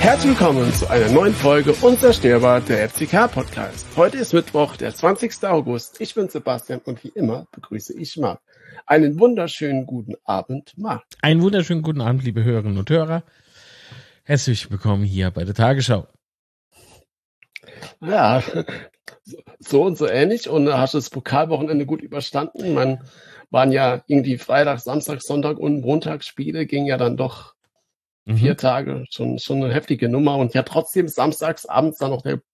Herzlich willkommen zu einer neuen Folge Unzerstörbar, der FCK-Podcast. Heute ist Mittwoch, der 20. August. Ich bin Sebastian und wie immer begrüße ich Marc. Einen wunderschönen guten Abend, Marc. Einen wunderschönen guten Abend, liebe Hörerinnen und Hörer. Herzlich willkommen hier bei der Tagesschau. Ja, so und so ähnlich. Und hast du das Pokalwochenende gut überstanden? Man waren ja irgendwie Freitag, Samstag, Sonntag und Montagsspiele, ging ja dann doch 4 Tage, schon eine heftige Nummer. Und ja, trotzdem samstags abends dann noch der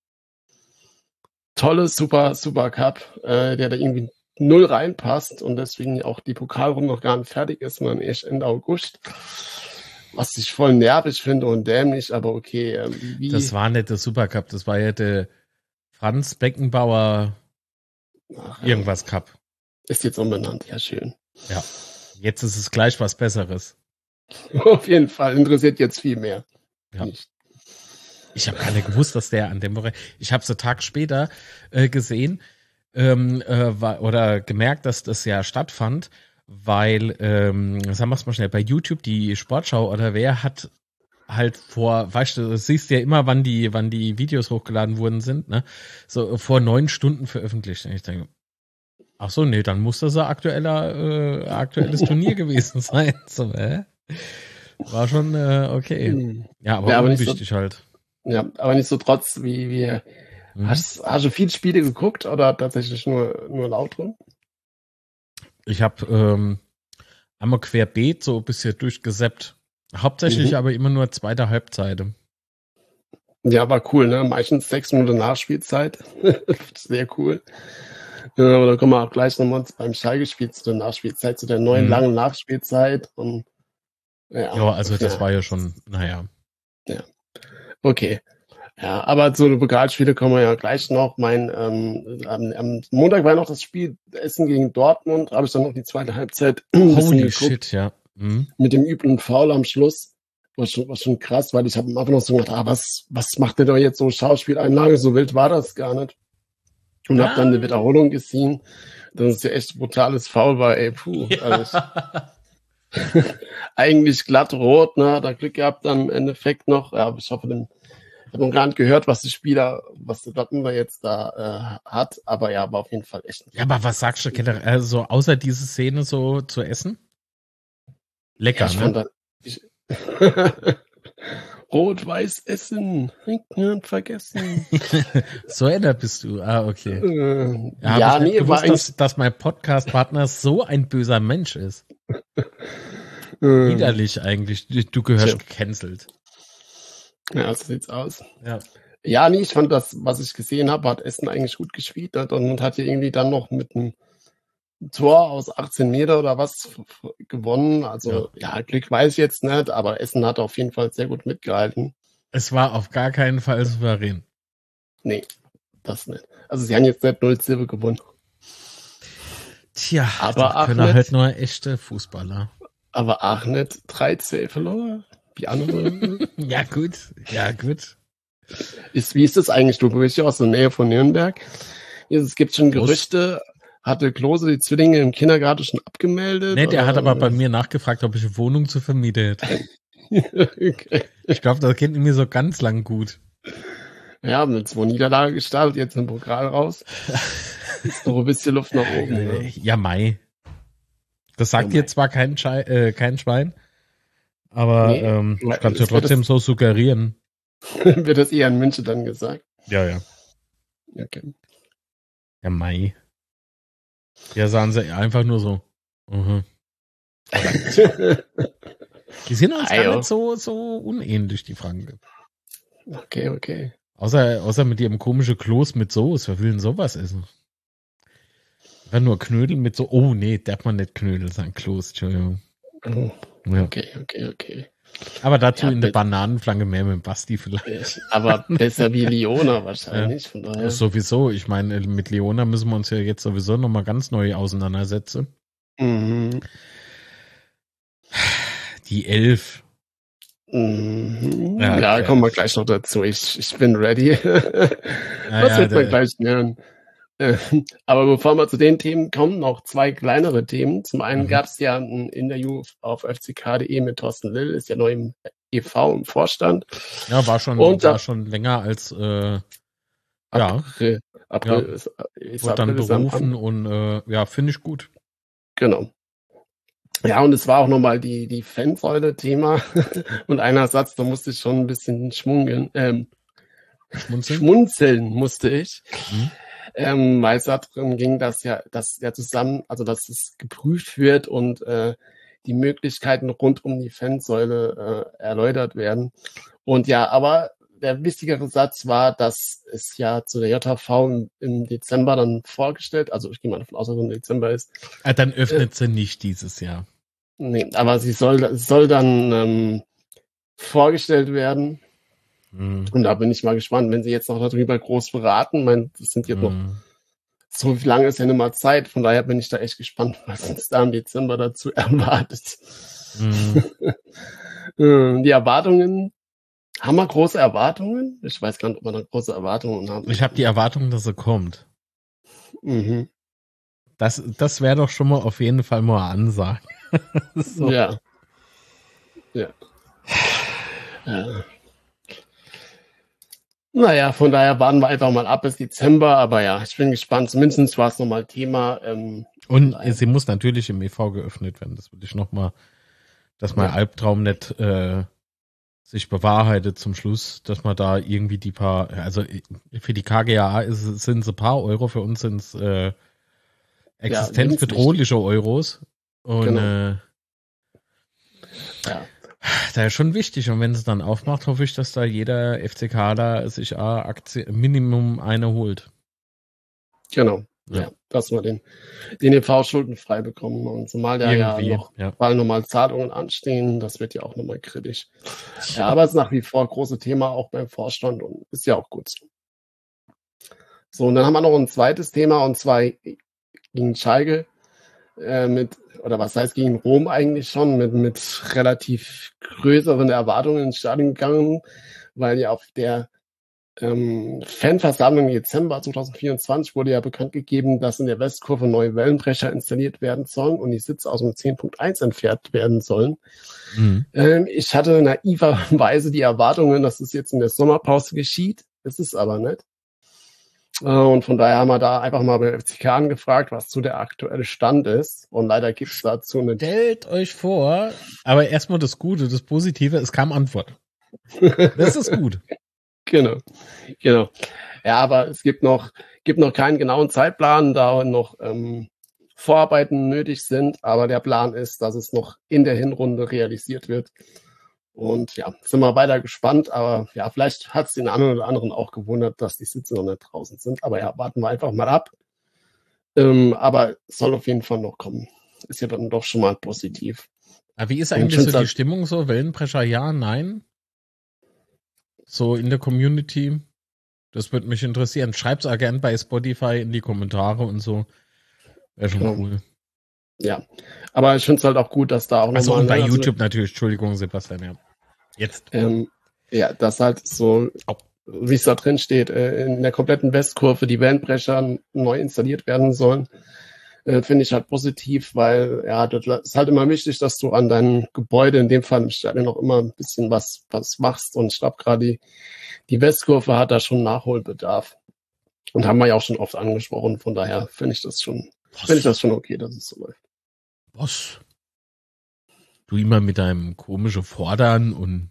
tolle Super Cup, der da irgendwie null reinpasst und deswegen auch die Pokalrunde noch gar nicht fertig ist, sondern erst Ende August. Was ich voll nervig finde und dämlich, aber okay. Das war nicht der Supercup, das war ja der Franz Beckenbauer irgendwas Cup. Ist jetzt umbenannt, ja schön. Ja, jetzt ist es gleich was Besseres. Auf jeden Fall, interessiert jetzt viel mehr. Ja. Ich habe gar nicht gewusst, dass der an dem Woche. Ich habe es einen Tag später gesehen oder gemerkt, dass das ja stattfand, weil, sagen wir es mal schnell, bei YouTube die Sportschau oder wer hat halt weißt du, siehst ja immer, wann die Videos hochgeladen worden sind, ne? So vor 9 Stunden veröffentlicht. Und ich denke, ach so, nee, dann muss das ein aktuelles Turnier gewesen sein. So, war schon okay. Ja, aber unwichtig so, halt. Ja, aber nicht so trotz wie hast du viele Spiele geguckt oder tatsächlich nur laut drin? Ich habe einmal querbeet so ein bisschen durchgesappt. Hauptsächlich aber immer nur zweite Halbzeit. Ja, war cool, ne? Meistens 6 Minuten Nachspielzeit. Sehr cool. Ja, aber da kommen wir auch gleich nochmal beim Schalke-Spiel zu der Nachspielzeit, zu der neuen langen Nachspielzeit. Und, ja, also das war ja schon, naja. Ja, okay. Ja, aber zu den Pokalspiele kommen wir ja gleich noch. Am Montag war noch das Spiel Essen gegen Dortmund, habe ich dann noch die zweite Halbzeit Holy shit, ja. Mit dem üblen Foul am Schluss. War schon krass, weil ich habe am Anfang noch so gedacht, was macht der da jetzt so Schauspieleinlage? So wild war das gar nicht. Und habe dann eine Wiederholung gesehen, dass es ja echt brutales Foul war, ey, puh. Ja. Also eigentlich glatt rot, ne? Da Glück gehabt dann im Endeffekt noch. Ja, ich hoffe, ich habe noch gar nicht gehört, was der Dortmunder jetzt da hat. Aber ja, war auf jeden Fall echt. Ja, aber was sagst du, generell, also außer diese Szene so zu essen? Lecker, ja, ne? Rot-Weiß essen, vergessen. So einer bist du. Ah, okay. Ja, nee, gewusst, dass mein Podcast-Partner so ein böser Mensch ist. Widerlich eigentlich. Du gehörst gecancelt. Ja, so sieht's aus. Ja, nee, ich fand das, was ich gesehen habe, hat Essen eigentlich gut gespielt und hat ja irgendwie dann noch mit einem Tor aus 18 Meter oder was gewonnen. Also, ja, Glück weiß ich jetzt nicht, aber Essen hat auf jeden Fall sehr gut mitgehalten. Es war auf gar keinen Fall souverän. Nee, das nicht. Also, sie haben jetzt nicht 0-7 gewonnen. Tja, aber können halt nur echte Fußballer. Aber auch nicht 3-2 verloren. Wie andere. Ja, gut. Wie ist das eigentlich? Du bist ja aus der Nähe von Nürnberg. Es gibt schon Gerüchte. Hatte Klose die Zwillinge im Kindergarten schon abgemeldet? Nee, der hat aber bei mir nachgefragt, ob ich eine Wohnung zu vermieten hätte. Okay. Ich glaube, das geht irgendwie so ganz lang gut. Ja, mit 2 Niederlagen gestartet, jetzt im Pokal raus. Ist noch ein bisschen Luft nach oben. Ne? Ja, Mai. Das sagt dir zwar kein Schwein, aber kannst du trotzdem so suggerieren. Wird das eher in München dann gesagt? Ja. Okay. Ja, Mai. Ja, sagen sie einfach nur so. Die sind uns gar nicht so unähnlich, die Franken. Okay. Außer mit ihrem komischen Kloß mit Soße. Wer will denn sowas essen? Einfach nur Knödel mit so. Oh, nee, darf man nicht Knödel sagen. Kloß, Entschuldigung. Ja. Okay. Aber dazu in der Bananenflanke mehr mit dem Basti vielleicht. Aber besser wie Leona wahrscheinlich. Von daher. Sowieso. Ich meine, mit Leona müssen wir uns ja jetzt sowieso nochmal ganz neu auseinandersetzen. Die 11. Ja, kommen wir gleich noch dazu. Ich bin ready. Was wird man gleich hören? Aber bevor wir zu den Themen kommen, noch 2 kleinere Themen. Zum einen gab es ja ein Interview auf fck.de mit Thorsten Lill, ist ja neu im e.V. im Vorstand. Ja, war schon länger als April ja, ist wurde dann April berufen und ja, finde ich gut. Genau. Ja, und es war auch nochmal die Fansäule-Thema und einer Satz, da musste ich schon ein bisschen schmunzeln musste ich. Weil es darum ging, dass ja zusammen, also dass es geprüft wird und die Möglichkeiten rund um die Fansäule erläutert werden. Und ja, aber der wichtigere Satz war, dass es ja zu der JV im Dezember dann vorgestellt, also ich gehe mal davon aus, dass es im Dezember ist. Dann öffnet sie nicht dieses Jahr. Nee, aber sie soll dann vorgestellt werden. Und da bin ich mal gespannt, wenn sie jetzt noch darüber groß beraten. Ich meine, das sind jetzt noch so lange ist ja nicht mal Zeit. Von daher bin ich da echt gespannt, was uns da im Dezember dazu erwartet. Die Erwartungen, haben wir große Erwartungen? Ich weiß gar nicht, ob wir da große Erwartungen haben. Ich habe die Erwartung, dass sie kommt. Das wäre doch schon mal auf jeden Fall mal Ansage. So. Ja. Naja, von daher warten wir einfach mal ab bis Dezember, aber ja, ich bin gespannt. Zumindest war es nochmal Thema. Und sie muss natürlich im e.V. geöffnet werden. Das will ich nochmal, dass mein Albtraum nicht sich bewahrheitet zum Schluss, dass man da irgendwie also für die KGaA sind es ein paar Euro, für uns sind es existenzbedrohliche Euros. Und da ist schon wichtig. Und wenn es dann aufmacht, hoffe ich, dass da jeder FCK da sich Minimum eine holt. Genau. Ja, dass wir den e.V. schuldenfrei bekommen. Und zumal ja noch weil nochmal Zahlungen anstehen, das wird ja auch nochmal kritisch. Ja, aber es ist nach wie vor ein großes Thema auch beim Vorstand und ist ja auch gut so. So, und dann haben wir noch ein zweites Thema, und zwar gegen Schalke oder was heißt gegen Rom eigentlich schon, mit relativ größeren Erwartungen ins Stadion gegangen, weil ja auf der Fanversammlung im Dezember 2024 wurde ja bekannt gegeben, dass in der Westkurve neue Wellenbrecher installiert werden sollen und die Sitze aus dem 10.1 entfernt werden sollen. Ich hatte naiverweise die Erwartungen, dass es jetzt in der Sommerpause geschieht. Das ist aber nicht. Und von daher haben wir da einfach mal bei FCK angefragt, was so der aktuelle Stand ist. Und leider gibt es dazu eine... Stellt euch vor, aber erstmal das Gute, das Positive, es kam Antwort. Das ist gut. Genau. Ja, aber es gibt noch keinen genauen Zeitplan, da noch Vorarbeiten nötig sind. Aber der Plan ist, dass es noch in der Hinrunde realisiert wird. Und ja, sind wir weiter gespannt. Aber ja, vielleicht hat es den einen oder anderen auch gewundert, dass die Sitze noch nicht draußen sind. Aber ja, warten wir einfach mal ab. Aber es soll auf jeden Fall noch kommen. Ist ja dann doch schon mal positiv. Aber wie ist eigentlich so die Stimmung so? Wellenbrecher, ja, nein? So in der Community? Das würde mich interessieren. Schreib's auch gern bei Spotify in die Kommentare und so. Wäre schon cool. Ja, aber ich finde es halt auch gut, dass da auch nochmal... und bei YouTube natürlich, Entschuldigung, Sebastian, ja. Jetzt. Ja, dass halt so, wie es da drin steht, in der kompletten Westkurve die Wellenbrecher neu installiert werden sollen, finde ich halt positiv, weil ja, das ist halt immer wichtig, dass du an deinem Gebäude, in dem Fall im Stadion, noch immer ein bisschen was machst, und ich glaube gerade die Westkurve hat da schon Nachholbedarf und haben wir ja auch schon oft angesprochen, von daher finde ich das schon okay, dass es so läuft. Was? Du immer mit deinem komischen Fordern und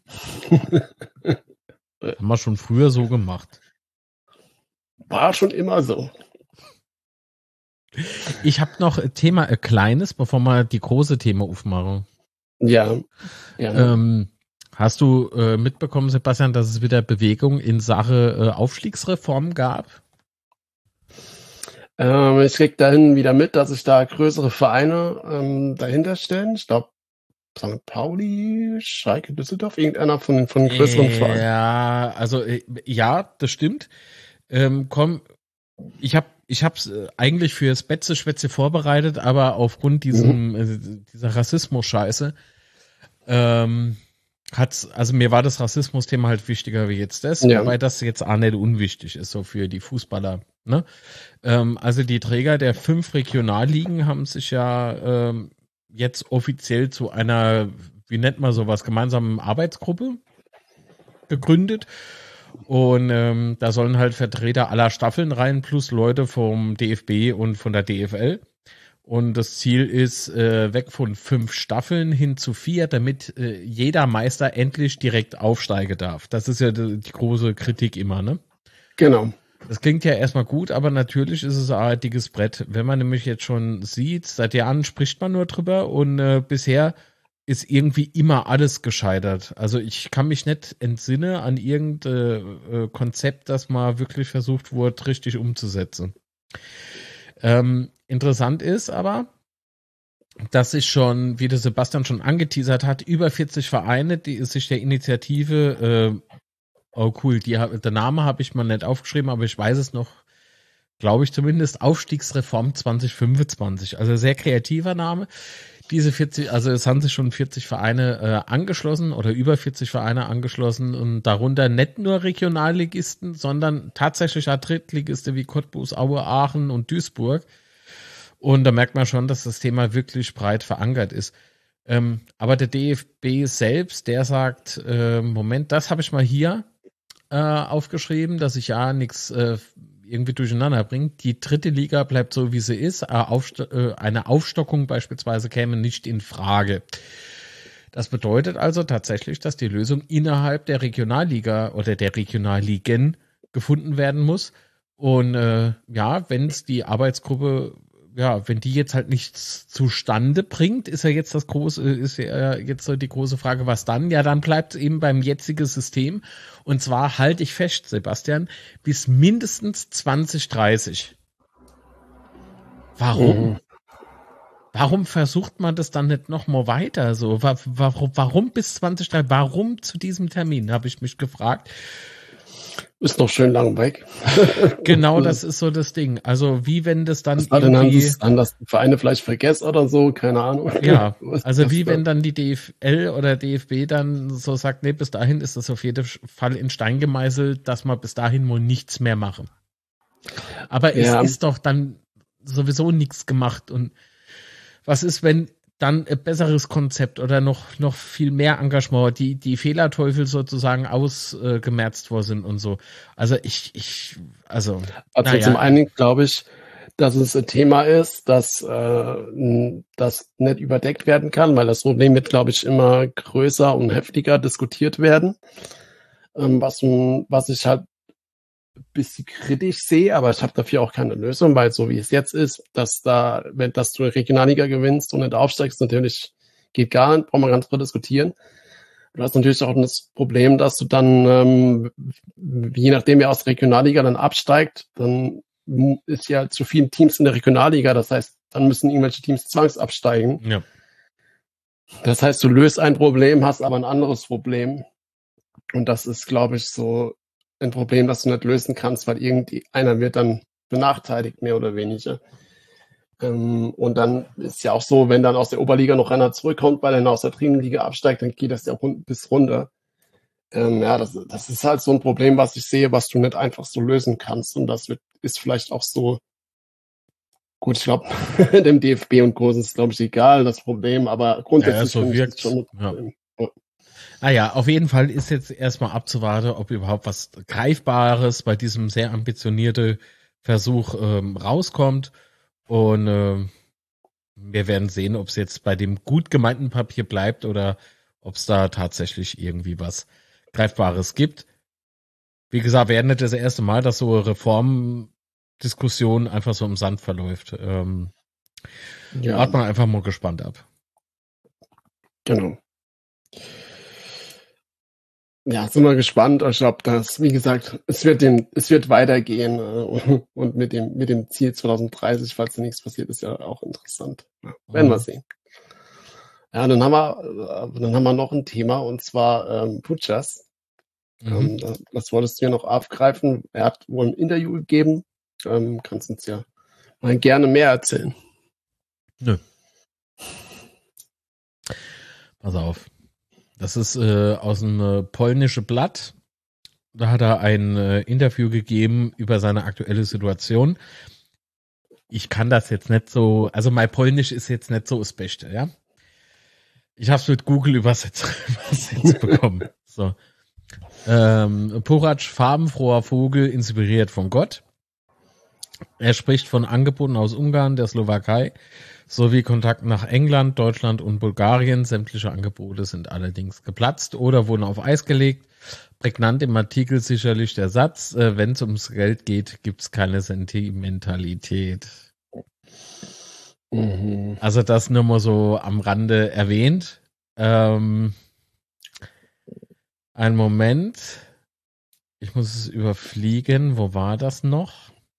haben wir schon früher so gemacht. War schon immer so. Ich habe noch ein Thema, ein kleines, bevor wir die große Thema aufmachen. Ja. Hast du mitbekommen, Sebastian, dass es wieder Bewegung in Sache Aufstiegsreform gab? Ich krieg dahin wieder mit, dass sich da größere Vereine dahinter stellen. Ich glaube, St. Pauli, Schalke, Düsseldorf, irgendeiner von den größeren Vereinen. Ja, also ja, das stimmt. Ich hab's eigentlich fürs Betze-Schwätze vorbereitet, aber aufgrund dieser Rassismus-Scheiße also mir war das Rassismus-Thema halt wichtiger wie jetzt das, wobei das jetzt auch nicht unwichtig ist, so für die Fußballer. Ne? Also die Träger der 5 Regionalligen haben sich ja jetzt offiziell zu einer wie nennt man sowas, gemeinsamen Arbeitsgruppe gegründet. Und da sollen halt Vertreter aller Staffeln rein, plus Leute vom DFB und von der DFL. Und das Ziel ist, weg von 5 Staffeln hin zu 4, damit jeder Meister endlich direkt aufsteigen darf. Das ist ja die große Kritik immer, ne? Genau. Das klingt ja erstmal gut, aber natürlich ist es ein dickes Brett. Wenn man nämlich jetzt schon sieht, seit Jahren spricht man nur drüber und bisher ist irgendwie immer alles gescheitert. Also ich kann mich nicht entsinnen an irgendein Konzept, das mal wirklich versucht wurde, richtig umzusetzen. Interessant ist aber, dass sich schon, wie der Sebastian schon angeteasert hat, über 40 Vereine, die sich der Initiative, oh cool, der Name habe ich mal nicht aufgeschrieben, aber ich weiß es noch, glaube ich zumindest, Aufstiegsreform 2025. Also sehr kreativer Name. Diese 40, also es haben sich schon 40 Vereine angeschlossen oder über 40 Vereine angeschlossen und darunter nicht nur Regionalligisten, sondern tatsächlich auch Drittligisten wie Cottbus, Aue, Aachen und Duisburg. Und da merkt man schon, dass das Thema wirklich breit verankert ist. Aber der DFB selbst, der sagt, Moment, das habe ich mal hier aufgeschrieben, dass ich ja nichts irgendwie durcheinander bringt. Die 3. Liga bleibt so, wie sie ist. Eine Aufstockung beispielsweise käme nicht in Frage. Das bedeutet also tatsächlich, dass die Lösung innerhalb der Regionalliga oder der Regionalligen gefunden werden muss. Und wenn es die Arbeitsgruppe, wenn die jetzt halt nichts zustande bringt, ist ja jetzt so die große Frage, was dann? Ja, dann bleibt es eben beim jetzigen System. Und zwar halte ich fest, Sebastian, bis mindestens 2030. Warum? Warum versucht man das dann nicht nochmal weiter? So, warum bis 2030? Warum zu diesem Termin, habe ich mich gefragt. Ist noch schön lang weg. Genau, das ist so das Ding. Also wie wenn das dann dann das die Vereine vielleicht vergessen oder so, keine Ahnung. Ja, also wie wenn dann die DFL oder DFB dann so sagt, nee, bis dahin ist das auf jeden Fall in Stein gemeißelt, dass wir bis dahin wohl nichts mehr machen. Aber es ist doch dann sowieso nichts gemacht. Und was ist, wenn dann ein besseres Konzept oder noch viel mehr Engagement, die Fehlerteufel sozusagen ausgemerzt worden sind und so. Also zum einen glaube ich, dass es ein Thema ist, dass das nicht überdeckt werden kann, weil das Problem wird, glaube ich, immer größer und heftiger diskutiert werden. Was ich halt ein bisschen kritisch sehe, aber ich habe dafür auch keine Lösung, weil so wie es jetzt ist, dass du Regionalliga gewinnst und nicht aufsteigst, natürlich geht gar nicht, brauchen wir ganz drüber diskutieren. Du hast natürlich auch das Problem, dass du dann, je nachdem wer aus der Regionalliga dann absteigt, dann ist ja zu vielen Teams in der Regionalliga, das heißt, dann müssen irgendwelche Teams zwangsabsteigen. Ja. Das heißt, du löst ein Problem, hast aber ein anderes Problem. Und das ist, glaube ich, so ein Problem, das du nicht lösen kannst, weil einer wird dann benachteiligt, mehr oder weniger. Und dann ist ja auch so, wenn dann aus der Oberliga noch einer zurückkommt, weil er aus der dritten Liga absteigt, dann geht das ja bis runter. Das ist halt so ein Problem, was ich sehe, was du nicht einfach so lösen kannst. Und das ist vielleicht auch so, gut, ich glaube, dem DFB und Co. ist es, glaube ich, egal, das Problem, aber grundsätzlich so wirkt es schon ein Problem. Ja. Naja, auf jeden Fall ist jetzt erstmal abzuwarten, ob überhaupt was Greifbares bei diesem sehr ambitionierten Versuch rauskommt. Und wir werden sehen, ob es jetzt bei dem gut gemeinten Papier bleibt oder ob es da tatsächlich irgendwie was Greifbares gibt. Wie gesagt, wäre nicht das erste Mal, dass so eine Reformdiskussion einfach so im Sand verläuft. Warten wir einfach mal gespannt ab. Genau. Ja, sind wir gespannt. Ich glaube, dass, wie gesagt, es wird weitergehen und mit dem Ziel 2030, falls da nichts passiert, ist ja auch interessant. Ja, werden wir sehen. Ja, dann haben wir noch ein Thema, und zwar Puchas. Das wolltest du ja noch aufgreifen. Er hat wohl ein Interview gegeben. Kannst uns ja mal gerne mehr erzählen. Nö. Pass auf. Das ist aus einem polnischen Blatt. Da hat er ein Interview gegeben über seine aktuelle Situation. Ich kann das jetzt nicht so, also mein Polnisch ist jetzt nicht so das Beste, ja. Ich habe es mit Google übersetzt bekommen. So. Pogac, farbenfroher Vogel, inspiriert von Gott. Er spricht von Angeboten aus Ungarn, der Slowakei, sowie Kontakten nach England, Deutschland und Bulgarien. Sämtliche Angebote sind allerdings geplatzt oder wurden auf Eis gelegt. Prägnant im Artikel sicherlich der Satz, wenn es ums Geld geht, gibt's keine Sentimentalität. Mhm. Also das nur mal so am Rande erwähnt. Einen Moment. Ich muss es überfliegen. Wo war das noch?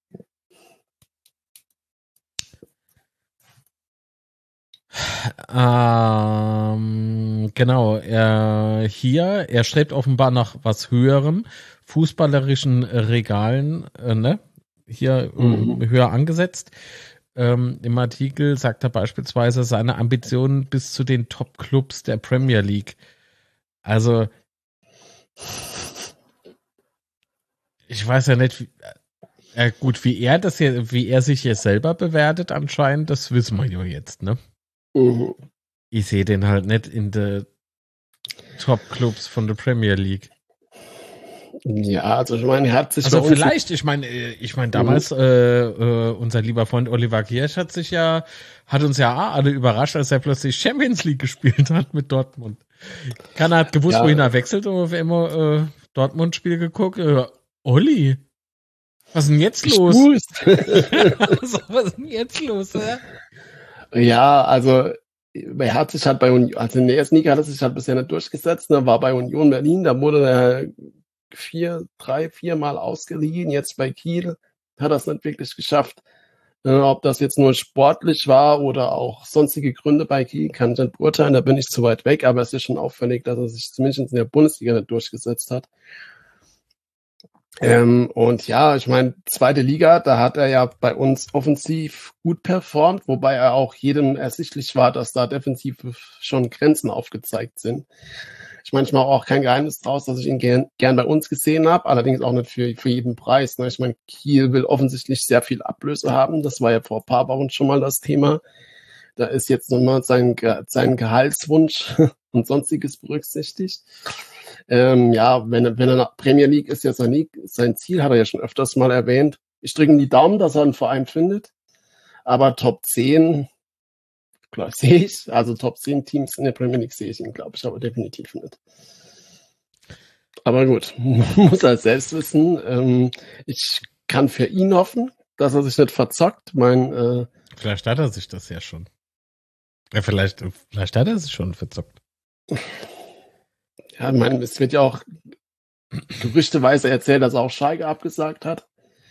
Genau, er strebt offenbar nach was Höherem, fußballerischen Regalen, ne? Hier höher angesetzt. Im Artikel sagt er beispielsweise seine Ambitionen bis zu den Top-Clubs der Premier League. Also, ich weiß ja nicht, gut, wie er sich hier selber bewertet anscheinend, das wissen wir ja jetzt, ne? Mhm. Ich sehe den halt nicht in den Top-Clubs von der Premier League. Ja, also ich meine, er hat sich also vielleicht, ich meine damals unser lieber Freund Oliver Giersch hat uns ja alle überrascht, als er plötzlich Champions League gespielt hat mit Dortmund. Keiner hat gewusst, wohin er wechselt, und wir immer Dortmund-Spiel geguckt. Olli, was ist denn jetzt los? Was ist denn jetzt los? Ja, also er hat sich halt also in der ersten Liga hat er sich halt bisher nicht durchgesetzt, ne, war bei Union Berlin, da wurde er 4 Mal ausgeliehen, jetzt bei Kiel hat er es nicht wirklich geschafft. Ob das jetzt nur sportlich war oder auch sonstige Gründe bei Kiel, kann ich nicht beurteilen, da bin ich zu weit weg, aber es ist schon auffällig, dass er sich zumindest in der Bundesliga nicht durchgesetzt hat. Und ja, ich meine, zweite Liga, da hat er ja bei uns offensiv gut performt, wobei er auch jedem ersichtlich war, dass da defensiv schon Grenzen aufgezeigt sind. Ich meine, ich mache auch kein Geheimnis draus, dass ich ihn gern bei uns gesehen habe, allerdings auch nicht für jeden Preis. Ne? Ich meine, Kiel will offensichtlich sehr viel Ablöse haben, das war ja vor ein paar Wochen schon mal das Thema. Da ist jetzt nochmal sein Gehaltswunsch und sonstiges berücksichtigt. Ja, wenn er nach Premier League ist ja sein Ziel, hat er ja schon öfters mal erwähnt. Ich drücke ihm die Daumen, dass er einen Verein findet. Aber Top 10, klar, sehe ich. Also Top 10 Teams in der Premier League sehe ich ihn, glaube ich, aber definitiv nicht. Aber gut, muss er selbst wissen. Ich kann für ihn hoffen, dass er sich nicht verzockt. Vielleicht hat er sich das ja schon. Ja, vielleicht hat er sich schon verzockt. Ja, ich meine, es wird ja auch gerüchteweise erzählt, dass er auch Schalke abgesagt hat.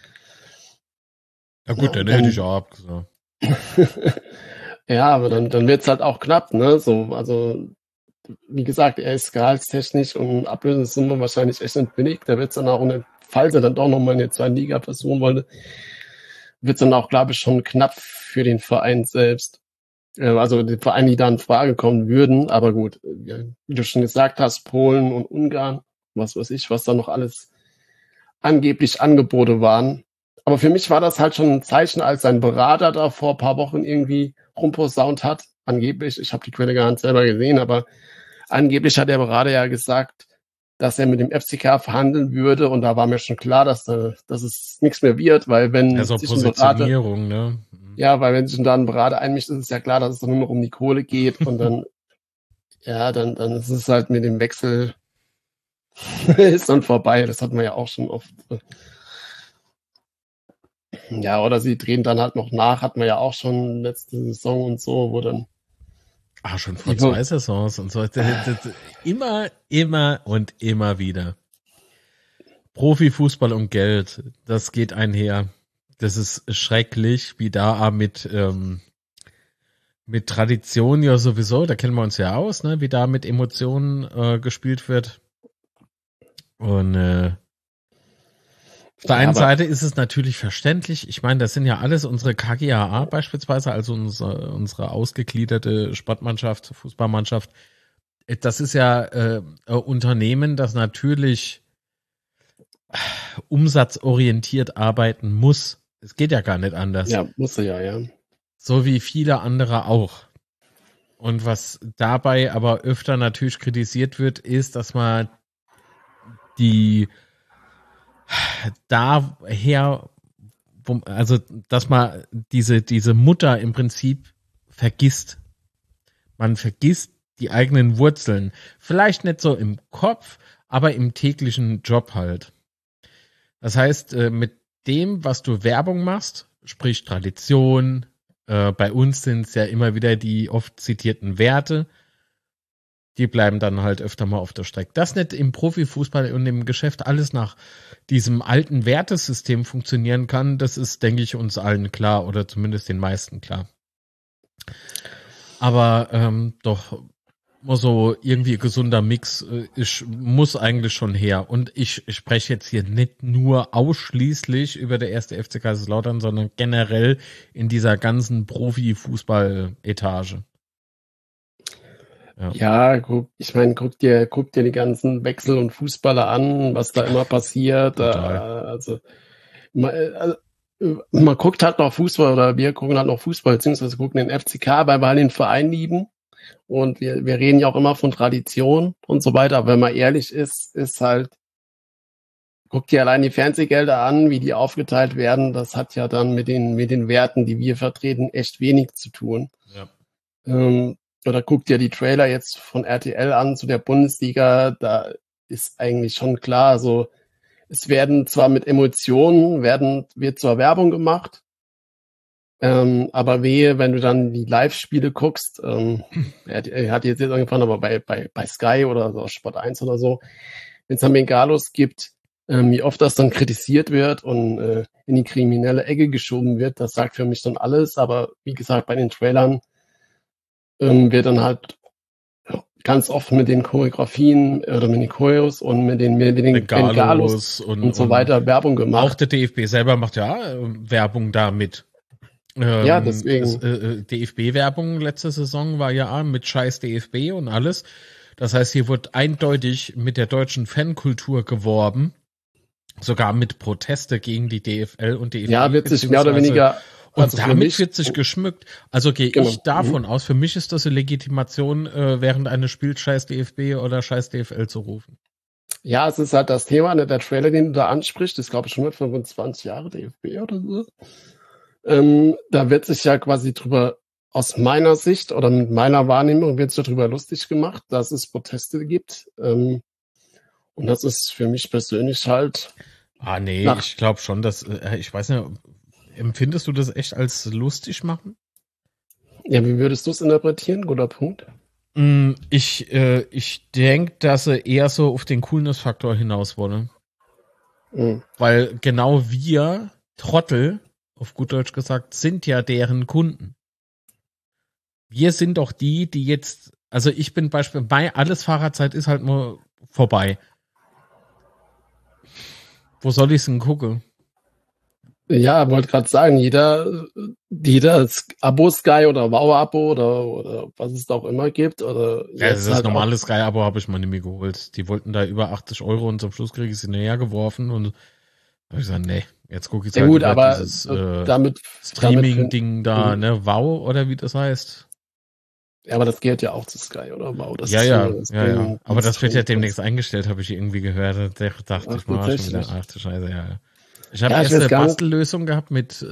Ja gut, dann hätte ich auch abgesagt. Ja, aber dann wird's halt auch knapp, ne? So, also wie gesagt, er ist gehaltstechnisch und Ablösesumme wahrscheinlich echt nicht billig. Da wird's dann auch falls er dann doch nochmal in der zweiten Liga versuchen wollte, wird's dann auch, glaube ich, schon knapp für den Verein selbst. Also die Vereine, die da in Frage kommen würden, aber gut, wie du schon gesagt hast, Polen und Ungarn, was weiß ich, was da noch alles angeblich Angebote waren. Aber für mich war das halt schon ein Zeichen, als sein Berater da vor ein paar Wochen irgendwie rumposaunt hat. Angeblich, ich habe die Quelle gar nicht selber gesehen, aber angeblich hat der Berater ja gesagt, dass er mit dem FCK verhandeln würde, und da war mir schon klar, dass es nichts mehr wird, weil wenn ja, so sich Positionierung, ne? Ja, weil wenn sich dann ein Berater einmischt, ist es ja klar, dass es dann nur noch um die Kohle geht, und dann dann ist es halt mit dem Wechsel ist dann vorbei. Das hatten wir ja auch schon oft. Ja, oder sie drehen dann halt noch nach, hatten wir ja auch schon letzte Saison und so, wo dann schon vor 2 Saisons und so. Immer und immer wieder. Profifußball und Geld, das geht einher. Das ist schrecklich, wie da mit Tradition ja sowieso, da kennen wir uns ja aus, ne, wie da mit Emotionen gespielt wird. Und auf der einen Seite ist es natürlich verständlich. Ich meine, das sind ja alles unsere KGaA beispielsweise, also unsere ausgegliederte Sportmannschaft, Fußballmannschaft. Das ist ja Unternehmen, das natürlich umsatzorientiert arbeiten muss. Es geht ja gar nicht anders. Ja, muss er ja. So wie viele andere auch. Und was dabei aber öfter natürlich kritisiert wird, ist, dass man dass man diese Mutter im Prinzip vergisst. Man vergisst die eigenen Wurzeln. Vielleicht nicht so im Kopf, aber im täglichen Job halt. Das heißt, mit dem, was du Werbung machst, sprich Tradition, bei uns sind es ja immer wieder die oft zitierten Werte, die bleiben dann halt öfter mal auf der Strecke. Dass nicht im Profifußball und im Geschäft alles nach diesem alten Wertesystem funktionieren kann, das ist, denke ich, uns allen klar oder zumindest den meisten klar. Aber doch so irgendwie gesunder Mix muss eigentlich schon her. Und ich spreche jetzt hier nicht nur ausschließlich über der erste FC Kaiserslautern, sondern generell in dieser ganzen Profifußball-Etage. Ja, ich meine, guck dir die ganzen Wechsel und Fußballer an, was da immer passiert. Man guckt halt noch Fußball oder wir gucken halt noch Fußball, beziehungsweise gucken den FCK, weil wir halt den Verein lieben. Und wir reden ja auch immer von Tradition und so weiter. Aber wenn man ehrlich ist halt, guck dir allein die Fernsehgelder an, wie die aufgeteilt werden. Das hat ja dann mit den Werten, die wir vertreten, echt wenig zu tun. Ja. Oder guck dir die Trailer jetzt von RTL an zu der Bundesliga. Da ist eigentlich schon klar, also es werden zwar mit Emotionen, wird zwar Werbung gemacht, aber wehe, wenn du dann die Live-Spiele guckst, er hat jetzt angefangen, aber bei Sky oder so, Sport 1 oder so, wenn es dann Bengalos gibt, wie oft das dann kritisiert wird und in die kriminelle Ecke geschoben wird, das sagt für mich dann alles, aber wie gesagt, bei den Trailern wird dann halt ganz oft mit den Choreografien oder mit den Choreos und mit den Bengalos und so weiter Werbung gemacht. Auch der DFB selber macht ja Werbung damit. Ja, deswegen. DFB-Werbung letzte Saison war ja mit scheiß DFB und alles. Das heißt, hier wird eindeutig mit der deutschen Fankultur geworben. Sogar mit Proteste gegen die DFL und DFB. Ja, wird sich mehr oder weniger... Und damit wird sich geschmückt. Also gehe ich davon aus, für mich ist das eine Legitimation, während eines Spiels scheiß DFB oder scheiß DFL zu rufen. Ja, es ist halt das Thema, der Trailer, den du da ansprichst, ist glaube ich schon 125 Jahre DFB oder so. Da wird sich ja quasi drüber, aus meiner Sicht oder mit meiner Wahrnehmung wird sich darüber lustig gemacht, dass es Proteste gibt. Und das ist für mich persönlich halt... nee, ich glaube schon, dass, ich weiß nicht, empfindest du das echt als lustig machen? Ja, wie würdest du es interpretieren? Guter Punkt. Ich denke, dass sie eher so auf den Coolness-Faktor hinaus wollen. Weil genau wir, Trottel, auf gut Deutsch gesagt, sind ja deren Kunden. Wir sind doch die jetzt, also ich bin beispielsweise, alles Fahrerzeit ist halt nur vorbei. Wo soll ich es denn gucken? Ja, wollte gerade sagen, jeder Abo Sky oder Wow-Abo oder was es da auch immer gibt. Oder ja, das halt normale Sky-Abo habe ich mal nicht mehr geholt. Die wollten da über 80 € und zum Schluss kriege ich sie näher geworfen und da habe ich gesagt, nee, jetzt gucke ich ja, gut, aber dieses damit Streaming-Ding da, ne, Wow oder wie das heißt. Ja, aber das gehört ja auch zu Sky, oder? Wow, das ja. Aber das wird ja demnächst eingestellt, habe ich irgendwie gehört. Da dachte ich mal schon wieder, ach du Scheiße, ja. Ich habe erst eine Bastellösung gehabt mit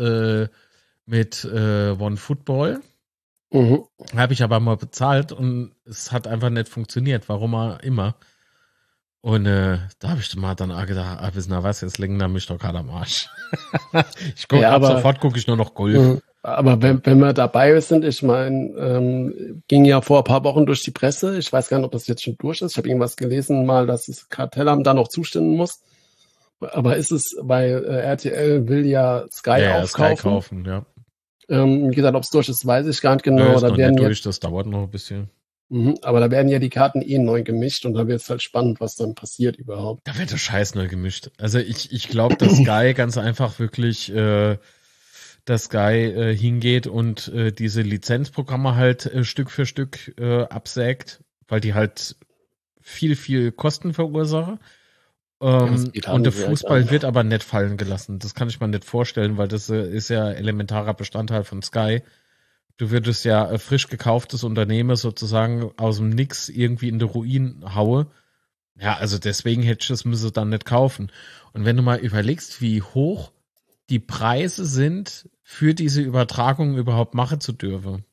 OneFootball. Habe ich aber mal bezahlt und es hat einfach nicht funktioniert, warum auch immer. Und da habe ich mal dann auch gedacht, wissen Sie was, jetzt legen da mich doch gerade am Arsch. Ich gucke sofort gucke ich nur noch Golf. Aber wenn wir dabei sind, ich meine, ging ja vor ein paar Wochen durch die Presse, ich weiß gar nicht, ob das jetzt schon durch ist, ich habe irgendwas gelesen mal, dass das Kartellamt da noch zustimmen muss. Aber ist es, weil RTL will ja Sky aufkaufen. Sky kaufen, ja. Wie gesagt, ob es durch ist, weiß ich gar nicht genau. Ist noch nicht durch, das dauert noch ein bisschen. Aber da werden ja die Karten neu gemischt und da wird es halt spannend, was dann passiert überhaupt. Da wird der Scheiß neu gemischt. Also ich glaube, dass Sky ganz einfach wirklich, dass Sky hingeht und diese Lizenzprogramme halt Stück für Stück absägt, weil die halt viel Kosten verursachen. Und der Fußball wird aber nicht fallen gelassen. Das kann ich mir nicht vorstellen, weil das ist ja elementarer Bestandteil von Sky. Du würdest ja frisch gekauftes Unternehmen sozusagen aus dem Nix irgendwie in den Ruin haue. Ja, also deswegen hätte ich das müsse dann nicht kaufen. Und wenn du mal überlegst, wie hoch die Preise sind, für diese Übertragung überhaupt machen zu dürfen.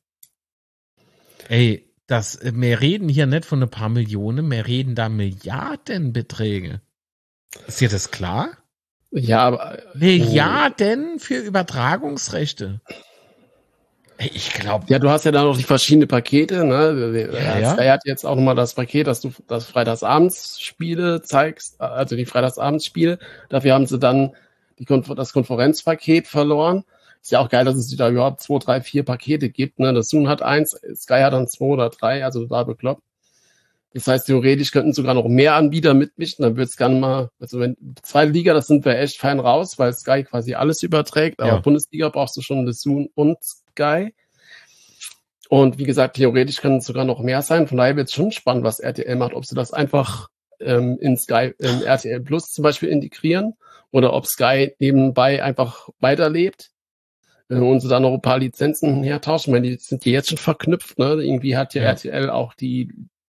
Ey, wir reden hier nicht von ein paar Millionen, wir reden da Milliardenbeträge. Ist dir das klar? Ja, aber. Milliarden für Übertragungsrechte. Ey, ich glaube. Ja, du hast ja da noch die verschiedenen Pakete, ne? Sky hat jetzt auch nochmal das Paket, dass du das Freitagsabendspiele zeigst, also die Freitagsabendspiele. Dafür haben sie dann das Konferenzpaket verloren. Ist ja auch geil, dass es da überhaupt 2, 3, 4 Pakete gibt, ne? Das Zoom hat 1, Sky hat dann 2 oder 3, also da bekloppt. Das heißt, theoretisch könnten sogar noch mehr Anbieter mitmischen, dann würde es gerne mal, also wenn 2 Liga, das sind wir echt fein raus, weil Sky quasi alles überträgt, aber Bundesliga brauchst du schon das Zoom und Sky. Und wie gesagt, theoretisch können es sogar noch mehr sein, von daher wird es schon spannend, was RTL macht, ob sie das einfach in Sky, in RTL Plus zum Beispiel integrieren oder ob Sky nebenbei einfach weiterlebt. Und sie da noch ein paar Lizenzen hertauschen, weil die sind ja jetzt schon verknüpft, ne? Irgendwie hat ja RTL auch die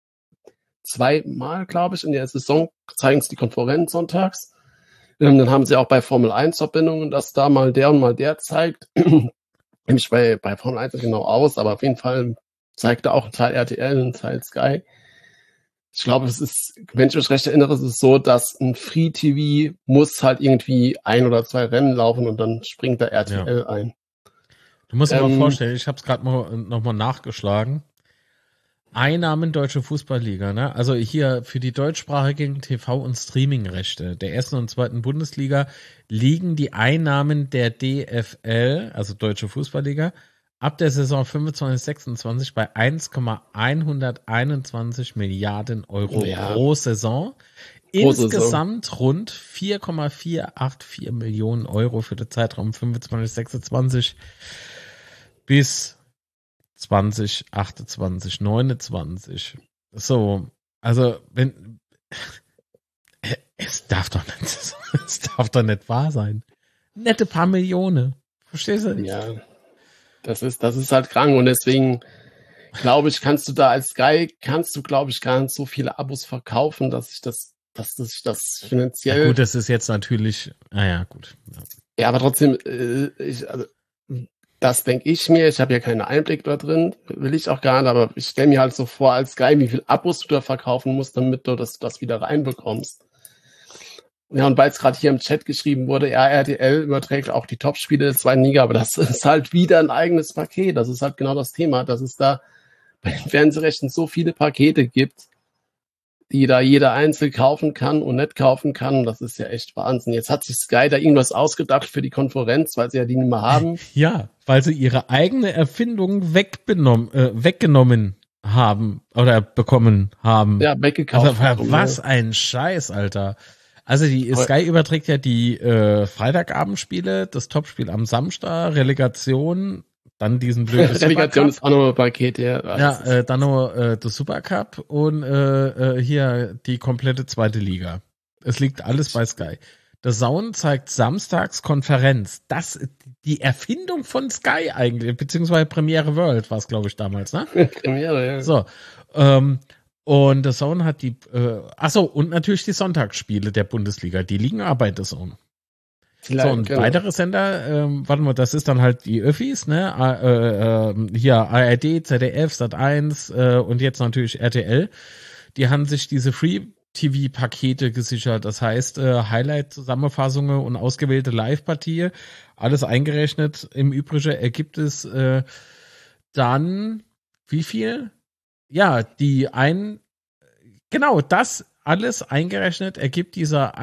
2-mal, glaube ich, in der Saison zeigen sie die Konferenz sonntags. Dann haben sie auch bei Formel 1 Verbindungen, dass da mal der und mal der zeigt. Nämlich bei Formel 1 genau aus, aber auf jeden Fall zeigt er auch ein Teil RTL, ein Teil Sky. Ich glaube, es ist, wenn ich mich recht erinnere, es ist so, dass ein Free-TV muss halt irgendwie 1 oder 2 Rennen laufen und dann springt da RTL ein. Du musst dir mal vorstellen, ich habe es gerade nochmal nachgeschlagen. Einnahmen Deutsche Fußballliga, ne? Also hier für die deutschsprachigen TV- und Streamingrechte der ersten und zweiten Bundesliga liegen die Einnahmen der DFL, also Deutsche Fußballliga, ab der Saison 25/26 bei 1,121 Milliarden Euro pro Saison. Insgesamt rund 4,484 Millionen Euro für den Zeitraum 25/26 bis 2028, 29. So, also es darf doch nicht wahr sein. Nette paar Millionen. Verstehst du? Ja, das ist halt krank und deswegen glaube ich, kannst du da als Sky, glaube ich, gar nicht so viele Abos verkaufen, dass sich das finanziell. Ja, gut, das ist jetzt natürlich, gut. Ja, aber trotzdem, das denke ich mir, ich habe ja keinen Einblick da drin, will ich auch gar nicht, aber ich stelle mir halt so vor als Sky, wie viel Abos du da verkaufen musst, damit du das wieder reinbekommst. Ja, und weil es gerade hier im Chat geschrieben wurde, ja, RTL überträgt auch die Top-Spiele der 2. Liga, aber das ist halt wieder ein eigenes Paket. Das ist halt genau das Thema, dass es da bei den Fernsehrechten so viele Pakete gibt, die da jeder einzeln kaufen kann und nicht kaufen kann. Das ist ja echt Wahnsinn. Jetzt hat sich Sky da irgendwas ausgedacht für die Konferenz, weil sie ja die nicht mehr haben. Ja, weil sie ihre eigene Erfindung weggenommen haben oder bekommen haben. Ja, weggekauft. Also, was ein Scheiß, Alter. Also die Sky überträgt ja die Freitagabendspiele, das Topspiel am Samstag, Relegation, dann diesen blöden Relegation ist auch noch ein Paket, ja. Ja, dann noch das Supercup und hier die komplette 2. Liga. Es liegt alles bei Sky. The Zone zeigt samstags Konferenz. Das die Erfindung von Sky eigentlich, beziehungsweise Premiere World war es, glaube ich, damals, ne? Premiere, ja. So, und The Zone hat die, und natürlich die Sonntagsspiele der Bundesliga, die liegen auch bei The Zone. So, und weitere Sender, das ist dann halt die Öffis, ne, hier ARD, ZDF, Sat1 und jetzt natürlich RTL, die haben sich diese Free-TV-Pakete gesichert, das heißt Highlight-Zusammenfassungen und ausgewählte Live-Partien, alles eingerechnet, im Übrigen ergibt es dann, wie viel? Ja, das alles eingerechnet ergibt dieser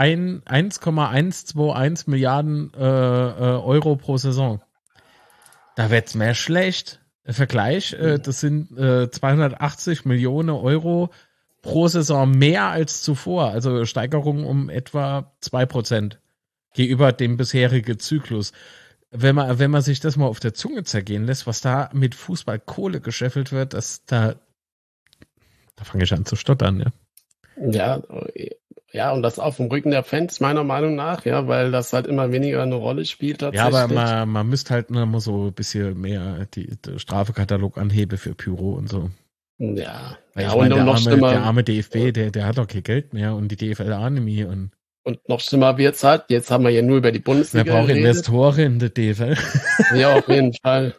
1,121 Milliarden Euro pro Saison. Da wird's mehr schlecht. Vergleich, das sind 280 Millionen Euro pro Saison mehr als zuvor. Also Steigerung um etwa 2% gegenüber dem bisherigen Zyklus. Wenn man sich das mal auf der Zunge zergehen lässt, was da mit Fußballkohle gescheffelt wird, da fange ich an zu stottern, ja. Ja, Ja, und das auf dem Rücken der Fans, meiner Meinung nach, ja, weil das halt immer weniger eine Rolle spielt Ja, tatsächlich. aber man müsste halt nur mal so ein bisschen mehr die Strafekatalog anheben für Pyro und so. Ja, Weil ja, ich meine, noch schlimmer. der arme DFB, der hat doch kein Geld mehr und die DFL auch nicht mehr. Und noch schlimmer wird's halt, jetzt haben wir ja nur über die wer Bundesliga braucht geredet. Investoren in der DFL? Ja, auf jeden Fall.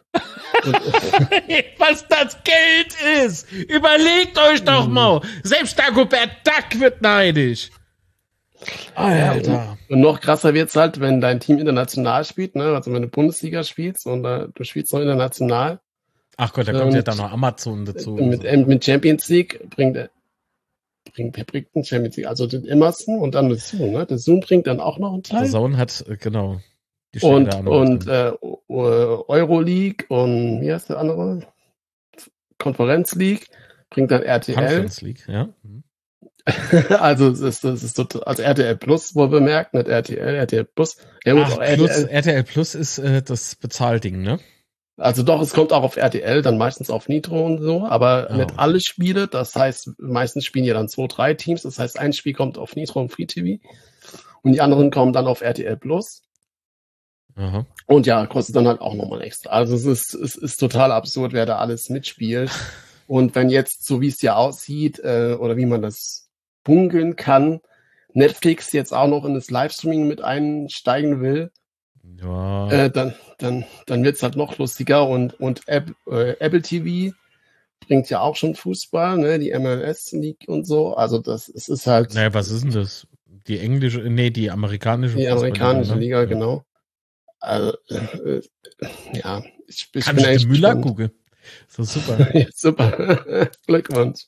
Was das Geld ist! Überlegt euch doch mal! Selbst Dagobert Duck wird neidisch! Alter. Und noch krasser wird's halt, wenn dein Team international spielt, ne? Also wenn du Bundesliga spielst und du spielst noch international. Ach Gott, da kommt ja dann noch Amazon dazu. Mit Champions League bringt den Champions League, also den Emerson und dann das Zoom, ne? Das Zoom bringt dann auch noch einen Teil. Der Zone hat, genau. Die und Euroleague und wie heißt der andere? Konferenz League bringt dann RTL. Conference League, ja. Also es ist total, also RTL Plus wohl bemerkt, nicht RTL Plus. Ja, Ach, RTL Plus ist das Bezahlding, ne? Also doch, es kommt auch auf RTL, dann meistens auf Nitro und so, aber nicht alle Spiele. Das heißt, meistens spielen ja dann 2, 3 Teams. Das heißt, ein Spiel kommt auf Nitro und Free TV und die anderen kommen dann auf RTL Plus. Aha. Und ja, kostet dann halt auch nochmal extra. Also es ist total absurd, wer da alles mitspielt. Und wenn jetzt, so wie es ja aussieht, oder wie man das bunkeln kann, Netflix jetzt auch noch in das Livestreaming mit einsteigen will, ja. dann wird's halt noch lustiger und Apple TV bringt ja auch schon Fußball, ne, die MLS League und so. Also es ist halt. Naja, was ist denn das? Die amerikanische Die amerikanische Liga, ne? Genau. Also, ja, ich bin echt Müller gucken. So super. Ja, super. Glückwunsch.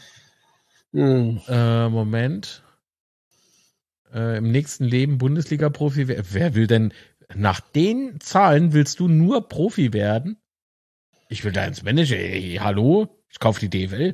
Moment. Im nächsten Leben Bundesliga-Profi. Wer will denn, nach den Zahlen willst du nur Profi werden? Ich will da ins Manager. Hey, hallo? Ich kaufe die DFL.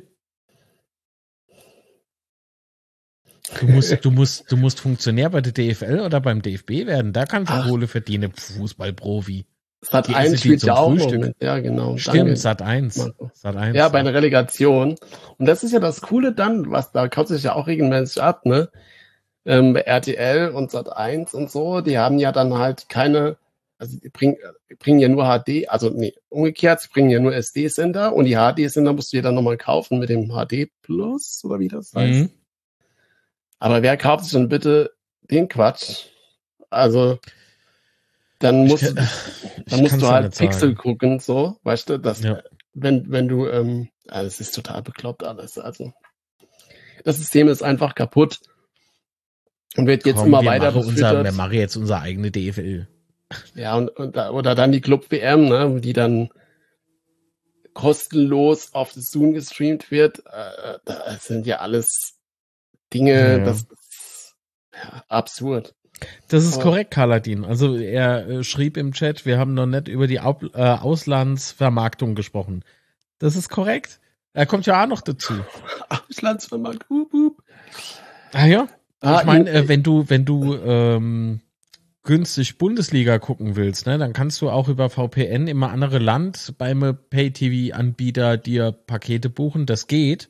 Du musst Funktionär bei der DFL oder beim DFB werden. Da kannst du Kohle verdienen, Fußballprofi. Sat.1 spielt ja auch mit. Ja, genau. Stimmt, Sat.1. Ja, bei einer Relegation. Und das ist ja das Coole dann, da kauft sich ja auch regelmäßig ab, ne? Bei RTL und Sat.1 und so, die haben ja dann halt keine, also die bringen ja nur HD, also nee, umgekehrt, sie bringen ja nur SD-Sender und die HD-Sender musst du dir dann nochmal kaufen mit dem HD Plus oder wie das heißt. Aber wer kauft sich denn bitte den Quatsch? Also dann musst du halt Pixel gucken, so, weißt du, dass wenn du, also es ist total bekloppt alles, also das System ist einfach kaputt und wird jetzt immer weiter befüttert. Wir machen jetzt unsere eigene DFL. Ja, oder dann die Club-WM, ne, die dann kostenlos auf das Zoom gestreamt wird, das sind ja alles Dinge, das ist absurd. Das ist korrekt, Kaladin. Also er schrieb im Chat, wir haben noch nicht über die Auslandsvermarktung gesprochen. Das ist korrekt. Er kommt ja auch noch dazu. Auslandsvermarktung. Ah ja. Ich meine, wenn du günstig Bundesliga gucken willst, ne, dann kannst du auch über VPN immer andere Land beim Pay-TV-Anbieter dir Pakete buchen. Das geht.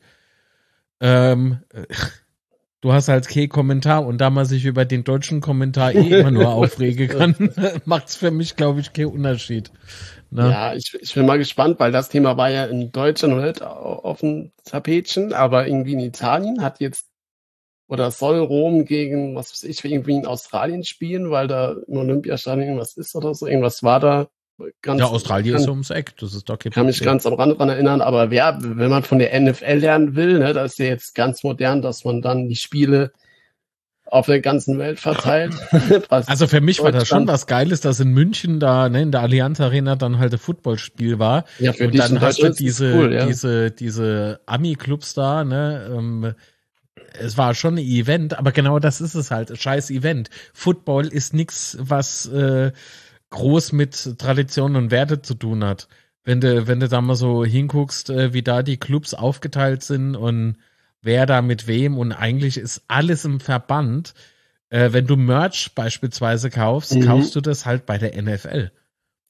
Du hast halt kein Kommentar und da man sich über den deutschen Kommentar immer nur aufregen kann, macht's für mich, glaube ich, keinen Unterschied. Ne? Ja, ich bin mal gespannt, weil das Thema war ja in Deutschland noch nicht auf dem Tapetchen, aber irgendwie in Italien hat jetzt oder soll Rom gegen, was weiß ich, irgendwie in Australien spielen, weil da im Olympiastadion irgendwas ist oder so, irgendwas war da. Australien ist ums Eck, das ist doch kein Kann mich ganz am Rand dran erinnern, aber wenn man von der NFL lernen will, ne, das ist ja jetzt ganz modern, dass man dann die Spiele auf der ganzen Welt verteilt. Also für mich war das schon was Geiles, dass in München da, ne, in der Allianz Arena dann halt ein Footballspiel war. Ja, für und dich dann hast du diese cool, Ami-Clubs da, ne, es war schon ein Event, aber genau das ist es halt, scheiß Event. Football ist nix, was groß mit Tradition und Werte zu tun hat. Wenn du da mal so hinguckst, wie da die Clubs aufgeteilt sind und wer da mit wem und eigentlich ist alles im Verband. Wenn du Merch beispielsweise kaufst, kaufst du das halt bei der NFL.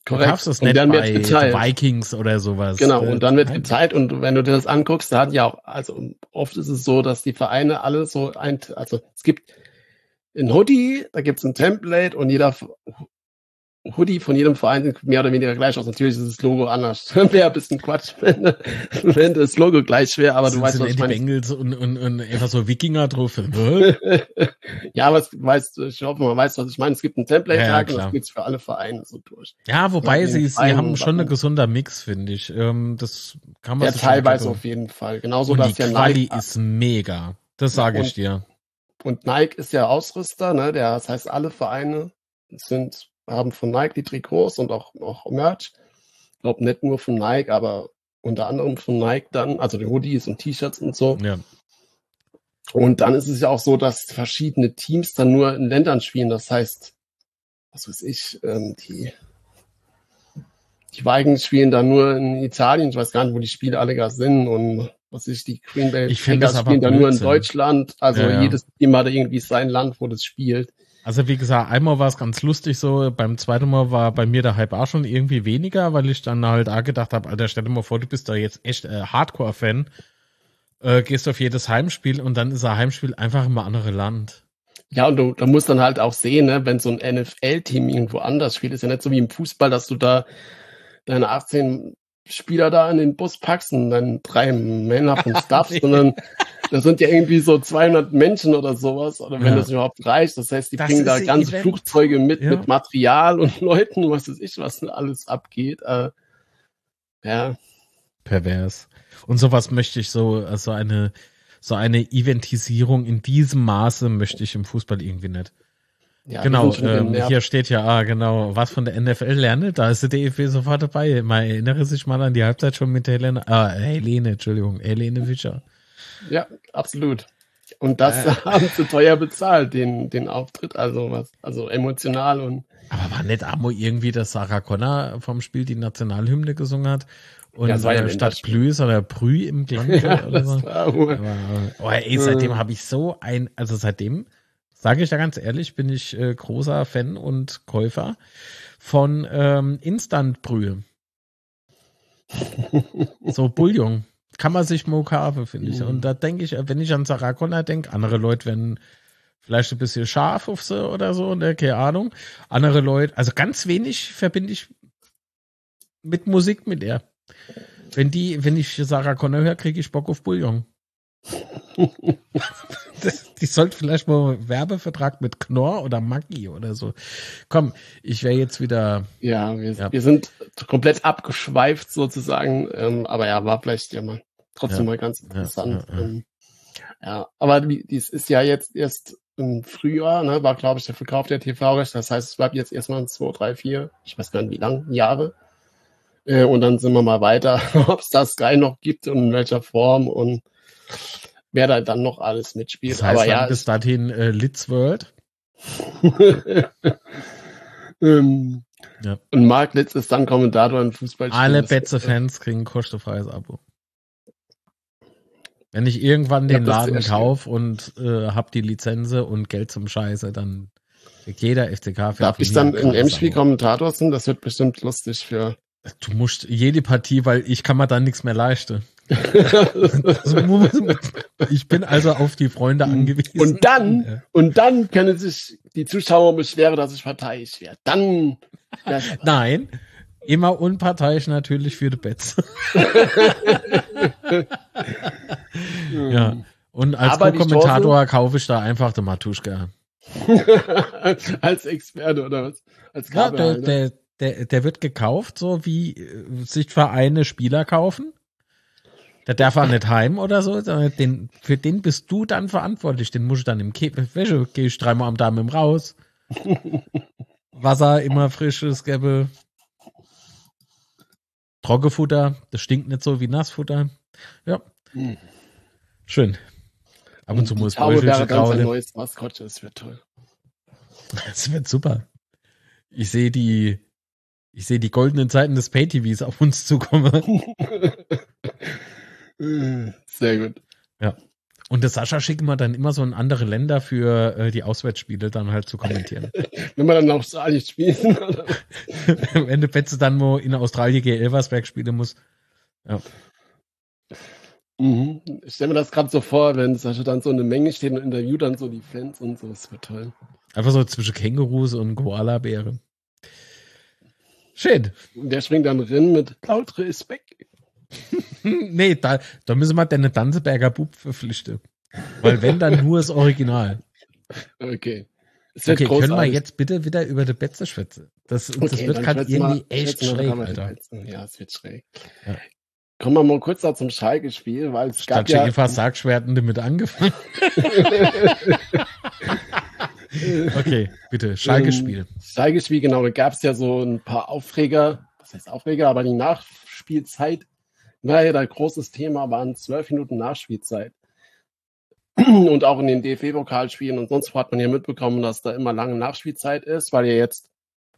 Korrekt. Du kaufst es nicht bei Vikings oder sowas. Genau, und dann wird geteilt und wenn du dir das anguckst, da hat ja auch, also oft ist es so, dass die Vereine alle so also es gibt ein Hoodie, da gibt's ein Template und jeder Hoodie von jedem Verein sieht mehr oder weniger gleich aus. Natürlich ist das Logo anders. Wäre ein bisschen Quatsch, wenn das Logo gleich wäre, aber du weißt, was ich meine. Bengals und einfach so Wikinger drauf. Ja, aber ich hoffe, man weiß, was ich meine. Es gibt einen Template-Tag und das gibt's für alle Vereine so durch. Ja, wobei sie haben schon einen gesunder Mix, finde ich. Das kann man ja, teilweise auf jeden Fall. Genauso, und dass die Quali ist mega. Das sage ich dir. Und Nike ist ja Ausrüster, ne? Das heißt, alle Vereine haben von Nike die Trikots und auch Merch. Ich glaube nicht nur von Nike, aber unter anderem von Nike dann, also die Hoodies und T-Shirts und so. Ja. Und dann ist es ja auch so, dass verschiedene Teams dann nur in Ländern spielen. Das heißt, was weiß ich, die Vikings spielen dann nur in Italien. Ich weiß gar nicht, wo die Spiele alle gar sind. Und was weiß ich, die Green Bay Packers spielen dann nur in Deutschland. Also jedes Team hat irgendwie sein Land, wo das spielt. Also wie gesagt, einmal war es ganz lustig so, beim zweiten Mal war bei mir der Hype auch schon irgendwie weniger, weil ich dann halt auch gedacht habe, Alter, stell dir mal vor, du bist da jetzt echt Hardcore-Fan, gehst auf jedes Heimspiel und dann ist ein Heimspiel einfach im anderen Land. Ja, und du musst dann halt auch sehen, ne, wenn so ein NFL-Team irgendwo anders spielt, ist ja nicht so wie im Fußball, dass du da deine 18 Spieler da in den Bus packst und dann 3 Männer vom Staff, sondern das sind ja irgendwie so 200 Menschen oder sowas, oder wenn das überhaupt reicht. Das heißt, die bringen da ganze Flugzeuge mit Material und Leuten, was weiß ich, was alles abgeht. Ja. Pervers. Und sowas möchte ich so eine Eventisierung in diesem Maße möchte ich im Fußball irgendwie nicht. Ja, genau, hier steht ja, genau, was von der NFL lerne, da ist der DFB sofort dabei. Man erinnere sich mal an die Halbzeit schon mit Helene Fischer. Ja, absolut. Und das haben sie teuer bezahlt, den Auftritt, also emotional und. Aber war nicht Amo irgendwie, dass Sarah Connor vom Spiel die Nationalhymne gesungen hat? Und statt Plüs oder Brü im Klang oder so. Seitdem habe ich seitdem, sage ich da ganz ehrlich, bin ich großer Fan und Käufer von Instant-Brühe. So Bouillon. Kann man sich mal kaufen, finde ich. Und da denke ich, wenn ich an Sarah Connor denke, andere Leute werden vielleicht ein bisschen scharf auf sie oder so, ne, keine Ahnung. Andere Leute, also ganz wenig verbinde ich mit Musik mit der. Wenn ich Sarah Connor höre, kriege ich Bock auf Bouillon. Die sollte vielleicht mal einen Werbevertrag mit Knorr oder Maggi oder so. Komm, ich wäre jetzt wieder. Ja, wir sind komplett abgeschweift sozusagen, aber ja, war vielleicht ja mal trotzdem mal ganz interessant. Ja, aber dies ist ja jetzt erst im Frühjahr, ne, war glaube ich der Verkauf der TV-Rechte. Das heißt, es bleibt jetzt erstmal 2, 3, 4, ich weiß gar nicht wie lang, Jahre. Und dann sind wir mal weiter, ob es das Sky noch gibt und in welcher Form und wer da dann noch alles mitspielt. Das heißt, aber ja, bis dahin Litz World. Und Marc Litz ist dann Kommentator im Fußballspiel. Alle Betze-Fans kriegen ein kostenfreies Abo. Wenn ich irgendwann den Laden kaufe und hab die Lizenz und Geld zum Scheiße, dann kriegt jeder FCK-Fan. Darf ich dann im M-Spiel Kommentator sein? Das wird bestimmt lustig für. Du musst jede Partie, weil ich kann mir dann nichts mehr leisten. Ich bin also auf die Freunde angewiesen. Und dann können sich die Zuschauer beschweren, dass ich parteiisch werde. Dann. Nein, immer unparteiisch natürlich für die Bets. Ja. Und als Co-Kommentator kaufe ich da einfach den Matuschka. Als Experte oder was? Als der wird gekauft, so wie sich Vereine Spieler kaufen. Der darf auch nicht heim oder so. Für den bist du dann verantwortlich. Den musst du dann im Wäsche, gehe ich 3-mal am Tag mit ihm raus. Wasser immer frisches gäbe. Trockenfutter, das stinkt nicht so wie Nassfutter. Ja. Schön. Ab und zu muss man wäre dann ein neues Maskottchen, das wird toll. Das wird super. Ich sehe die goldenen Zeiten des Pay-TVs auf uns zukommen. Sehr gut. Ja. Und das Sascha schicken wir dann immer so in andere Länder für die Auswärtsspiele dann halt zu kommentieren. Wenn wir dann in Australien spielen. Oder? Wenn du Betze dann wo in Australien gegen Elversberg spielen muss. Ja. Mhm. Ich stelle mir das gerade so vor, wenn Sascha dann so eine Menge steht und interviewt dann so die Fans und so. Das wird toll. Einfach so zwischen Kängurus und Koalabären. Schön. Und der springt dann drin mit laut Respekt. Nee, da müssen wir den Danzeberger Bub verpflichten. Weil wenn, dann nur das Original. Okay. Okay, können wir jetzt bitte wieder über die Betze schwätzen? Das wird gerade irgendwie echt schräg, Alter. Ja, es wird schräg. Ja. Kommen wir mal kurz da zum Schalke-Spiel, weil es gab ja... Statt Sargschwerten damit angefangen. Okay, bitte, Schalke-Spiel. Schalke-Spiel, genau, da gab es ja so ein paar Aufreger, was heißt Aufreger, aber die Nachspielzeit war ja da großes Thema, waren 12 Minuten Nachspielzeit. Und auch in den DFB-Pokalspielen und sonst hat man ja mitbekommen, dass da immer lange Nachspielzeit ist, weil ja jetzt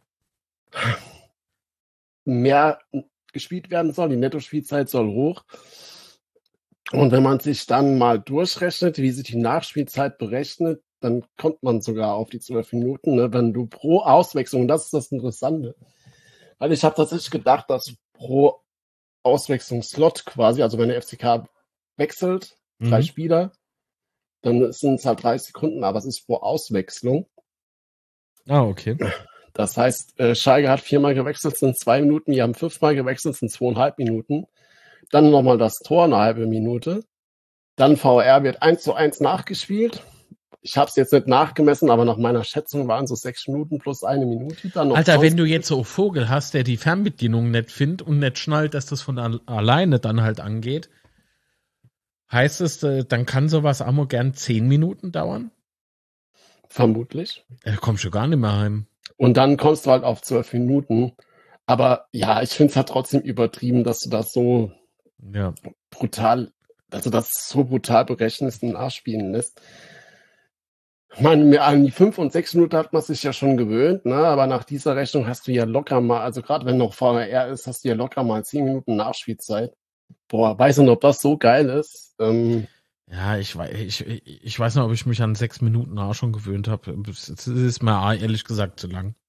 mehr gespielt werden soll, die Nettospielzeit soll hoch. Und wenn man sich dann mal durchrechnet, wie sich die Nachspielzeit berechnet, dann kommt man sogar auf die 12 Minuten, ne? Wenn du pro Auswechslung, das ist das Interessante. Weil ich habe tatsächlich gedacht, dass pro Auswechslungsslot quasi, also wenn der FCK wechselt, 3 Spieler, dann sind es halt 30 Sekunden, aber es ist pro Auswechslung. Ah, okay. Das heißt, Schalke hat 4-mal gewechselt, sind 2 Minuten, wir haben 5-mal gewechselt, sind 2,5 Minuten. Dann nochmal das Tor, eine halbe Minute. Dann VR wird 1:1 nachgespielt. Ich habe es jetzt nicht nachgemessen, aber nach meiner Schätzung waren so 6 Minuten plus 1 Minute. Dann noch Alter, wenn du jetzt so einen Vogel hast, der die Fernbedienung nicht findet und nicht schnallt, dass das von alleine dann halt angeht, heißt es, dann kann sowas auch gern 10 Minuten dauern? Vermutlich. Kommst du gar nicht mehr heim. Und dann kommst du halt auf 12 Minuten. Aber ja, ich finde es halt trotzdem übertrieben, dass du das so brutal, also das so brutal berechnest und nachspielen lässt. Ich meine, an die 5 und 6 Minuten hat man sich ja schon gewöhnt, ne? Aber nach dieser Rechnung hast du ja locker mal, also gerade wenn noch VR ist, hast du ja locker mal 10 Minuten Nachspielzeit. Boah, weiß nicht, ob das so geil ist. Ja, ich weiß nicht, ob ich mich an 6 Minuten auch schon gewöhnt habe. Es ist mir ehrlich gesagt zu lang.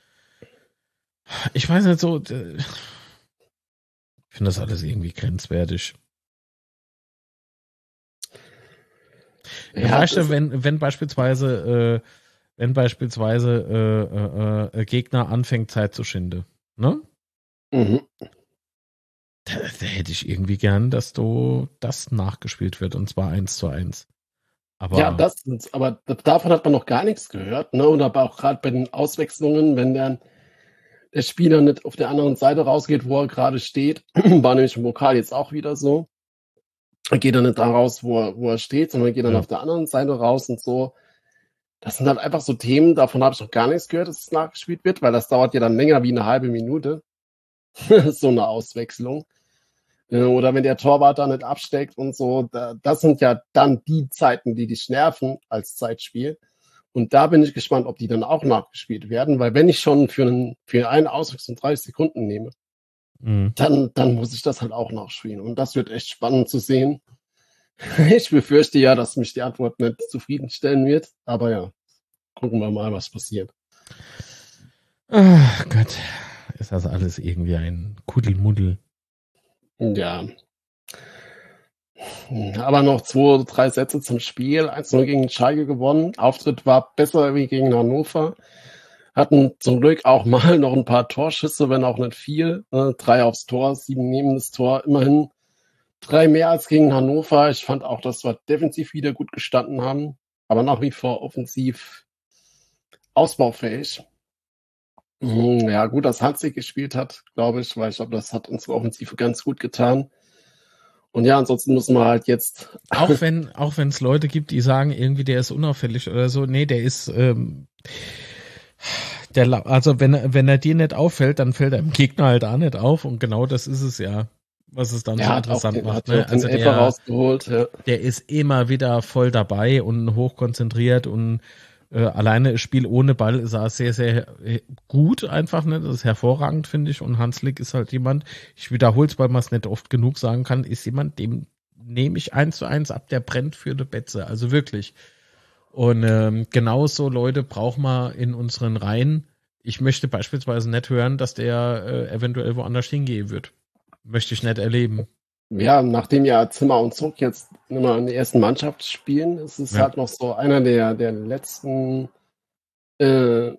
Ich weiß nicht so. Ich finde das alles irgendwie grenzwertig. Ja, weißt du, wenn beispielsweise Gegner anfängt, Zeit zu schinden, ne? Mhm. Da hätte ich irgendwie gern, dass das nachgespielt wird, und zwar 1:1. Aber ja, aber davon hat man noch gar nichts gehört, ne? Und aber auch gerade bei den Auswechslungen, wenn dann der Spieler nicht auf der anderen Seite rausgeht, wo er gerade steht, war nämlich im Pokal jetzt auch wieder so. Er geht dann nicht da raus, wo er steht, sondern geht dann auf der anderen Seite raus und so. Das sind halt einfach so Themen, davon habe ich noch gar nichts gehört, dass es nachgespielt wird, weil das dauert ja dann länger wie eine halbe Minute. So eine Auswechslung. Oder wenn der Torwart da nicht absteckt und so, das sind ja dann die Zeiten, die dich nerven als Zeitspiel. Und da bin ich gespannt, ob die dann auch nachgespielt werden, weil wenn ich schon für einen Auswechslung 30 Sekunden nehme, dann muss ich das halt auch nachspielen. Und das wird echt spannend zu sehen. Ich befürchte ja, dass mich die Antwort nicht zufriedenstellen wird, aber ja, gucken wir mal, was passiert. Ach Gott, ist das alles irgendwie ein Kuddelmuddel. Ja. Aber noch 2, 3 Sätze zum Spiel. 1:0 gegen Schalke gewonnen. Auftritt war besser wie gegen Hannover. Hatten zum Glück auch mal noch ein paar Torschüsse, wenn auch nicht viel. 3 aufs Tor, 7 neben das Tor. Immerhin 3 mehr als gegen Hannover. Ich fand auch, dass wir defensiv wieder gut gestanden haben. Aber nach wie vor offensiv ausbaufähig. Ja, gut, dass Hansig gespielt hat, glaube ich, weil ich glaube, das hat unsere Offensive ganz gut getan. Und ja, ansonsten müssen wir halt jetzt. Auch wenn es Leute gibt, die sagen, irgendwie der ist unauffällig oder so. Nee, der ist, also wenn er dir nicht auffällt, dann fällt er dem Gegner halt auch nicht auf. Und genau das ist es ja, was es dann so interessant macht. Ne? Also der ist immer wieder voll dabei und hochkonzentriert und alleine Spiel ohne Ball ist er sehr, sehr gut einfach, ne? Das ist hervorragend, finde ich. Und Hanslik ist halt jemand, ich wiederhole es, weil man es nicht oft genug sagen kann, ist jemand, dem nehme ich 1:1 ab, der brennt für eine Betze, also wirklich. Und genauso Leute brauchen wir in unseren Reihen. Ich möchte beispielsweise nicht hören, dass der eventuell woanders hingehen wird. Möchte ich nicht erleben. Ja, nachdem ja Zimmer und Zug jetzt immer in der ersten Mannschaft spielen, ist es halt noch so einer der letzten, wie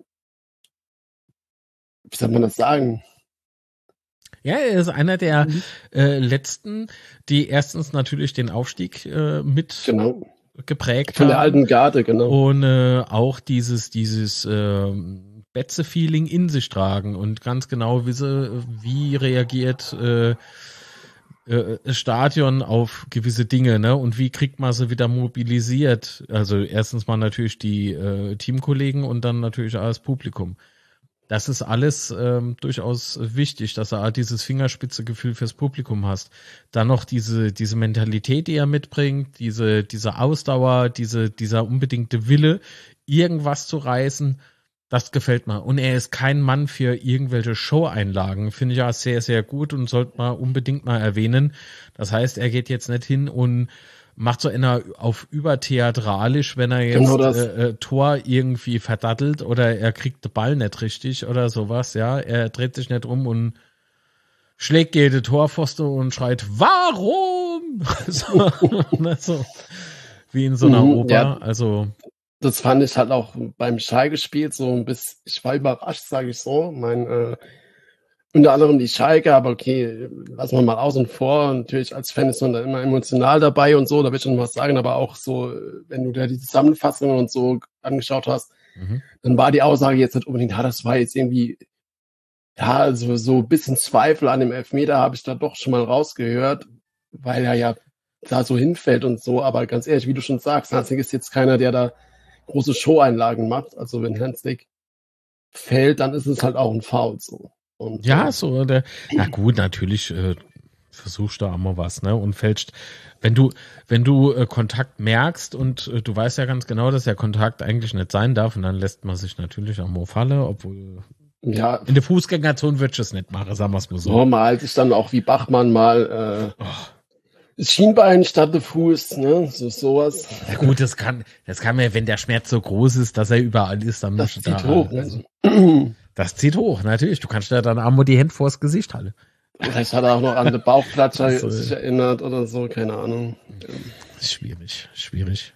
soll man das sagen? Ja, er ist einer der letzten, die erstens natürlich den Aufstieg mit geprägt von haben. Der alten Garde, genau. Und auch dieses Betze-Feeling in sich tragen und ganz genau wissen, wie reagiert Stadion auf gewisse Dinge, ne? Und wie kriegt man sie wieder mobilisiert? Also erstens mal natürlich die Teamkollegen und dann natürlich auch das Publikum. Das ist alles durchaus wichtig, dass du dieses Fingerspitzegefühl fürs Publikum hast. Dann noch diese Mentalität, die er mitbringt, diese Ausdauer, dieser unbedingte Wille, irgendwas zu reißen. Das gefällt mir. Und er ist kein Mann für irgendwelche Show-Einlagen. Finde ich ja sehr, sehr gut und sollte man unbedingt mal erwähnen. Das heißt, er geht jetzt nicht hin und macht so einer auf übertheatralisch, wenn er jetzt Tor irgendwie verdattelt oder er kriegt den Ball nicht richtig oder sowas. Ja, er dreht sich nicht um und schlägt jede Torpfoste und schreit, warum? so, wie in so einer Oper. Ja. Also das fand ich halt auch beim Schalke-Spiel so ein bisschen, ich war überrascht, sage ich so. Unter anderem die Schalke, aber okay, lassen wir mal außen vor. Natürlich als Fan ist man da immer emotional dabei und so, da will ich schon was sagen, aber auch so, wenn du da die Zusammenfassungen und so angeschaut hast, dann war die Aussage jetzt nicht unbedingt, das war jetzt irgendwie, also so ein bisschen Zweifel an dem Elfmeter habe ich da doch schon mal rausgehört, weil er ja da so hinfällt und so, aber ganz ehrlich, wie du schon sagst, Hanslik ist jetzt keiner, der da große Show-Einlagen macht. Also wenn Hanslik fällt, dann ist es halt auch ein Foul so. Und, ja, so, na gut, natürlich versuchst du auch mal was, ne? Und fälscht, wenn du Kontakt merkst und du weißt ja ganz genau, dass der Kontakt eigentlich nicht sein darf, und dann lässt man sich natürlich auch mal fallen, obwohl ja, in der Fußgängerzone würde ich das nicht machen, sagen wir es mal so. Normal sich dann auch wie Bachmann mal das Schienbein statt der Fuß, ne? Sowas. Ja gut, das kann man, wenn der Schmerz so groß ist, dass er überall ist, dann das musst zieht da hoch. Also, das zieht hoch, natürlich. Du kannst ja dann einmal die Hände vors Gesicht halten. Vielleicht hat er auch noch an den Bauchklatscher sich erinnert oder so, keine Ahnung. Schwierig.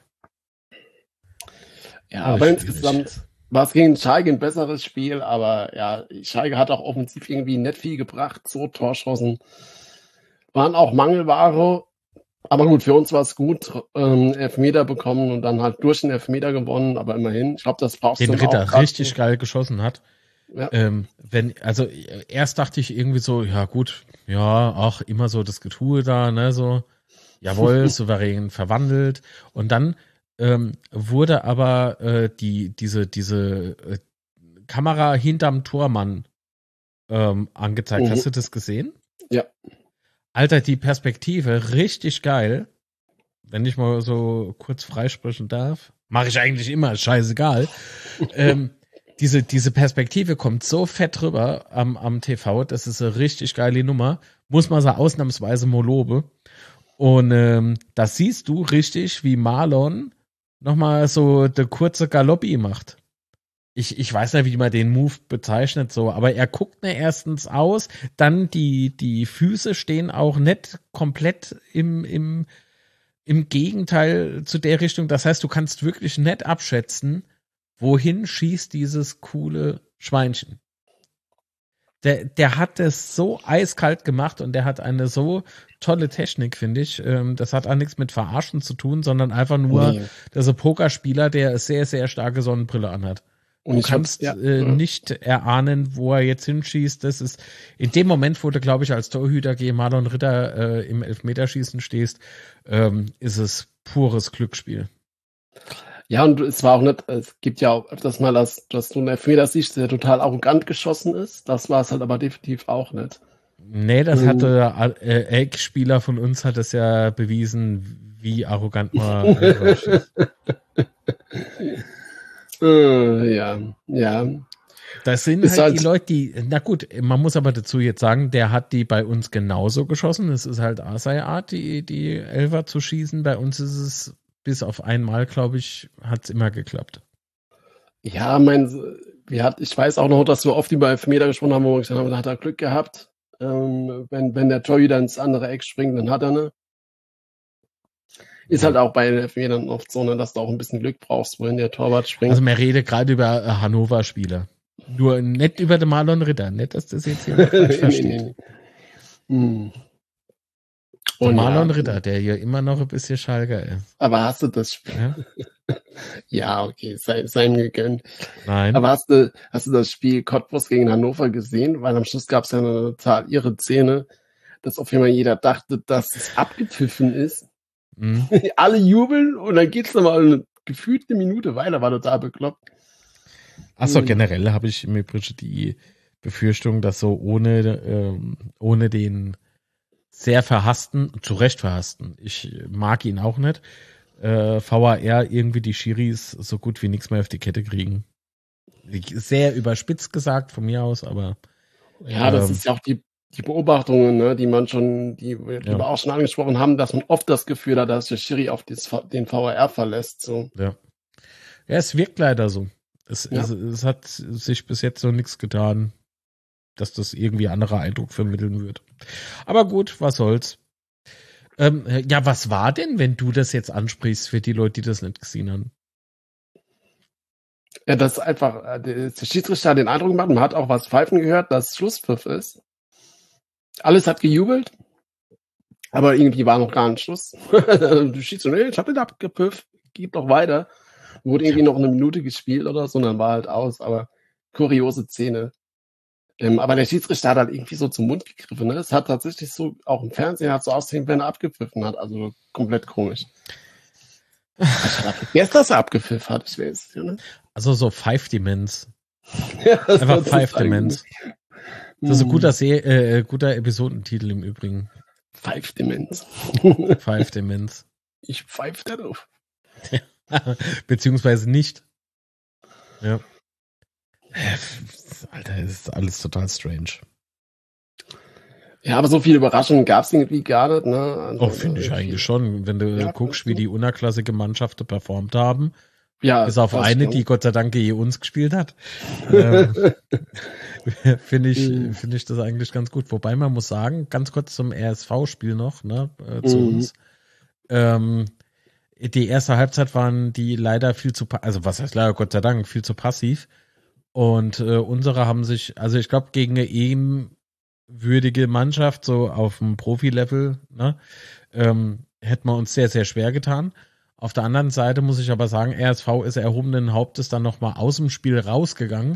Ja, aber insgesamt war es gegen Schalke ein besseres Spiel, aber ja, Schalke hat auch offensiv irgendwie nicht viel gebracht, so Torschancen waren auch Mangelware. Aber gut, für uns war es gut, Elfmeter bekommen und dann halt durch den Elfmeter gewonnen, aber immerhin, ich glaube, das brauchst du den Ritter richtig geil geschossen hat. Ja. Also erst dachte ich irgendwie so, ja gut, ja, auch immer so das Getue da, ne, so, jawohl, souverän verwandelt. Und dann wurde aber diese Kamera hinterm Tormann angezeigt. Hast du das gesehen? Ja. Alter, die Perspektive, richtig geil. Wenn ich mal so kurz freisprechen darf. Mache ich eigentlich immer, scheißegal. Diese Perspektive kommt so fett rüber am TV, das ist eine richtig geile Nummer. Muss man so ausnahmsweise mal loben. Und da siehst du richtig, wie Marlon nochmal so der kurze Galoppi macht. Ich weiß nicht, wie man den Move bezeichnet, so, aber er guckt mir erstens aus, dann die Füße stehen auch nicht komplett im Gegenteil zu der Richtung. Das heißt, du kannst wirklich nicht abschätzen, wohin schießt dieses coole Schweinchen. Der hat es so eiskalt gemacht und der hat eine so tolle Technik, finde ich. Das hat auch nichts mit Verarschen zu tun, sondern einfach nur, dass ein Pokerspieler, der eine sehr, sehr starke Sonnenbrille anhat. Und du kannst nicht erahnen, wo er jetzt hinschießt. Das ist in dem Moment, wo du, glaube ich, als Torhüter gegen Marlon Ritter im Elfmeterschießen stehst, ist es pures Glücksspiel. Ja, und es war auch nicht, es gibt ja auch öfters mal, dass du einen Elfmeter siehst, der total arrogant geschossen ist. Das war es halt aber definitiv auch nicht. Nee, das hatte Eckspieler von uns hat es ja bewiesen, wie arrogant man ist. Ja. Das sind halt die Leute, die, na gut, man muss aber dazu jetzt sagen, der hat die bei uns genauso geschossen. Es ist halt seine Art, die Elfer zu schießen. Bei uns ist es bis auf einmal, glaube ich, hat es immer geklappt. Ja, ich weiß auch noch, dass wir oft über Elfmeter gesprochen haben, wo wir gesagt haben, da hat er Glück gehabt. Wenn der Torhüter ins andere Eck springt, dann hat er eine. Ist halt auch bei den Elfmetern oft so, ne, dass du auch ein bisschen Glück brauchst, wohin der Torwart springt. Also man redet gerade über Hannover-Spieler. Nur nicht über den Marlon Ritter, nicht, dass das jetzt jemand falsch versteht. Nee. Und Marlon Ritter, der hier immer noch ein bisschen Schalker ist. Aber hast du das Spiel? Ja, ja, okay, sei ihm gegönnt. Nein. Aber hast du das Spiel Cottbus gegen Hannover gesehen? Weil am Schluss gab es ja eine total irre Szene, dass auf einmal jeder dachte, dass es abgepfiffen ist. Mhm. Alle jubeln und dann geht's nochmal gefühlt eine Minute weiter, war total bekloppt. Achso, generell habe ich im Übrigen die Befürchtung, dass so ohne den sehr verhassten, zu Recht verhassten, ich mag ihn auch nicht, VAR irgendwie die Schiris so gut wie nichts mehr auf die Kette kriegen. Sehr überspitzt gesagt von mir aus, aber ja, das ist ja auch die Beobachtungen, ne, die wir auch schon angesprochen haben, dass man oft das Gefühl hat, dass der Schiri auf den VAR verlässt. So. Ja, es wirkt leider so. Es hat sich bis jetzt so nichts getan, dass das irgendwie anderer Eindruck vermitteln wird. Aber gut, was soll's. Ja, was war denn, wenn du das jetzt ansprichst für die Leute, die das nicht gesehen haben? Ja, das ist einfach, der Schiedsrichter hat den Eindruck gemacht, man hat auch was pfeifen gehört, dass Schlusspfiff ist. Alles hat gejubelt, aber irgendwie war noch gar ein Schluss. Du schießt so, ich hab den abgepfiffen, geht noch weiter. Wurde irgendwie noch eine Minute gespielt oder so, und dann war halt aus, aber kuriose Szene. Aber der Schiedsrichter hat halt irgendwie so zum Mund gegriffen. Ne? Es hat tatsächlich so, auch im Fernsehen hat so ausgesehen, wenn er abgepfiffen hat. Also komplett komisch. Ich habe vergessen, dass er abgepfiffen hat. Ich weiß, ja, ne? Also so Five Demenz. Ja, einfach Five Demenz. Das ist ein guter Episodentitel im Übrigen. Five Demenz. Five Demenz. Ich pfeife darauf. Beziehungsweise nicht. Ja. Alter, das ist alles total strange. Ja, aber so viele Überraschungen gab es irgendwie gar nicht. Ne? Also, finde ich eigentlich schon. Wenn du guckst, wie die unerklassige Mannschaften performt haben, ja, bis auf eine, die Gott sei Dank gegen uns gespielt hat, finde ich das eigentlich ganz gut. Wobei man muss sagen, ganz kurz zum RSV-Spiel noch, ne, zu uns. Die erste Halbzeit waren die leider viel zu, also was heißt leider, Gott sei Dank, viel zu passiv. Und unsere haben sich, also ich glaube, gegen eine ebenwürdige Mannschaft, so auf dem Profi-Level, ne, hätten wir uns sehr, sehr schwer getan. Auf der anderen Seite muss ich aber sagen, RSV ist erhobenen Hauptes dann nochmal aus dem Spiel rausgegangen,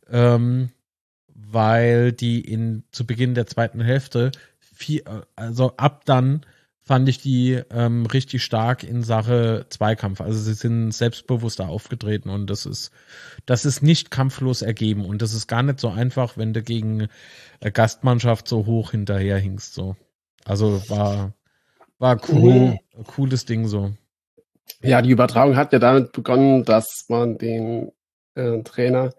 weil die zu Beginn der zweiten Hälfte, also ab dann fand ich die richtig stark in Sache Zweikampf. Also sie sind selbstbewusster aufgetreten und das ist nicht kampflos ergeben und das ist gar nicht so einfach, wenn du gegen eine Gastmannschaft so hoch hinterher hingst. So. Also war cool, cooles Ding so. Ja, die Übertragung hat ja damit begonnen, dass man den Trainer,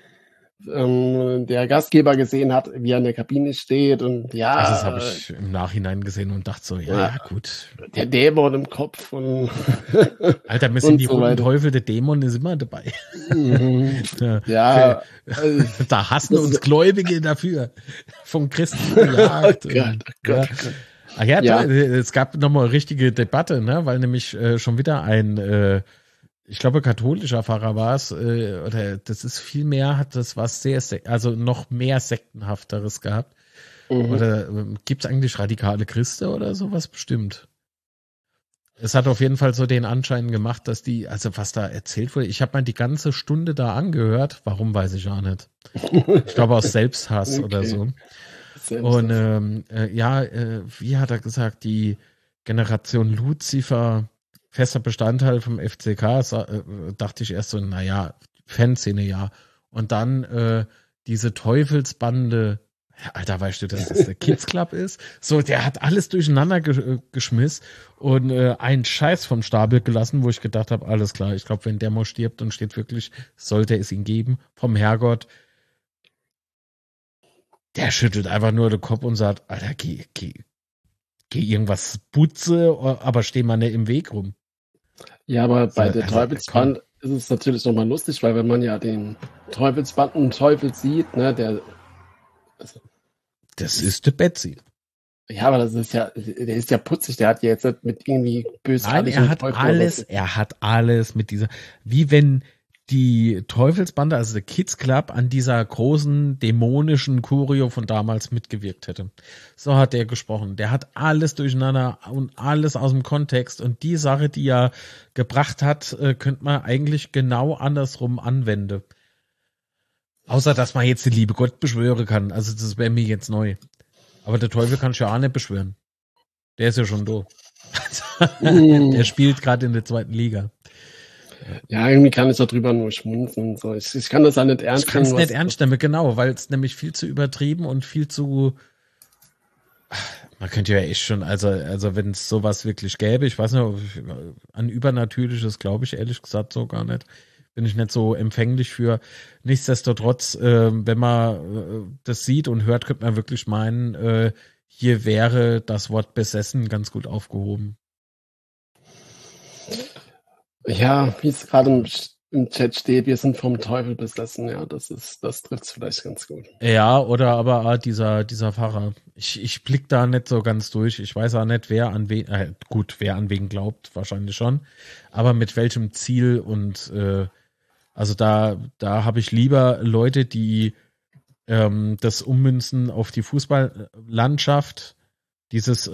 der Gastgeber gesehen hat, wie er in der Kabine steht und ja. Also das habe ich im Nachhinein gesehen und dachte so, ja gut. Der Dämon im Kopf und Alter, wir sind die so roten Teufel, der Dämon ist immer dabei. Ja. Da hassen uns Gläubige dafür. Vom Christen gejagt. Oh Gott. Ach ja, es gab nochmal eine richtige Debatte, ne, weil nämlich schon wieder ein ich glaube, katholischer Pfarrer war es, oder das ist viel mehr, hat das was also noch mehr Sektenhafteres gehabt. Oder gibt es eigentlich radikale Christen oder sowas bestimmt? Es hat auf jeden Fall so den Anschein gemacht, dass also was da erzählt wurde, ich habe mal die ganze Stunde da angehört, warum weiß ich auch nicht. Ich glaube aus Selbsthass oder so. Und wie hat er gesagt, die Generation Luzifer, fester Bestandteil vom FCK, dachte ich erst so, naja, Fanszene, ja. Und dann diese Teufelsbande, Alter, weißt du, dass das der Kids Club ist? So, der hat alles durcheinander geschmissen und einen Scheiß vom Stapel gelassen, wo ich gedacht habe, alles klar, ich glaube, wenn der mal stirbt und steht wirklich, sollte es ihn geben, vom Herrgott, Der schüttelt einfach nur den Kopf und sagt, Alter, geh irgendwas putze, aber steh mal nicht im Weg rum. Ja, aber bei der Teufelsband ist es natürlich nochmal lustig, weil wenn man ja den Teufel sieht, ne, das ist der Betsy. Ja, aber der ist ja putzig, der hat ja jetzt nicht mit irgendwie bösartigen er hat alles mit dieser, wie wenn die Teufelsbande, also der Kids Club, an dieser großen dämonischen Choreo von damals mitgewirkt hätte. So hat der gesprochen. Der hat alles durcheinander und alles aus dem Kontext, und die Sache, die er gebracht hat, könnte man eigentlich genau andersrum anwenden. Außer, dass man jetzt den liebe Gott beschwören kann. Also das wäre mir jetzt neu. Aber der Teufel kann ich ja auch nicht beschwören. Der ist ja schon da. Der spielt gerade in der 2. Liga. Ja, irgendwie kann ich darüber nur schmunzeln. So. Ich kann das auch nicht ernst nehmen. Ich kann es nicht ernst nehmen, genau, weil es nämlich viel zu übertrieben und viel zu... Man könnte ja echt schon, also wenn es sowas wirklich gäbe, ich weiß nicht, an Übernatürliches glaube ich ehrlich gesagt so gar nicht. Bin ich nicht so empfänglich für. Nichtsdestotrotz, wenn man das sieht und hört, könnte man wirklich meinen, hier wäre das Wort besessen ganz gut aufgehoben. Ja, wie es gerade im Chat steht, wir sind vom Teufel besessen. Ja, das trifft es vielleicht ganz gut. Ja, oder aber dieser Pfarrer. Ich blick da nicht so ganz durch. Ich weiß auch nicht, wer an wen glaubt, wahrscheinlich schon. Aber mit welchem Ziel und also da habe ich lieber Leute, die das ummünzen auf die Fußballlandschaft, dieses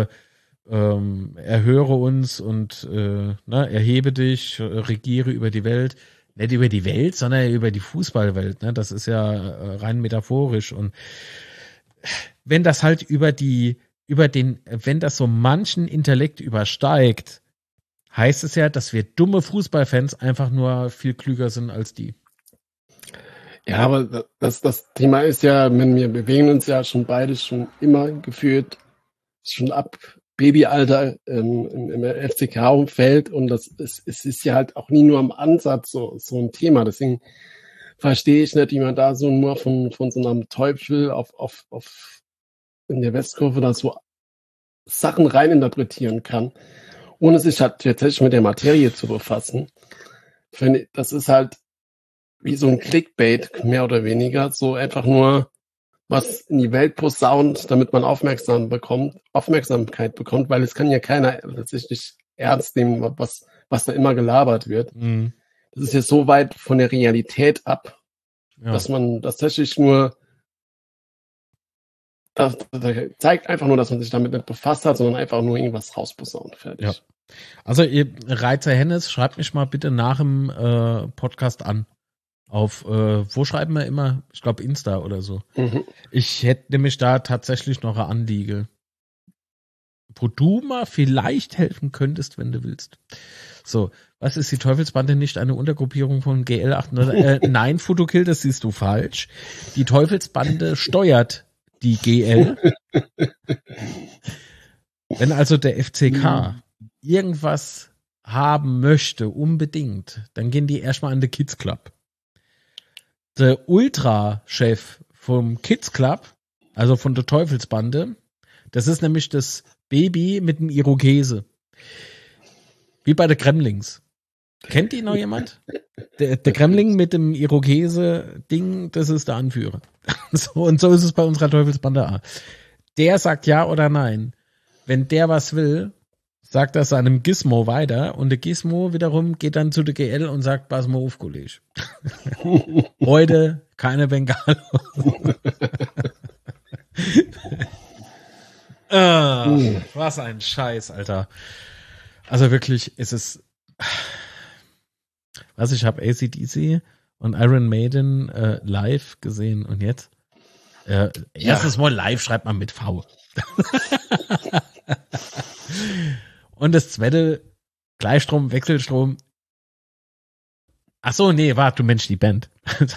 erhöre uns und erhebe dich, regiere über die Welt. Nicht über die Welt, sondern über die Fußballwelt. Ne? Das ist ja rein metaphorisch. Und wenn das halt wenn das so manchen Intellekt übersteigt, heißt es ja, dass wir dumme Fußballfans einfach nur viel klüger sind als die. Ja, aber das Thema ist ja, wir bewegen uns ja schon beide schon immer gefühlt, schon ab Babyalter im FCK-Umfeld, und es ist ja halt auch nie nur am Ansatz so ein Thema. Deswegen verstehe ich nicht, wie man da so nur von so einem Teufel auf in der Westkurve da so Sachen reininterpretieren kann, ohne sich halt tatsächlich mit der Materie zu befassen. Das ist halt wie so ein Clickbait, mehr oder weniger, so einfach nur was in die Welt posaunt, damit man Aufmerksamkeit bekommt, weil es kann ja keiner tatsächlich ernst nehmen, was da immer gelabert wird. Mhm. Das ist ja so weit von der Realität ab, dass man das tatsächlich nur, das zeigt einfach nur, dass man sich damit nicht befasst hat, sondern einfach nur irgendwas rausposaunt. Fertig. Ja. Also ihr Reizer Hennes, schreibt mich mal bitte nach dem Podcast an. Auf, wo schreiben wir immer? Ich glaube Insta oder so. Mhm. Ich hätte nämlich da tatsächlich noch eine Anliege, wo du mal vielleicht helfen könntest, wenn du willst. So, was ist die Teufelsbande nicht eine Untergruppierung von GL 800? Nein, Fotokill, das siehst du falsch. Die Teufelsbande steuert die GL. Wenn also der FCK irgendwas haben möchte, unbedingt, dann gehen die erstmal an den Kids Club. Der Ultra-Chef vom Kids Club, also von der Teufelsbande, das ist nämlich das Baby mit dem Irokese. Wie bei der Gremlings. Kennt die noch jemand? Der Gremling mit dem Irokese-Ding, das ist der Anführer. Und so ist es bei unserer Teufelsbande auch. Der sagt ja oder nein. Wenn der was will, sagt er seinem Gizmo weiter, und der Gizmo wiederum geht dann zu der GL und sagt, pass mal auf, Kollege. Heute keine Bengalo. Was ein Scheiß, Alter. Also wirklich, ist es. Ich habe AC/DC und Iron Maiden live gesehen, und jetzt? Erstes Mal live schreibt man mit V. Und das zweite, Gleichstrom, Wechselstrom. Ach so, nee, warte, du Mensch, die Band.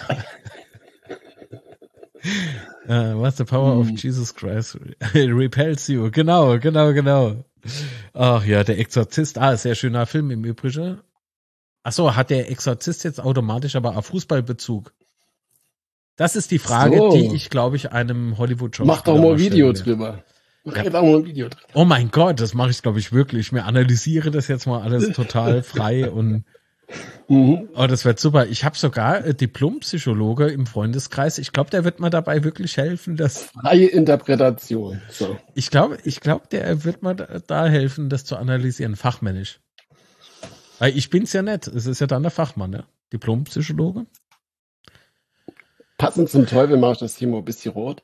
What's the power of Jesus Christ repels you? Genau. Ach ja, der Exorzist. Sehr schöner Film im Übrigen. Ach so, hat der Exorzist jetzt automatisch aber auf Fußballbezug? Das ist die Frage, So. die ich, glaube ich, einem Hollywood-Schauspieler Mach doch mal ein Video stellen werde. drüber. Mach einfach mal ein Video drüber. Oh mein Gott, das mache ich, glaube ich, wirklich. Mir analysiere das jetzt mal alles total frei und oh, das wird super. Ich habe sogar Diplompsychologe im Freundeskreis. Ich glaube, der wird mir dabei wirklich helfen, dass Freie Interpretation. So. ich glaube, der wird mir da helfen, das zu analysieren, fachmännisch. Weil ich bin's ja nicht. Es ist ja dann der Fachmann, ne? Diplompsychologe. Passend zum Teufel mache ich das hier mal ein bisschen rot.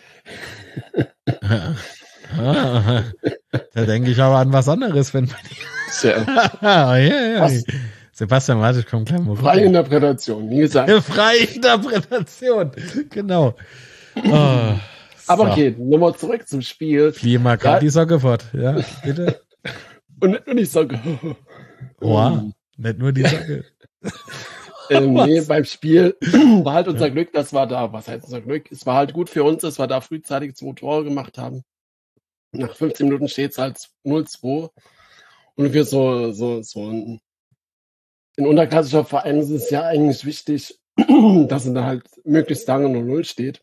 Da denke ich aber an was anderes, wenn man Tja, Sebastian, warte, ich komme gleich mal freie Interpretation, wie gesagt. Freie Interpretation, genau. Oh, Aber so. okay, nochmal zurück zum Spiel. Flieh mal gerade die Socke fort, ja, bitte. Und nicht nur die Socke. Wow, nicht nur die Socke. Nee, beim Spiel war halt unser Glück, das war da. Was heißt unser Glück? Es war halt gut für uns, dass wir da frühzeitig 2 Tore gemacht haben. Nach 15 Minuten steht es halt 0-2. Und für so ein unterklassischer Verein ist es ja eigentlich wichtig, dass er da halt möglichst lange 0-0 steht.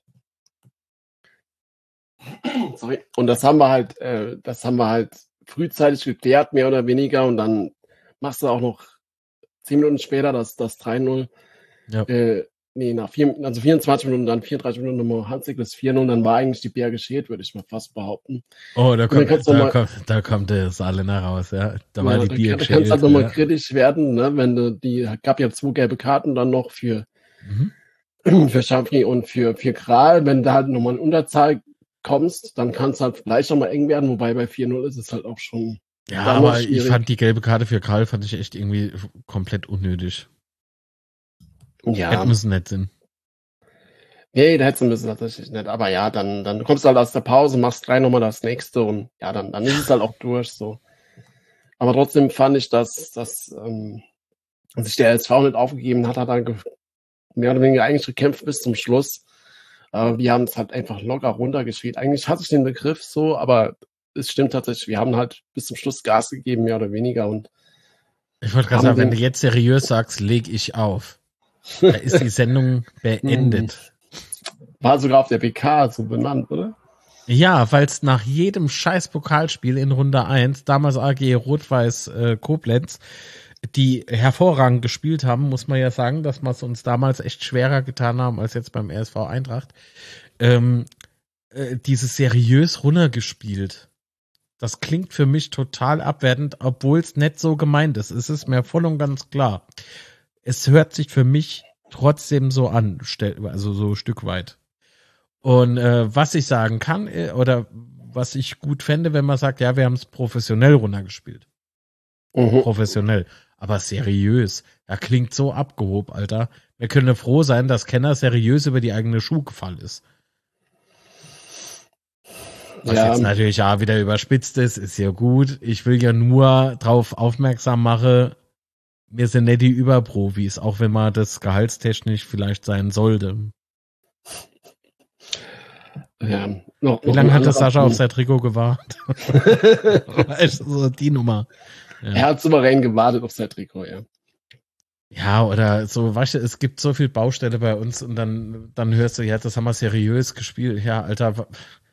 Sorry. Und das haben wir halt frühzeitig geklärt, mehr oder weniger. Und dann machst du auch noch 10 Minuten später das 3-0. Ja. Nach 24 Minuten, dann 34 Minuten nochmal Handzig das 4-0, dann war eigentlich die Berge geschät, würde ich mal fast behaupten. Oh, da kommt der Saarländer raus, ja. Da war die Bier geschät. Da kannst halt nochmal kritisch werden, ne, wenn gab ja 2 gelbe Karten dann noch für Schafri und für Kral. Wenn du halt nochmal in Unterzahl kommst, dann kann es halt vielleicht nochmal eng werden, wobei bei 4-0 ist es halt auch schon. Ja, aber ich fand die gelbe Karte für Kral fand ich echt irgendwie komplett unnötig. Ja. Hätte müssen nicht sein. Nee, da hättest du müssen tatsächlich nicht. Aber ja, dann kommst du halt aus der Pause, machst 3 nochmal das nächste und ja, dann ist es halt auch durch so. Aber trotzdem fand ich, dass sich der SV nicht aufgegeben hat, er mehr oder weniger eigentlich gekämpft bis zum Schluss. Wir haben es halt einfach locker runtergespielt. Eigentlich hatte ich den Begriff so, aber es stimmt tatsächlich, wir haben halt bis zum Schluss Gas gegeben, mehr oder weniger. Und ich wollte gerade sagen, wenn du jetzt seriös sagst, leg ich auf. Da ist die Sendung beendet. War sogar auf der PK so benannt, oder? Ja, weil es nach jedem scheiß Pokalspiel in Runde 1, damals AG Rot-Weiß Koblenz, die hervorragend gespielt haben, muss man ja sagen, dass wir es uns damals echt schwerer getan haben als jetzt beim RSV Eintracht, dieses seriös runtergespielt. Das klingt für mich total abwertend, obwohl es nicht so gemeint ist. Es ist mir voll und ganz klar. Es hört sich für mich trotzdem so an, also so ein Stück weit. Und was ich sagen kann, oder was ich gut fände, wenn man sagt, ja, wir haben es professionell runtergespielt. Professionell, aber seriös. Da klingt so abgehoben, Alter. Wir können froh sein, dass Kenner seriös über die eigene Schuhe gefallen ist. Was jetzt natürlich auch wieder überspitzt ist ja gut. Ich will ja nur drauf aufmerksam machen, wir sind nicht die Überprofis, auch wenn man das gehaltstechnisch vielleicht sein sollte. Ja, wie lange hat der Sascha auf sein Trikot gewartet? Weißt du, so die Nummer. Ja. Er hat souverän gewartet auf sein Trikot, ja. Ja, oder so, weißt du, es gibt so viel Baustelle bei uns und dann hörst du, ja, das haben wir seriös gespielt. Ja, Alter.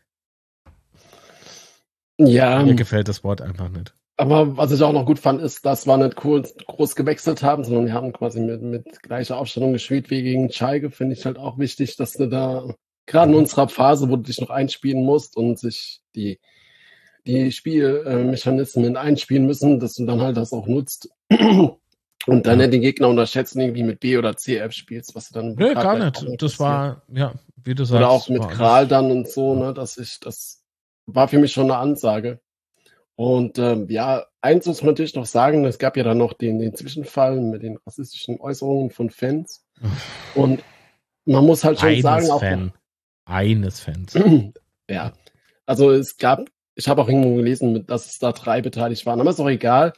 Ja. Mir gefällt das Wort einfach nicht. Aber was ich auch noch gut fand, ist, dass wir nicht groß gewechselt haben, sondern wir haben quasi mit gleicher Aufstellung gespielt wie gegen Schalke. Finde ich halt auch wichtig, dass du da, gerade in unserer Phase, wo du dich noch einspielen musst und sich die Spielmechanismen einspielen müssen, dass du dann halt das auch nutzt. Und dann nicht den Gegner unterschätzen, irgendwie mit B oder CF spielst, was du dann. Nee, gar nicht. Das war, ja, wie du sagst. Oder auch mit Kral dann und so, ne, das war für mich schon eine Ansage. Und ja, eins muss man natürlich noch sagen, es gab ja dann noch den Zwischenfall mit den rassistischen Äußerungen von Fans. Und man muss halt schon sagen, eines Fans. Ja, also ich habe auch irgendwo gelesen, dass es da 3 beteiligt waren, aber ist auch egal.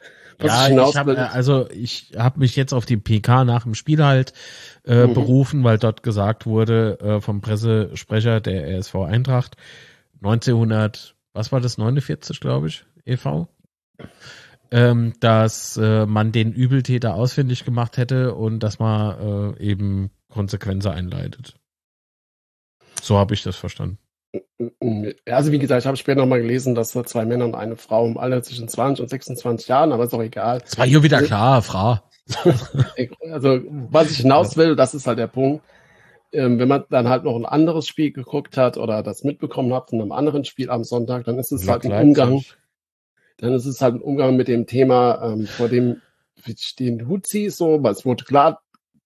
Ich habe mich jetzt auf die PK nach dem Spiel halt berufen, weil dort gesagt wurde vom Pressesprecher der RSV Eintracht 1949, glaube ich, e.V., dass man den Übeltäter ausfindig gemacht hätte und dass man eben Konsequenzen einleitet. So habe ich das verstanden. Also wie gesagt, ich habe später nochmal gelesen, dass da 2 Männer und eine Frau im Alter zwischen 20 und 26 Jahren, aber ist auch egal. Das war hier wieder klar, Frau. Also was ich hinaus will, das ist halt der Punkt. Wenn man dann halt noch ein anderes Spiel geguckt hat oder das mitbekommen hat von einem anderen Spiel am Sonntag, dann ist es halt ein Umgang. Dann ist es halt ein Umgang mit dem Thema, vor dem den Hutzi so, weil es wurde klar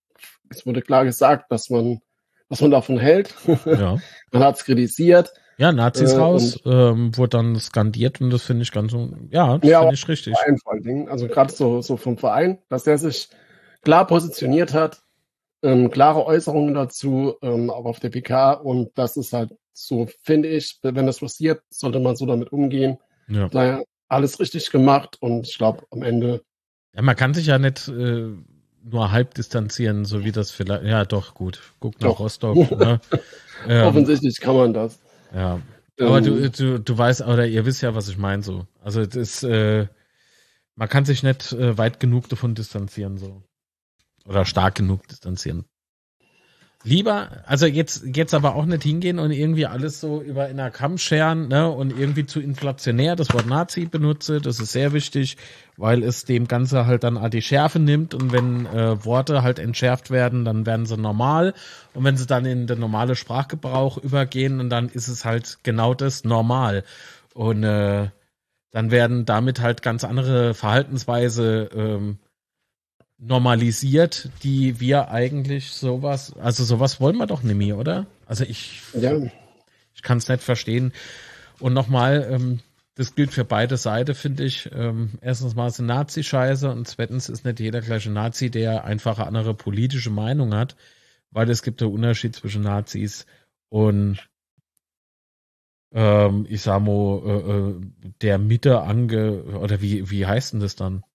gesagt, dass man, was man davon hält. Ja. Man hat es kritisiert. Ja, Nazis raus, wurde dann skandiert und das finde ich ganz, ja, das finde ich richtig. Verein vor allen Dingen, also gerade so vom Verein, dass der sich klar positioniert hat, klare Äußerungen dazu, auch auf der PK, und das ist halt so, finde ich, wenn das passiert, sollte man so damit umgehen. Ja. Daher alles richtig gemacht und ich glaube am Ende. Ja, man kann sich ja nicht nur halb distanzieren, so wie das vielleicht, ja doch, gut, guck nach Rostock. Ne? Offensichtlich kann man das. Ja, aber du weißt, oder ihr wisst ja, was ich meine so. Also das, man kann sich nicht weit genug davon distanzieren so. Oder stark genug distanzieren. Lieber, also jetzt aber auch nicht hingehen und irgendwie alles so über einen Kamm scheren, ne, und irgendwie zu inflationär das Wort Nazi benutze, das ist sehr wichtig, weil es dem Ganze halt dann die Schärfe nimmt, und wenn Worte halt entschärft werden, dann werden sie normal, und wenn sie dann in den normale Sprachgebrauch übergehen, und dann ist es halt genau das normal, und dann werden damit halt ganz andere Verhaltensweise normalisiert, die wir eigentlich sowas wollen wir doch nicht mehr, oder? Also ich kann es nicht verstehen. Und nochmal, das gilt für beide Seiten, finde ich. Erstens mal ist eine Nazi-Scheiße, und zweitens ist nicht jeder gleiche Nazi, der einfach eine andere politische Meinung hat, weil es gibt einen Unterschied zwischen Nazis und ich sag mal, der Mitte oder wie heißt denn das dann?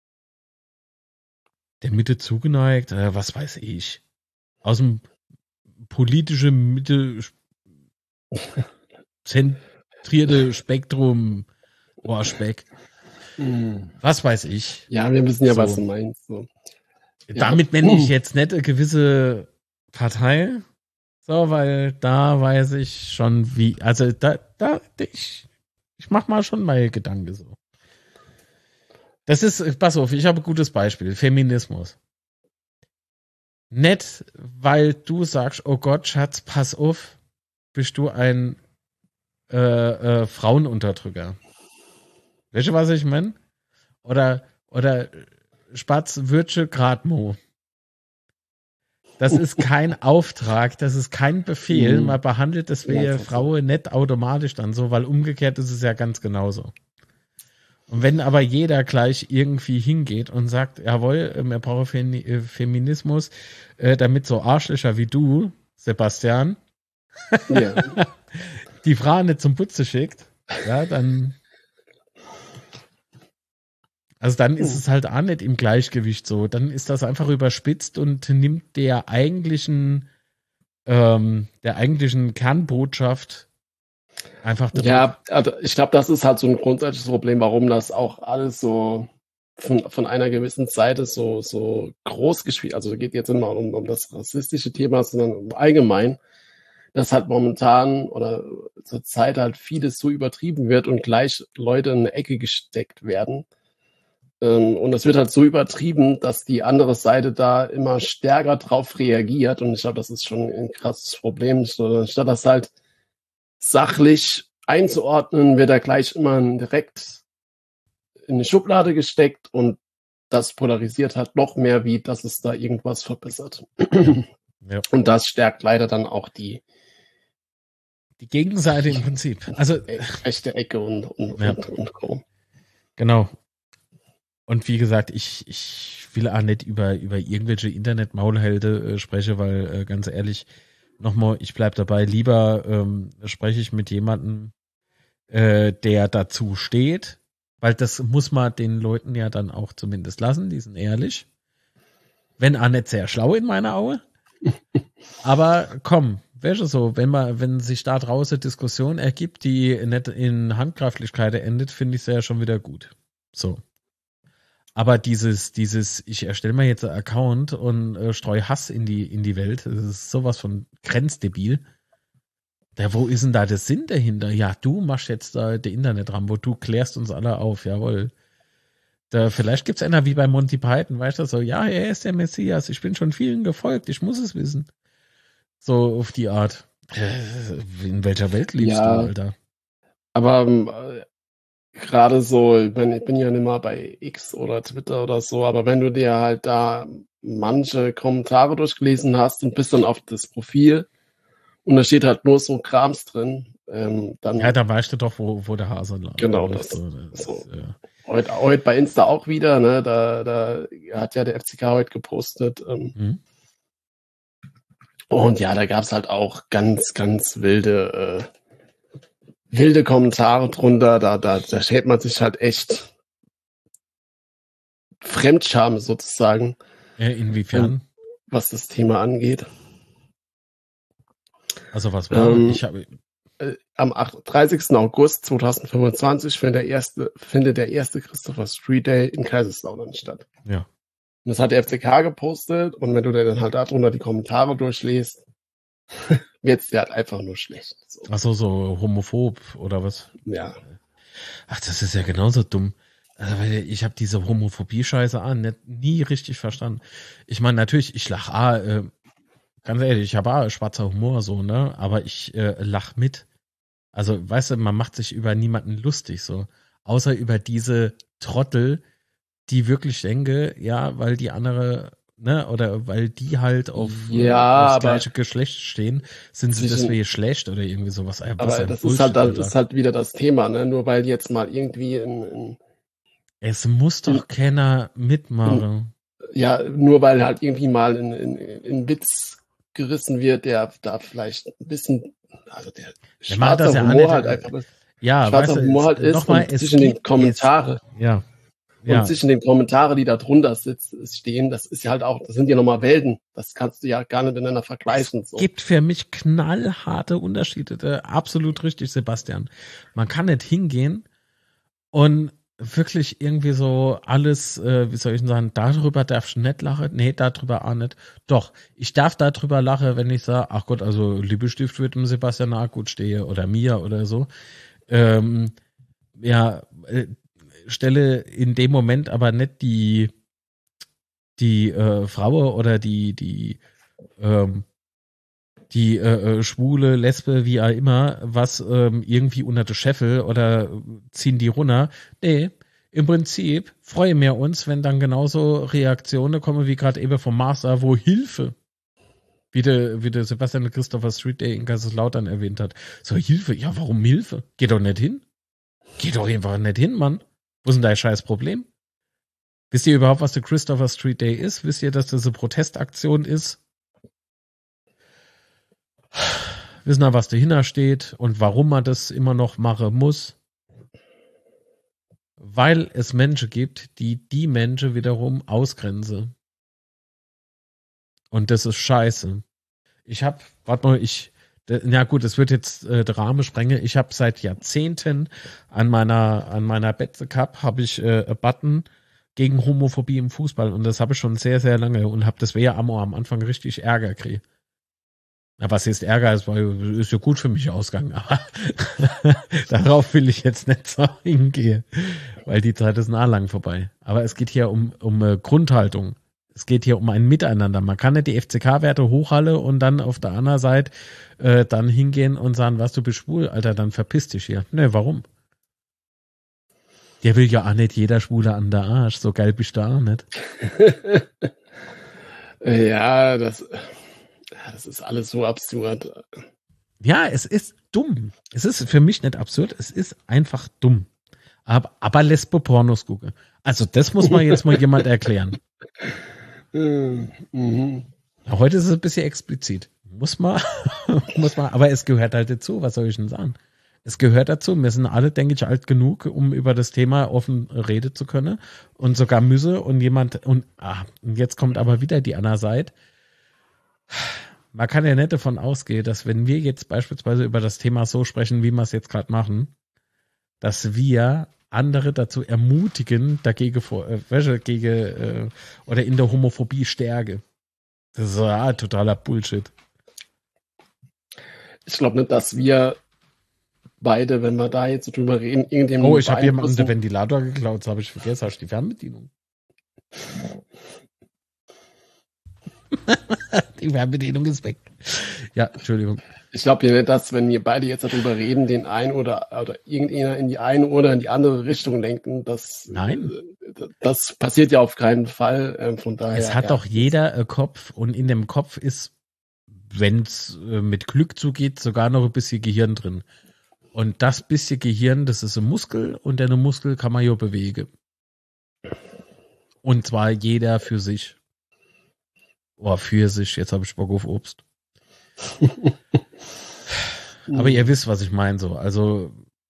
Der Mitte zugeneigt, was weiß ich. Aus dem politischen Mitte zentrierte Spektrum, Speck. Was weiß ich. Ja, wir wissen ja, so, was du meinst. So. Damit nenne ich jetzt nicht eine gewisse Partei, so, weil da weiß ich schon wie, also ich mach mal schon meine Gedanken so. Das ist, pass auf, ich habe ein gutes Beispiel. Feminismus. Nicht, weil du sagst, oh Gott, Schatz, pass auf, bist du ein Frauenunterdrücker. Weißt du, was ich meine? Oder Spatz, Würtsche, Gradmo. Das ist kein Auftrag, das ist kein Befehl. Man behandelt das wie Frau nicht automatisch dann so, weil umgekehrt ist es ja ganz genauso. Und wenn aber jeder gleich irgendwie hingeht und sagt, jawohl, wir brauchen Feminismus, damit so Arschlöcher wie du, Sebastian, die Frau nicht zum Putze schickt, ja, dann ist es halt auch nicht im Gleichgewicht so. Dann ist das einfach überspitzt und nimmt der eigentlichen Kernbotschaft einfach. Ja, also ich glaube, das ist halt so ein grundsätzliches Problem, warum das auch alles so von einer gewissen Seite so groß gespielt, also es geht jetzt immer um das rassistische Thema, sondern um allgemein, dass halt momentan oder zur Zeit halt vieles so übertrieben wird und gleich Leute in eine Ecke gesteckt werden. Und es wird halt so übertrieben, dass die andere Seite da immer stärker drauf reagiert, und ich glaube, das ist schon ein krasses Problem. Statt das halt sachlich einzuordnen, wird er gleich immer direkt in eine Schublade gesteckt, und das polarisiert halt noch mehr, wie dass es da irgendwas verbessert. Ja. Und das stärkt leider dann auch die Gegenseite im Prinzip. Also rechte Ecke und Co. Genau. Und wie gesagt, ich will auch nicht über irgendwelche Internet-Maulhelde sprechen, weil ganz ehrlich, nochmal, ich bleib dabei, lieber spreche ich mit jemandem, der dazu steht, weil das muss man den Leuten ja dann auch zumindest lassen, die sind ehrlich. Wenn auch nicht sehr schlau in meiner Auge. Aber komm, wäre so, wenn sich da draußen Diskussion ergibt, die nicht in Handgreiflichkeit endet, finde ich es ja schon wieder gut. So. Aber dieses, ich erstelle mir jetzt einen Account und streue Hass in die Welt, das ist sowas von grenzdebil. Ja, wo ist denn da der Sinn dahinter? Ja, du machst jetzt da der Internet dran, wo du klärst uns alle auf, jawohl. Da, vielleicht gibt's einer wie bei Monty Python, weißt du, so, ja, er ist der Messias, ich bin schon vielen gefolgt, ich muss es wissen. So auf die Art. In welcher Welt lebst du, Alter? Aber gerade so, ich bin ja nicht mal bei X oder Twitter oder so, aber wenn du dir halt da manche Kommentare durchgelesen hast und bist dann auf das Profil und da steht halt nur so Krams drin, dann... Ja, da weißt du doch, wo der Hase lag. Genau, heute bei Insta auch wieder, ne, da hat ja der FCK heute gepostet. Und ja, da gab's halt auch ganz, ganz wilde Kommentare drunter. Da schämt man sich halt echt Fremdscham sozusagen. Inwiefern? Was das Thema angeht. Also was war? Am 30. August 2025 findet der erste Christopher Street Day in Kaiserslautern statt. Ja. Und das hat der FCK gepostet und wenn du dir dann halt darunter die Kommentare durchliest, wird's dir halt einfach nur schlecht. So. Ach so homophob oder was? Ja. Ach, das ist ja genauso dumm. Also, weil ich habe diese Homophobie-Scheiße nie richtig verstanden. Ich meine, natürlich, ich lache ganz ehrlich, ich habe schwarzer Humor so, ne? Aber ich lach mit. Also, weißt du, man macht sich über niemanden lustig so. Außer über diese Trottel, die wirklich denke, ja, weil die andere, ne, oder weil die halt aufs gleiche Geschlecht stehen, sind sie deswegen schlecht oder irgendwie sowas. Aber das ist halt wieder das Thema, ne? Nur weil jetzt mal irgendwie es muss doch keiner mitmachen. Ja, nur weil halt irgendwie mal in Witz gerissen wird, der da vielleicht ein bisschen, also der schwarze Humor halt einfach ist. Ja, schwarzer Humor halt ist nochmal, zwischen den Kommentaren. Ja. Und zwischen den Kommentaren, die da drunter stehen, das ist ja halt auch, das sind ja nochmal Welten. Das kannst du ja gar nicht miteinander vergleichen. Es gibt für mich knallharte Unterschiede. Absolut richtig, Sebastian. Man kann nicht hingehen und wirklich irgendwie so alles, wie soll ich denn sagen, darüber darfst du nicht lachen? Nee, darüber auch nicht. Doch, ich darf darüber lachen, wenn ich sage, ach Gott, also Lippestift wird dem Sebastian auch gut stehe oder mir oder so. Stelle in dem Moment aber nicht die Frau oder die Schwule, Lesbe, wie auch immer, was irgendwie unter der Scheffel oder ziehen die runter. Nee, im Prinzip freuen wir uns, wenn dann genauso Reaktionen kommen, wie gerade eben vom Master, wo Hilfe, wie der Sebastian Christopher Street Day in Kaiserslautern erwähnt hat. So, Hilfe, ja, warum Hilfe? Geh doch nicht hin. Geh doch einfach nicht hin, Mann. Wo ist denn dein scheiß Problem? Wisst ihr überhaupt, was der Christopher Street Day ist? Wisst ihr, dass das eine Protestaktion ist? Wissen wir, was dahinter steht und warum man das immer noch machen muss? Weil es Menschen gibt, die Menschen wiederum ausgrenzen. Und das ist scheiße. Ja gut, es wird jetzt den Rahmen sprengen. Ich habe seit Jahrzehnten an meiner Betze Cup habe ich einen Button gegen Homophobie im Fußball und das habe ich schon sehr, sehr lange und habe das am Anfang richtig Ärger gekriegt. Na, was ist Ärger? Es ist ja gut für mich ausgegangen, aber darauf will ich jetzt nicht so hingehen, weil die Zeit ist nah lang vorbei. Aber es geht hier um Grundhaltung. Es geht hier um ein Miteinander. Man kann nicht die FCK-Werte hochhalten und dann auf der anderen Seite dann hingehen und sagen, was, du bist schwul, Alter, dann verpiss dich hier. Ne, warum? Der will ja auch nicht jeder Schwule an der Arsch. So geil bist du auch nicht. Ja, das ist alles so absurd. Ja, es ist dumm. Es ist für mich nicht absurd, es ist einfach dumm. Aber Lesbo-Pornos gucke. Also das muss man jetzt mal jemand erklären. Heute ist es ein bisschen explizit. Muss man, aber es gehört halt dazu, was soll ich denn sagen? Es gehört dazu, wir sind alle, denke ich, alt genug, um über das Thema offen reden zu können und sogar müsse und jetzt kommt aber wieder die andere Seite. Man kann ja nicht davon ausgehen, dass wenn wir jetzt beispielsweise über das Thema so sprechen, wie wir es jetzt gerade machen, dass wir andere dazu ermutigen, dagegen oder in der Homophobie stärke. Das ist totaler Bullshit. ich glaube nicht, dass wir beide, wenn wir da jetzt so drüber reden, irgendjemanden. Oh, ich habe jemanden den Ventilator geklaut, das habe ich vergessen. Hast du die Fernbedienung? Die Fernbedienung ist weg. Ja, Entschuldigung. Ich glaube ja nicht, dass, wenn wir beide jetzt darüber reden, den einen oder irgendeiner in die eine oder in die andere Richtung lenken, Nein. Das passiert ja auf keinen Fall. Von daher. Es hat doch jeder Kopf und in dem Kopf ist, wenn es mit Glück zugeht, sogar noch ein bisschen Gehirn drin. Und das bisschen Gehirn, das ist ein Muskel und den Muskel kann man ja bewegen. Und zwar jeder für sich. Oh, für sich. Jetzt habe ich Bock auf Obst. Aber ihr wisst, was ich meine so. Also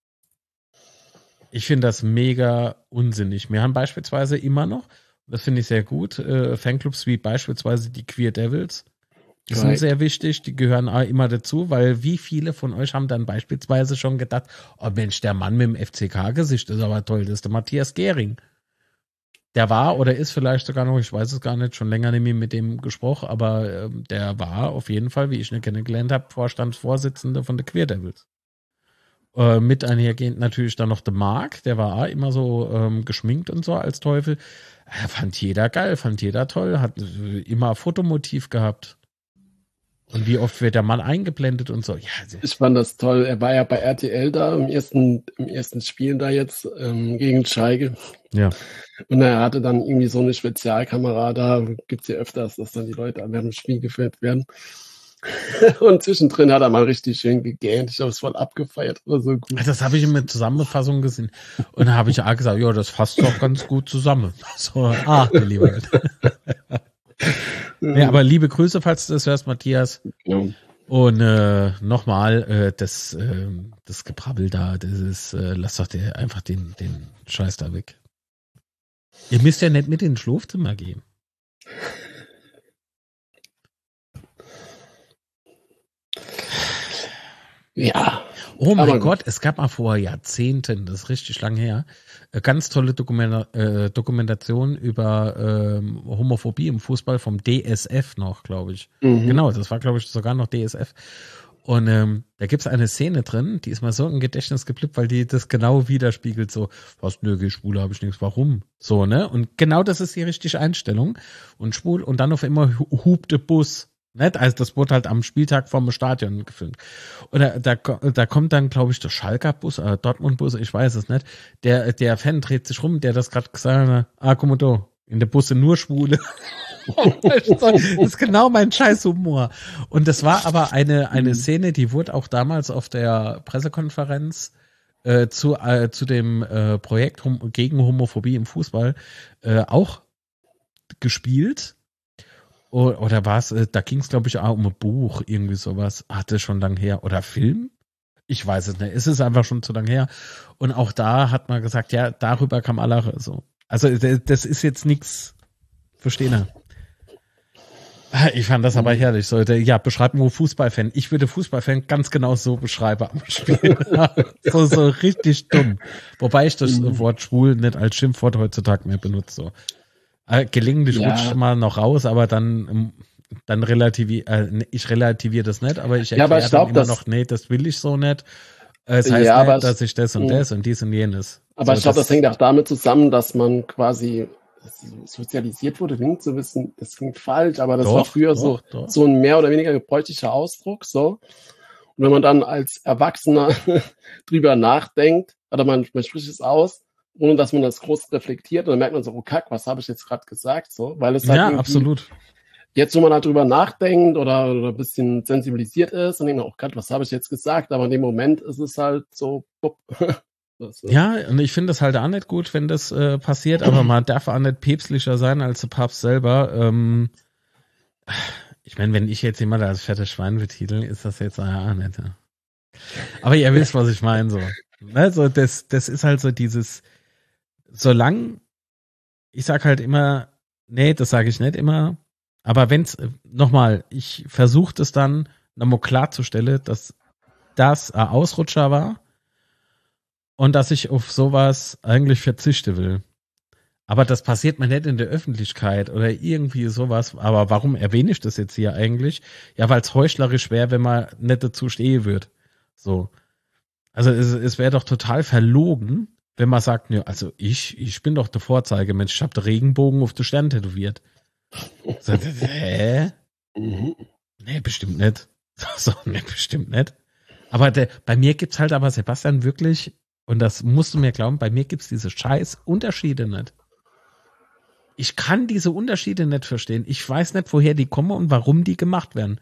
ich finde das mega unsinnig. Wir haben beispielsweise immer noch, das finde ich sehr gut, Fanclubs wie beispielsweise die Queer Devils. Die sind sehr wichtig, die gehören auch immer dazu, weil wie viele von euch haben dann beispielsweise schon gedacht, oh Mensch, der Mann mit dem FCK-Gesicht ist aber toll, das ist der Matthias Gehring. Der war oder ist vielleicht sogar noch, ich weiß es gar nicht, schon länger nicht mehr mit dem gesprochen, aber der war auf jeden Fall, wie ich ihn kennengelernt habe, Vorstandsvorsitzender von der Queer Devils. Mit einhergehend natürlich dann noch der Marc, der war auch immer so geschminkt und so als Teufel. Fand jeder geil, fand jeder toll, hat immer ein Fotomotiv gehabt. Und wie oft wird der Mann eingeblendet und so. Ja, ich fand das toll. Er war ja bei RTL da im ersten Spiel da jetzt gegen Schalke. Ja. Und er hatte dann irgendwie so eine Spezialkamera da. Gibt's ja öfters, dass dann die Leute während dem Spiel gefilmt werden. Und zwischendrin hat er mal richtig schön gegähnt. Ich habe es voll abgefeiert. War so gut. Das habe ich in der Zusammenfassung gesehen. Und da habe ich auch gesagt, ja, das fasst doch ganz gut zusammen. So, der Liebe. Ja, aber liebe Grüße, falls du das hörst, Matthias. Ja. Und nochmal, das Gebrabbel da, das ist, lass doch einfach den Scheiß da weg. Ihr müsst ja nicht mit in den Schlafzimmer gehen. Ja. Oh mein Gott, es gab mal vor Jahrzehnten, das ist richtig lang her, eine ganz tolle Dokumentation über Homophobie im Fußball vom DSF noch, glaube ich. Mhm. Genau, das war, glaube ich, sogar noch DSF. Und da gibt's eine Szene drin, die ist mal so im Gedächtnis geblieben, weil die das genau widerspiegelt, so, was, nö, schwul habe ich nichts, warum? So, ne? Und genau das ist die richtige Einstellung. Und schwul, und dann auf immer hupte Bus. Nicht? Also das wurde halt am Spieltag vom Stadion gefilmt. Oder da kommt dann, glaube ich, der Schalker Bus, Dortmund-Bus, ich weiß es nicht. Der Fan dreht sich rum, der das gerade gesagt hat, komm da, in der Busse nur Schwule. Das ist genau mein Scheißhumor. Und das war aber eine Szene, die wurde auch damals auf der Pressekonferenz zu dem Projekt gegen Homophobie im Fußball auch gespielt. Oder war es, da ging es, glaube ich, auch um ein Buch, irgendwie sowas. Hatte schon lang her. Oder Film? Ich weiß es nicht. Es ist einfach schon zu lang her. Und auch da hat man gesagt, ja, darüber kam Allah so. Also das ist jetzt nichts, verstehen. Ich fand das aber herrlich. So, beschreib nur Fußballfan. Ich würde Fußballfan ganz genau so beschreiben am Spiel. so richtig dumm. Wobei ich das Wort schwul nicht als Schimpfwort heutzutage mehr benutze. So. Gelegentlich rutscht mal noch raus, aber dann ich relativiere das nicht, aber ich erkläre dann immer noch, nee, das will ich so nicht. Es heißt nicht, dass ich das und das und dies und jenes. Aber ich glaube, das hängt auch damit zusammen, dass man quasi sozialisiert wurde, klingt so ein bisschen, das klingt falsch, aber das war früher so ein mehr oder weniger gebräuchlicher Ausdruck, so. Und wenn man dann als Erwachsener drüber nachdenkt, oder man spricht es aus, ohne dass man das groß reflektiert, und dann merkt man so, oh Kack, was habe ich jetzt gerade gesagt, so, weil es halt absolut. Jetzt, wo man halt drüber nachdenkt oder ein bisschen sensibilisiert ist, dann denkt man, oh Gott, was habe ich jetzt gesagt, aber in dem Moment ist es halt so, Ja, und ich finde das halt auch nicht gut, wenn das passiert, aber man darf auch nicht päpstlicher sein als der Papst selber. Ich meine, wenn ich jetzt jemand als fettes Schwein betitel, ist das jetzt auch nicht. Ja. Aber ihr wisst, was ich meine, so. Also das ist halt so dieses, solange, ich sag halt immer, nee, das sage ich nicht immer, aber wenn's, nochmal, ich versuche das dann nochmal klarzustellen, dass das ein Ausrutscher war und dass ich auf sowas eigentlich verzichten will. Aber das passiert mir nicht in der Öffentlichkeit oder irgendwie sowas. Aber warum erwähne ich das jetzt hier eigentlich? Ja, weil es heuchlerisch wäre, wenn man nicht dazu stehen würde. So. Also es wäre doch total verlogen, wenn man sagt, ne, also ich bin doch der Vorzeigemensch, ich habe den Regenbogen auf den Stern tätowiert. So, hä? Nee, bestimmt nicht. So, nee, bestimmt nicht. Aber bei mir gibt's halt aber, Sebastian, wirklich, und das musst du mir glauben, bei mir gibt's diese scheiß Unterschiede nicht. Ich kann diese Unterschiede nicht verstehen. Ich weiß nicht, woher die kommen und warum die gemacht werden.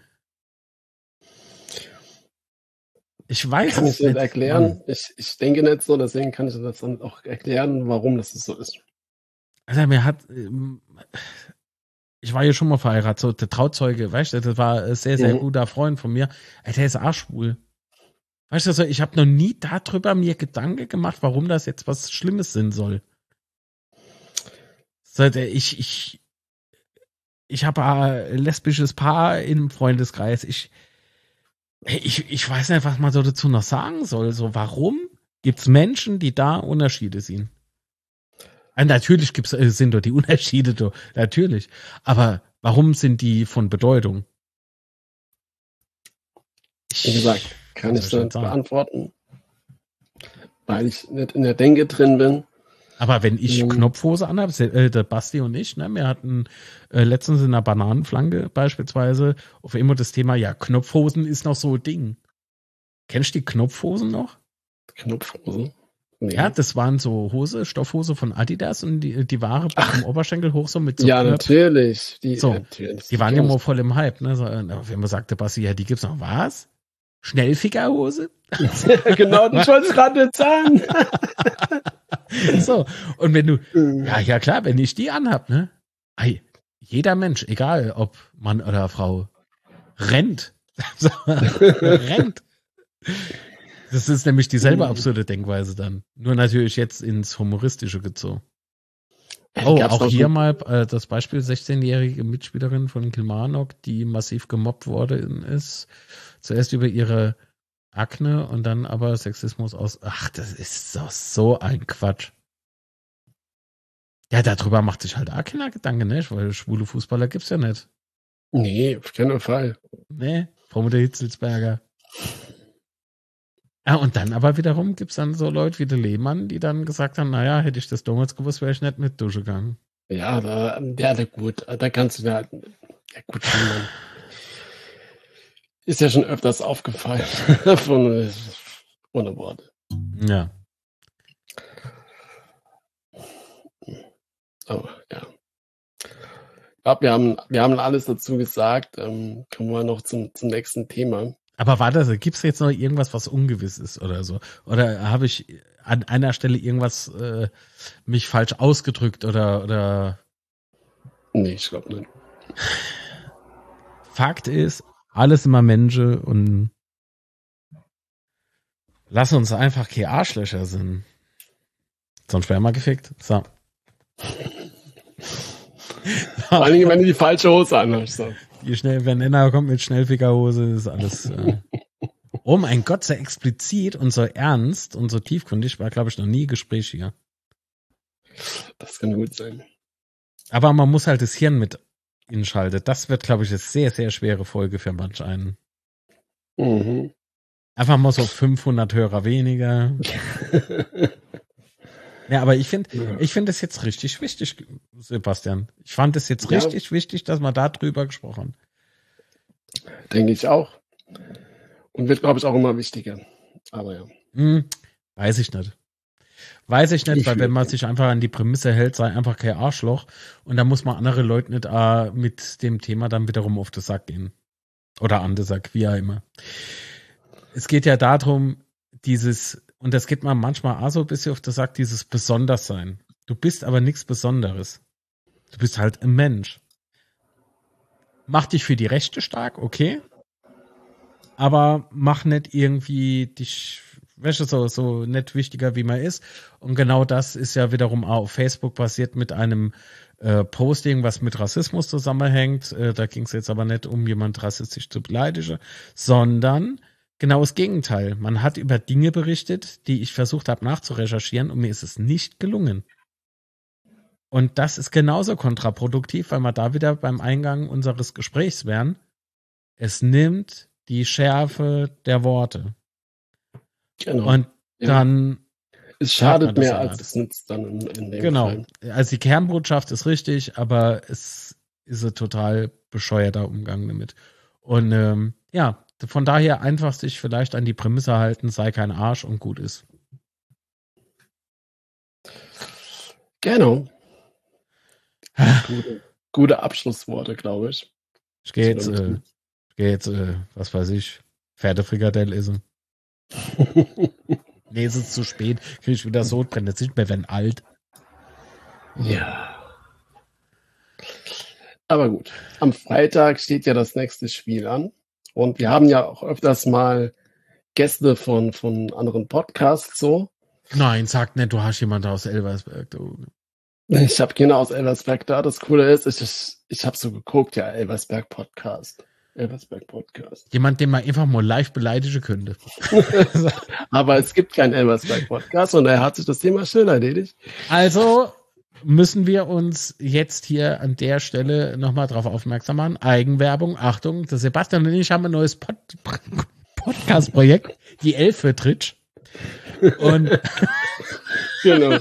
Ich weiß Kann es ich nicht nicht erklären. Ich denke nicht so, deswegen kann ich das dann auch erklären, warum das so ist. Also ich war ja schon mal verheiratet, so der Trauzeuge, weißt du, das war ein sehr, sehr guter Freund von mir. Der ist arschschwul. Weißt du, also ich habe noch nie darüber mir Gedanken gemacht, warum das jetzt was Schlimmes sein soll. Ich habe ein lesbisches Paar im Freundeskreis. Ich weiß nicht, was man so dazu noch sagen soll. So, warum gibt's Menschen, die da Unterschiede sehen? Natürlich sind doch die Unterschiede, doch, natürlich. Aber warum sind die von Bedeutung? Wie gesagt, kann ich nicht beantworten, weil ich nicht in der Denke drin bin. Aber wenn ich Knopfhose anhabe, der Basti und ich, ne, wir hatten letztens in einer Bananenflanke beispielsweise auf immer das Thema, ja, Knopfhosen ist noch so ein Ding. Kennst du die Knopfhosen noch? Knopfhosen? Nee. Ja, das waren so Stoffhose von Adidas und die Ware am Oberschenkel hoch so mit so ja, natürlich. Die waren ja mal voll im Hype, ne? So, wenn man sagte, Basti, ja, die gibt's noch. Was? Schnellfickerhose? Genau, das wollte ich gerade nicht sagen. So, und wenn du, ja klar, wenn ich die anhab, ne? Jeder Mensch, egal ob Mann oder Frau, rennt. Rennt. Das ist nämlich dieselbe absurde Denkweise dann. Nur natürlich jetzt ins Humoristische gezogen. Oh, auch hier mal das Beispiel 16-jährige Mitspielerin von Kilmarnock, die massiv gemobbt worden ist. Zuerst über ihre Akne und dann aber Sexismus aus. Ach, das ist doch so ein Quatsch. Ja, darüber macht sich halt auch keiner Gedanken, ne? Weil schwule Fußballer gibt's ja nicht. Nee, auf keinen Fall. Nee, Frau Mutter Hitzelsberger. Ja, und dann aber wiederum gibt's dann so Leute wie der Lehmann, die dann gesagt haben, naja, hätte ich das damals gewusst, wäre ich nicht mit Dusche gegangen. Ja, gut, da kannst du ja gut, ist ja schon öfters aufgefallen. Ohne Worte. Ja. Aber ja. Ich glaube, wir haben alles dazu gesagt. Kommen wir noch zum nächsten Thema. Aber gibt's jetzt noch irgendwas, was ungewiss ist oder so? Oder habe ich an einer Stelle irgendwas mich falsch ausgedrückt oder? Nee, ich glaube nicht. Fakt ist, alles immer Menschen und lass uns einfach keine Arschlöcher sind. Sonst wären wir gefickt. So. Vor allem, wenn du die falsche Hose anhast. So. Wenn einer kommt mit Schnellfickerhose, ist alles. Oh mein Gott, so explizit und so ernst und so tiefgründig war, glaube ich, noch nie Gespräch hier. Das kann gut sein. Aber man muss halt das Hirn mit inschalten. Das wird, glaube ich, eine sehr, sehr schwere Folge für manch einen. Mhm. Einfach mal so 500 Hörer weniger. Ja, aber ich finde es jetzt richtig wichtig, Sebastian. Ich fand es jetzt richtig wichtig, dass wir da drüber gesprochen haben. Denke ich auch. Und wird, glaube ich, auch immer wichtiger. Aber ja. Weiß ich nicht. Weil wenn man sich einfach an die Prämisse hält, sei einfach kein Arschloch. Und dann muss man andere Leute nicht mit dem Thema dann wiederum auf den Sack gehen. Oder an den Sack, wie auch immer. Es geht ja darum, und das geht man manchmal auch so ein bisschen auf den Sack, dieses Besonderssein. Du bist aber nichts Besonderes. Du bist halt ein Mensch. Mach dich für die Rechte stark, okay. Aber mach nicht irgendwie dich, weißt du, so nicht wichtiger, wie man ist. Und genau das ist ja wiederum auch auf Facebook passiert mit einem Posting, was mit Rassismus zusammenhängt. Da ging es jetzt aber nicht um jemand rassistisch zu beleidigen, sondern genau das Gegenteil. Man hat über Dinge berichtet, die ich versucht habe nachzurecherchieren und mir ist es nicht gelungen. Und das ist genauso kontraproduktiv, weil wir da wieder beim Eingang unseres Gesprächs wären. Es nimmt die Schärfe der Worte. Genau. Und dann. Es schadet mehr, als es nützt dann in dem Fall. Genau. Also die Kernbotschaft ist richtig, aber es ist ein total bescheuerter Umgang damit. Und von daher einfach sich vielleicht an die Prämisse halten, sei kein Arsch und gut ist. Genau. Gute Abschlussworte, glaube ich. Ich gehe jetzt, was weiß ich, Pferdefrikadell essen. Nee, es ist zu spät. Kriege ich wieder Sodbrennen. Jetzt sind wir werden alt. Ja. Aber gut. Am Freitag steht ja das nächste Spiel an. Und wir haben ja auch öfters mal Gäste von anderen Podcasts so. Nein, sag nicht, du hast jemanden aus Elversberg. Ich habe Kinder aus Elversberg da. Das Coole ist, ich habe so geguckt, ja, Elversberg Podcast. Jemand, den man einfach mal live beleidigen könnte. Aber es gibt keinen Elversberg Podcast und er hat sich das Thema schnell erledigt. Also müssen wir uns jetzt hier an der Stelle nochmal drauf aufmerksam machen. Eigenwerbung, Achtung, der Sebastian und ich haben ein neues Podcast-Projekt, die Elf für Tritsch. Und genau.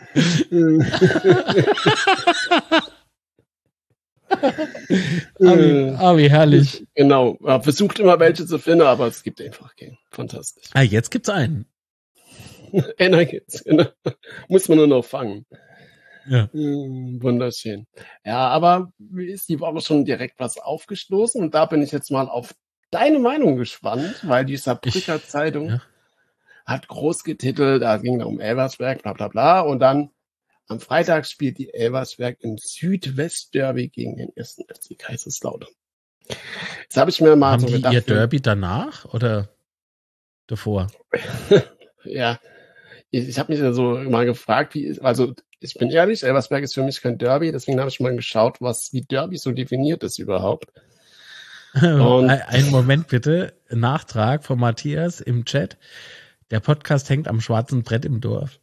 Wie herrlich. Genau. Versucht immer welche zu finden, aber es gibt einfach keinen. Fantastisch. Jetzt gibt's einen. Einer gibt's, genau. Muss man nur noch fangen. Ja. Wunderschön. Ja, aber mir ist die Woche schon direkt was aufgestoßen und da bin ich jetzt mal auf deine Meinung gespannt, weil die Saarbrücker Zeitung hat groß getitelt, da ging es um Elversberg, bla bla bla, und dann am Freitag spielt die Elversberg im Südwestderby gegen den 1. FC Kaiserslautern. Jetzt habe ich mir mal haben so die gedacht, ihr Derby danach oder davor? Ja, ich habe mich ja so mal gefragt, also ich bin ehrlich, Elversberg ist für mich kein Derby, deswegen habe ich mal geschaut, wie Derby so definiert ist überhaupt. Und einen Moment bitte, Nachtrag von Matthias im Chat. Der Podcast hängt am schwarzen Brett im Dorf.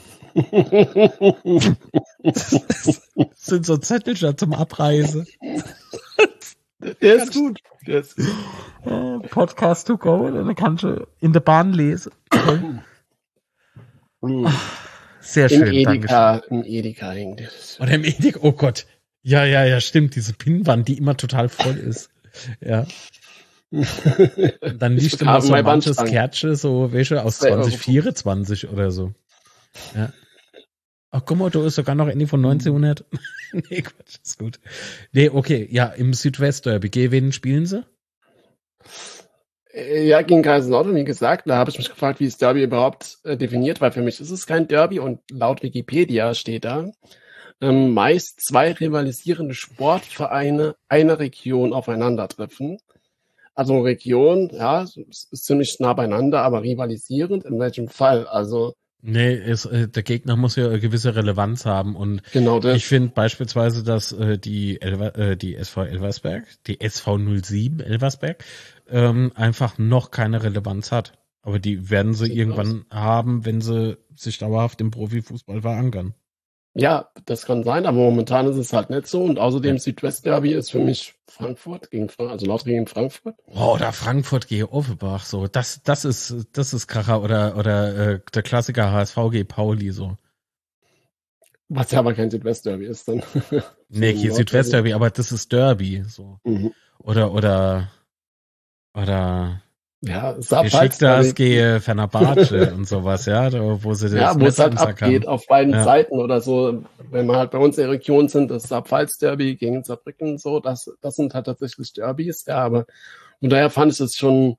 Das sind so Zettel zum Abreise. Der ist gut. Podcast to go, dann kannst du in der Bahn lesen. Sehr schön. Im Edeka hängt das. Oder im Edeka, oh Gott. Ja, stimmt, diese Pinnwand, die immer total voll ist. Ja. Und dann liegt immer so manches Kärtchen, so welche aus 2024 oder so. Ja. Ach, guck mal, da ist sogar noch Ende von 1900. Nee, Quatsch, ist gut. Nee, okay, ja, im Südwestderby. Wen spielen sie? Ja, gegen Kaiserslautern, wie gesagt, da habe ich mich gefragt, wie das Derby überhaupt definiert, weil für mich ist es kein Derby und laut Wikipedia steht da, meist zwei rivalisierende Sportvereine einer Region aufeinandertreffen. Also Region, ja, ist ziemlich nah beieinander, aber rivalisierend, in welchem Fall? Also nee, der Gegner muss ja eine gewisse Relevanz haben und genau das. Ich finde beispielsweise, dass die SV Elversberg, die SV 07 Elversberg, einfach noch keine Relevanz hat. Aber die werden sie irgendwann haben, wenn sie sich dauerhaft im Profifußball verankern. Ja, das kann sein, aber momentan ist es halt nicht so. Und außerdem Südwestderby ist für mich Frankfurt also Lautern gegen Frankfurt. Oh, oder Frankfurt gegen Offenbach, so. Das ist Kracher oder der Klassiker HSV gegen Pauli, so. Was ja aber kein Südwestderby ist dann. Nee, hier Südwestderby, aber das ist Derby, so. Mhm. Oder ja, Besiktas gegen Fenerbahce und sowas, ja, wo sie das wo es halt abgeht auf beiden Seiten oder so, wenn wir halt bei uns in der Region sind, das Saarpfalz-Derby gegen Saarbrücken, so, das sind halt tatsächlich Derbys, ja, aber von daher fand ich es schon.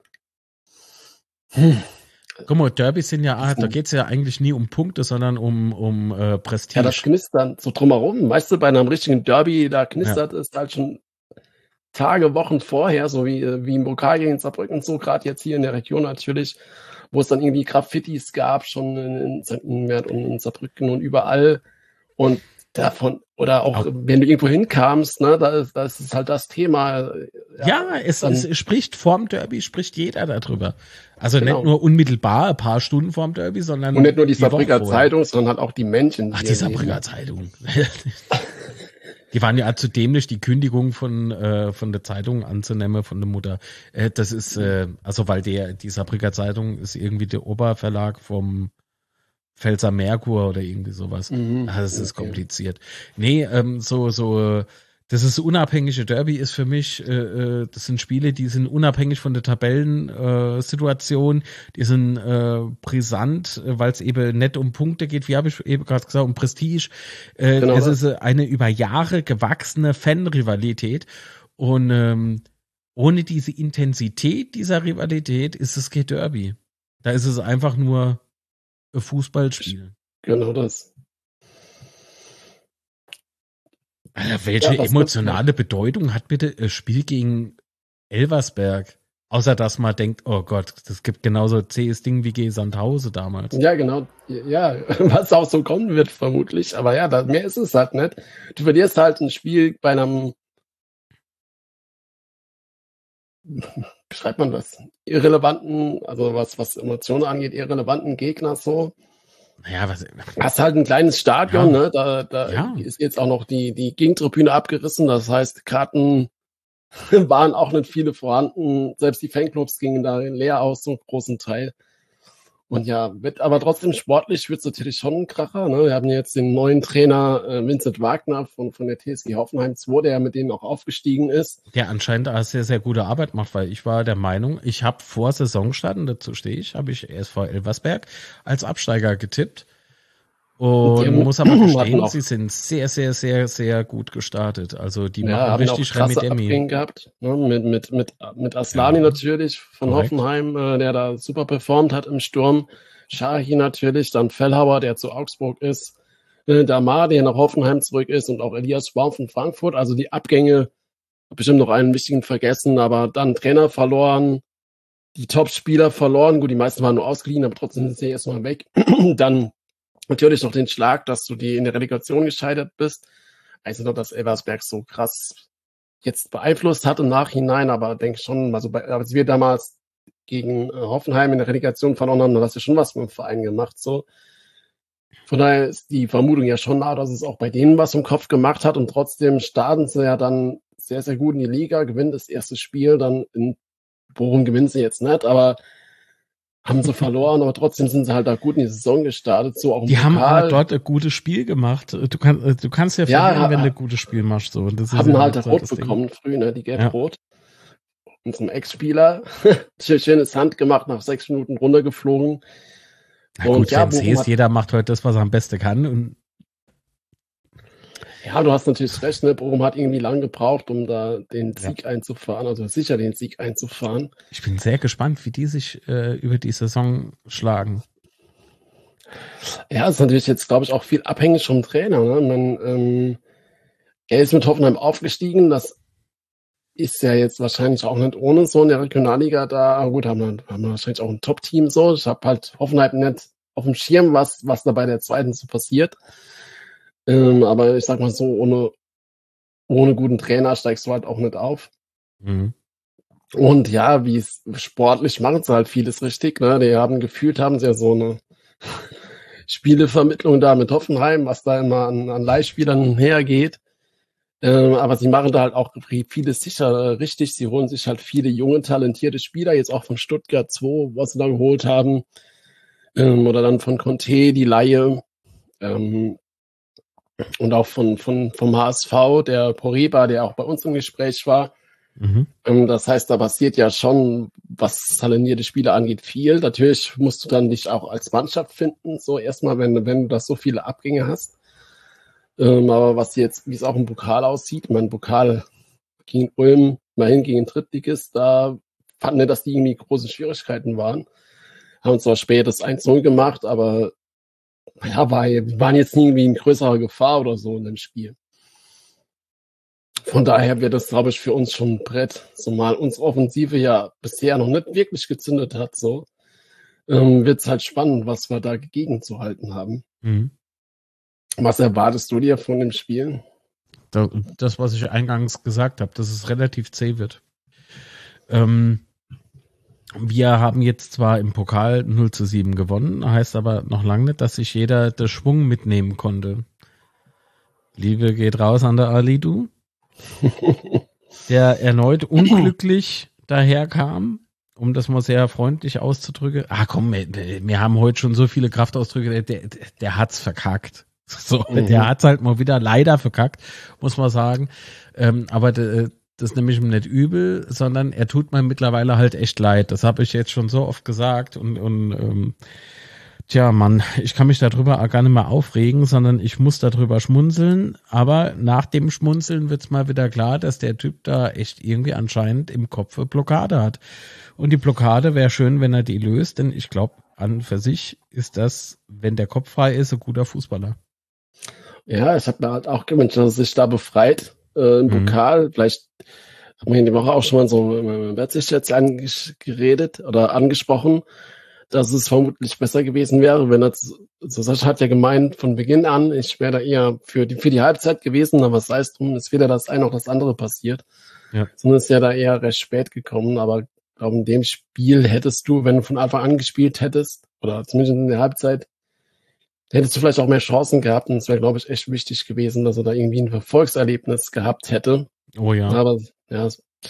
Guck mal, Derbys sind ja, da geht's ja eigentlich nie um Punkte, sondern um Prestige. Ja, das Knistern so drumherum, weißt du, bei einem richtigen Derby, da knistert es halt schon Tage, Wochen vorher, so wie im Pokal gegen Saarbrücken und so, gerade jetzt hier in der Region natürlich, wo es dann irgendwie Graffitis gab, schon in St. Ingbert und in Saarbrücken und überall. Und davon, oder auch wenn du irgendwo hinkamst, ne, das ist halt das Thema. Es spricht vorm Derby, spricht jeder darüber. Also nicht nur unmittelbar ein paar Stunden vorm Derby, sondern und nicht nur die Saarbrücker Zeitung, sondern halt auch die Menschen. Ach, die Saarbrücker Zeitung. Die waren ja zu dämlich, die Kündigung von der Zeitung anzunehmen, von der Mutter. Das ist, also weil die Saarbrücker Zeitung ist irgendwie der Oberverlag vom Pfälzer Merkur oder irgendwie sowas. Das ist kompliziert. Nee, das ist unabhängige Derby ist für mich, das sind Spiele, die sind unabhängig von der Tabellensituation, die sind brisant, weil es eben nicht um Punkte geht, wie habe ich eben gerade gesagt, um Prestige. Genau, es ist eine über Jahre gewachsene Fanrivalität und ohne diese Intensität dieser Rivalität ist es kein Derby. Da ist es einfach nur Fußballspiel. Genau das. Alter, welche emotionale Bedeutung hat bitte das Spiel gegen Elversberg? Außer, dass man denkt, oh Gott, das gibt genauso zähes Ding wie gegen Sandhausen damals. Ja, genau. Ja, was auch so kommen wird, vermutlich. Aber ja, mehr ist es halt nicht. Du verlierst halt ein Spiel bei einem, wie schreibt man das? Irrelevanten, also was Emotionen angeht, irrelevanten Gegner so. Naja, hast halt ein kleines Stadion, ne? Da ist jetzt auch noch die Gegentribüne abgerissen. Das heißt, Karten waren auch nicht viele vorhanden. Selbst die Fanclubs gingen da leer aus, so einen großen Teil. Und ja, aber trotzdem sportlich wird es natürlich schon ein Kracher. Ne? Wir haben jetzt den neuen Trainer Vincent Wagner von der TSG Hoffenheim 2, der mit denen auch aufgestiegen ist. Der anscheinend auch sehr, sehr gute Arbeit macht, weil ich war der Meinung, ich habe vor Saisonstart, und dazu stehe ich, habe ich SV Elversberg als Absteiger getippt. Und muss aber gestehen, sie sind sehr, sehr, sehr, sehr gut gestartet. Also die machen richtig Remi-Demi. Gehabt, ne? Mit Aslani natürlich von Hoffenheim, der da super performt hat im Sturm. Shahi natürlich, dann Fellhauer, der zu Augsburg ist. Damar, der nach Hoffenheim zurück ist und auch Elias Baum von Frankfurt. Also die Abgänge, bestimmt noch einen wichtigen vergessen, aber dann Trainer verloren, die Top-Spieler verloren. Gut, die meisten waren nur ausgeliehen, aber trotzdem sind sie erstmal weg. Dann natürlich noch den Schlag, dass du in der Relegation gescheitert bist. Also noch, dass Elversberg so krass jetzt beeinflusst hat im Nachhinein, aber denke schon, also als wir damals gegen Hoffenheim in der Relegation verloren haben, dann hast du schon was mit dem Verein gemacht. So. Von daher ist die Vermutung ja schon nah, dass es auch bei denen was im Kopf gemacht hat und trotzdem starten sie ja dann sehr, sehr gut in die Liga, gewinnen das erste Spiel, dann in Bochum gewinnen sie jetzt nicht, aber haben sie verloren, aber trotzdem sind sie halt da gut in die Saison gestartet. So auch die haben aber dort ein gutes Spiel gemacht. Du kannst ja verlieren, wenn du ein gutes Spiel machst. So. Das haben ja halt Rot bekommen früh, ne? Die Gelb-Rot. Unserem Ex-Spieler. Schönes Hand gemacht, nach 6 Minuten runtergeflogen. Na gut, wenn es ist, jeder macht heute das, was er am besten kann. Und ja, du hast natürlich recht, ne? Bochum hat irgendwie lang gebraucht, um da den Sieg einzufahren, also sicher den Sieg einzufahren. Ich bin sehr gespannt, wie die sich über die Saison schlagen. Ja, ist natürlich jetzt, glaube ich, auch viel abhängig vom Trainer. Ne? Er ist mit Hoffenheim aufgestiegen, das ist ja jetzt wahrscheinlich auch nicht ohne so in der Regionalliga da. Gut, haben wir wahrscheinlich auch ein Top-Team so. Ich habe halt Hoffenheim nicht auf dem Schirm, was da bei der zweiten so passiert. Aber ich sag mal so, ohne guten Trainer steigst du halt auch nicht auf. Mhm. Und ja, wie es sportlich machen sie halt vieles richtig. Ne? Haben sie ja so eine Spielevermittlung da mit Hoffenheim, was da immer an Leihspielern hergeht. Aber sie machen da halt auch vieles sicher richtig. Sie holen sich halt viele junge, talentierte Spieler, jetzt auch von Stuttgart 2, was sie da geholt haben. Oder dann von Conte, die Laie. Und auch vom HSV, der Poreba, der auch bei uns im Gespräch war. Mhm. Das heißt, da passiert ja schon, was talentierte Spieler angeht, viel. Natürlich musst du dann dich auch als Mannschaft finden, so erstmal, wenn du das so viele Abgänge hast. Aber wie es auch im Pokal aussieht, mein Pokal gegen Ulm, immerhin gegen den Drittligist, da fanden wir, dass die irgendwie große Schwierigkeiten waren. Haben zwar spät das 1-0 gemacht, aber ja, waren jetzt nie irgendwie in größerer Gefahr oder so in dem Spiel. Von daher wird das, glaube ich, für uns schon ein Brett. Zumal unsere Offensive ja bisher noch nicht wirklich gezündet hat, so wird es halt spannend, was wir da gegenzuhalten haben. Mhm. Was erwartest du dir von dem Spiel? Das, was ich eingangs gesagt habe, dass es relativ zäh wird. Wir haben jetzt zwar im Pokal 0-7 gewonnen, heißt aber noch lange nicht, dass sich jeder den Schwung mitnehmen konnte. Liebe geht raus an der Alidu, der erneut unglücklich daherkam, um das mal sehr freundlich auszudrücken. Komm, wir haben heute schon so viele Kraftausdrücke, der hat's verkackt. So, der hat's halt mal wieder leider verkackt, muss man sagen. Aber das nehme ich ihm nicht übel, sondern er tut mir mittlerweile halt echt leid. Das habe ich jetzt schon so oft gesagt und tja, Mann, ich kann mich darüber gar nicht mehr aufregen, sondern ich muss darüber schmunzeln. Aber nach dem Schmunzeln wird's mal wieder klar, dass der Typ da echt irgendwie anscheinend im Kopf eine Blockade hat. Und die Blockade wäre schön, wenn er die löst, denn ich glaube, an für sich ist das, wenn der Kopf frei ist, ein guter Fußballer. Ja, ich habe mir halt auch gewünscht, dass er sich da befreit im Pokal. Vielleicht haben wir in der Woche auch schon mal so im Betzisch geredet oder angesprochen, dass es vermutlich besser gewesen wäre, wenn er, Sascha hat ja gemeint von Beginn an, ich wäre da eher für die Halbzeit gewesen, aber sei es drum, ist weder das eine noch das andere passiert. Ja. Sondern ist ja da eher recht spät gekommen, aber ich glaube, in dem Spiel hättest du, wenn du von Anfang an gespielt hättest, oder zumindest in der Halbzeit, hättest du vielleicht auch mehr Chancen gehabt und es wäre, glaube ich, echt wichtig gewesen, dass er da irgendwie ein Erfolgserlebnis gehabt hätte. Oh ja. Aber ja,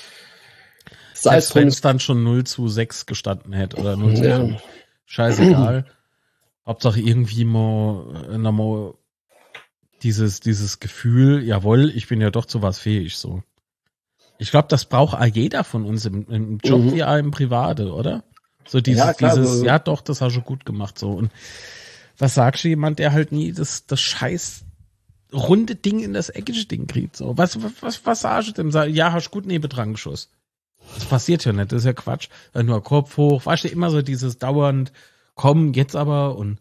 selbst wenn es dann schon 0-6 gestanden hätte oder 0-5. Scheißegal. Hauptsache irgendwie mal dieses Gefühl, jawohl, ich bin ja doch zu was fähig, so. Ich glaube, das braucht auch jeder von uns im Job wie auch im Private, oder? So ja doch, das hast du gut gemacht, so. Und was sagst du jemand, der halt nie das scheiß runde Ding in das eckige Ding kriegt, so. Was sagst du dem? Ja, hast gut neben dran geschossen. Das passiert ja nicht, das ist ja Quatsch. Nur Kopf hoch, weißt du, immer so dieses dauernd, komm, jetzt aber und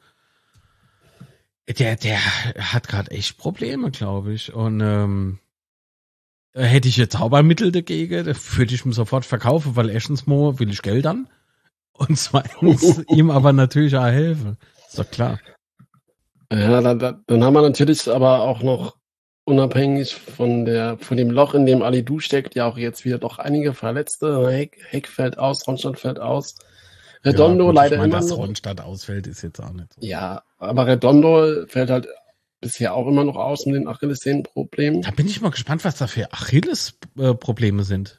der hat gerade echt Probleme, glaube ich. Und hätte ich jetzt Zaubermittel dagegen, würde ich ihm sofort verkaufen, weil erstens mal will ich Geld an und zweitens ihm aber natürlich auch helfen. Ist doch klar. Ja, dann haben wir natürlich aber auch noch unabhängig von dem Loch, in dem Alidu steckt, ja auch jetzt wieder doch einige Verletzte. Heck fällt aus, Ronstadt fällt aus. Redondo leider immer noch. Dass Ronstadt ausfällt, ist jetzt auch nicht so. Ja, aber Redondo fällt halt bisher auch immer noch aus mit den Achillessehnenproblemen. Da bin ich mal gespannt, was da für Achilles-Probleme sind.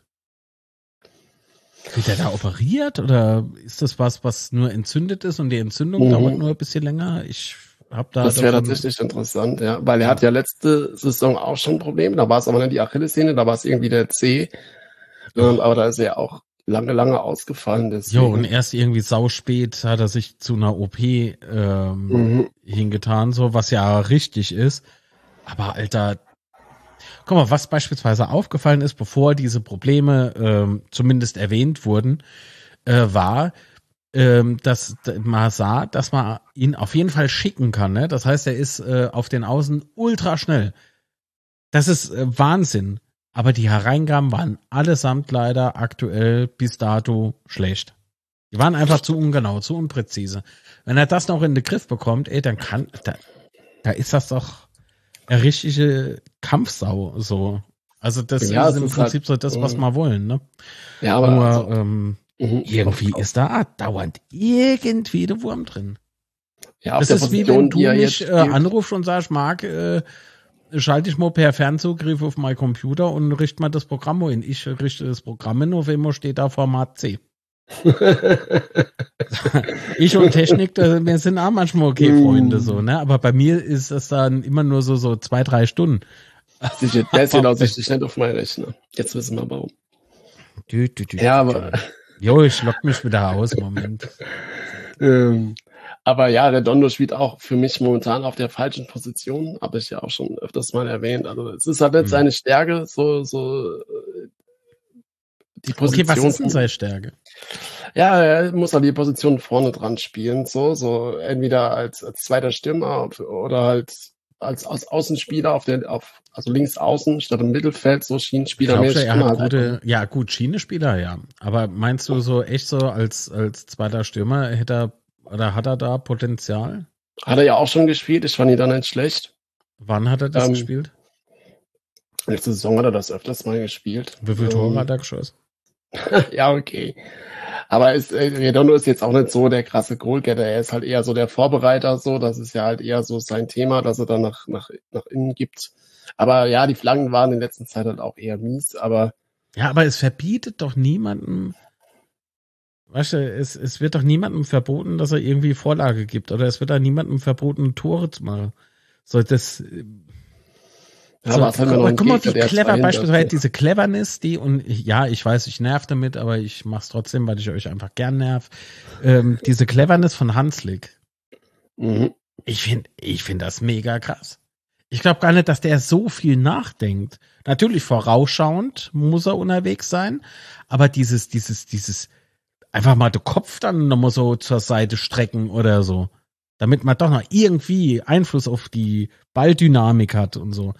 Wird der da operiert oder ist das was nur entzündet ist und die Entzündung dauert nur ein bisschen länger? Das wäre tatsächlich interessant, ja, weil er hat ja letzte Saison auch schon Probleme, da war es aber nicht die Achillessehne, da war es irgendwie der C, aber da ist er auch lange ausgefallen. Deswegen. Jo, und erst irgendwie sauspät hat er sich zu einer OP hingetan, so, was ja richtig ist, aber Alter, guck mal, was beispielsweise aufgefallen ist, bevor diese Probleme zumindest erwähnt wurden, war, dass man sah, dass man ihn auf jeden Fall schicken kann. Ne? Das heißt, er ist auf den Außen ultra schnell. Das ist Wahnsinn. Aber die Hereingaben waren allesamt leider aktuell bis dato schlecht. Die waren einfach zu ungenau, zu unpräzise. Wenn er das noch in den Griff bekommt, dann da ist das doch eine richtige Kampfsau. So. Also das ist im Prinzip halt, so das, was wir wollen. Ne? Ja, aber nur irgendwie ist da dauernd irgendwie der Wurm drin. Ja, das ist wie wenn du mich anrufst und sagst, Marc, schalte ich mal per Fernzugriff auf meinen Computer und richte mal das Programm hin. Ich richte das Programm hin, auf einmal steht da Format C. Ich und Technik, wir sind auch manchmal okay Freunde, so, ne? Aber bei mir ist das dann immer nur so 2-3 Stunden. Der ist genau nicht auf meinen Rechner. Jetzt wissen wir warum. Ja, aber jo, ich lock mich wieder aus, Moment. Aber ja, Redondo spielt auch für mich momentan auf der falschen Position, habe ich ja auch schon öfters mal erwähnt. Also es ist halt nicht seine Stärke, so die Position. Okay, was ist denn seine Stärke? Ja, er muss halt die Position vorne dran spielen, so entweder als zweiter Stürmer oder halt als Außenspieler also links außen statt im Mittelfeld, so Schienenspielermäßig. Ja gut, Schienenspieler, ja. Aber meinst du so echt so als zweiter Stürmer hat er da Potenzial? Hat er ja auch schon gespielt, ich fand ihn dann nicht schlecht. Wann hat er das gespielt? Letzte Saison hat er das öfters mal gespielt. Wie viele Tore hat er geschossen? Ja, okay. Aber Redondo ist jetzt auch nicht so der krasse Goalgetter. Er ist halt eher so der Vorbereiter, so. Das ist ja halt eher so sein Thema, dass er dann nach innen gibt. Aber ja, die Flanken waren in letzter Zeit halt auch eher mies, aber. Ja, aber es verbietet doch niemandem, weißt du, es wird doch niemandem verboten, dass er irgendwie Vorlage gibt. Oder es wird da niemandem verboten, Tore zu machen. So, das. Ja, so, was haben wir noch guck mal, wie clever beispielsweise ist. diese Cleverness, ja, ich weiß, ich nerv damit, aber ich mach's trotzdem, weil ich euch einfach gern nerv. Diese Cleverness von Hanslik. Mhm. Ich find das mega krass. Ich glaube gar nicht, dass der so viel nachdenkt. Natürlich vorausschauend muss er unterwegs sein, aber dieses einfach mal den Kopf dann nochmal so zur Seite strecken oder so, damit man doch noch irgendwie Einfluss auf die Balldynamik hat und so.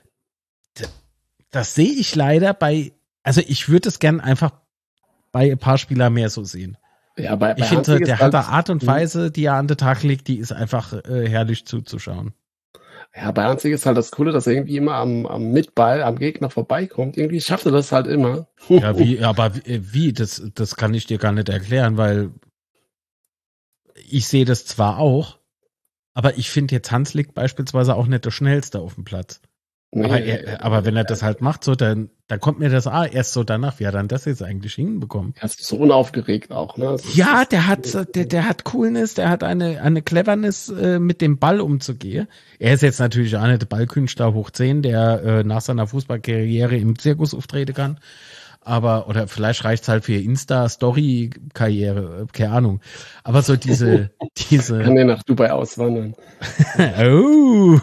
Das sehe ich leider also ich würde es gern einfach bei ein paar Spielern mehr so sehen. Ja, bei ich finde, der hat eine Art und Weise, die er an den Tag legt, die ist einfach herrlich zuzuschauen. Ja, bei Hanslik ist halt das Coole, dass er irgendwie immer am Mitball, am Gegner vorbeikommt. Irgendwie schafft er das halt immer. Ja, wie? Das kann ich dir gar nicht erklären, weil ich sehe das zwar auch, aber ich finde jetzt Hanslik beispielsweise auch nicht der Schnellste auf dem Platz. Nee, aber wenn er das halt macht, so, dann kommt mir das erst so danach, wie er dann das jetzt eigentlich hinbekommen. Er ist so unaufgeregt auch, ne? Ja, der hat Coolness, der hat eine Cleverness, mit dem Ball umzugehen. Er ist jetzt natürlich auch nicht der Ballkünstler hoch 10, der nach seiner Fußballkarriere im Zirkus auftreten kann. Oder vielleicht reicht's halt für Insta-Story-Karriere, keine Ahnung. Aber so diese. Kann der nach Dubai auswandern. Oh.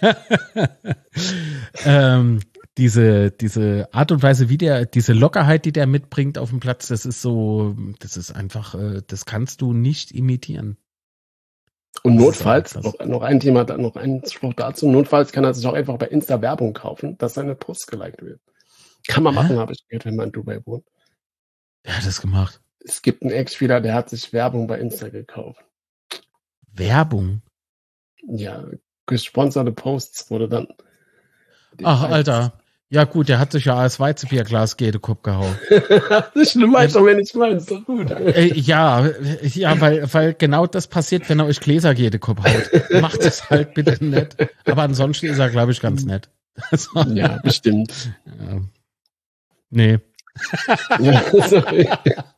Diese Art und Weise, diese Lockerheit, die der mitbringt auf dem Platz, das ist einfach, das kannst du nicht imitieren. Und notfalls, noch ein Thema, noch ein Spruch dazu, notfalls kann er sich auch einfach bei Insta Werbung kaufen, dass seine Post geliked wird. Kann man machen, habe ich gehört, wenn man in Dubai wohnt. Wer hat das gemacht? Es gibt einen Ex-Spieler, der hat sich Werbung bei Insta gekauft. Werbung? Ja, gesponserte Posts wurde dann. Ach, Alter. Ja gut, der hat sich ja als Weizebierglas gegen Kopf gehauen. Das ist schlimm, wenn ich meine, ist doch gut. Ja, weil genau das passiert, wenn er euch Gläser gegen Kopf haut. Macht es halt bitte nett. Aber ansonsten ist er, glaube ich, ganz nett. Also, ja, bestimmt. Ja. Nee. Ja, sorry.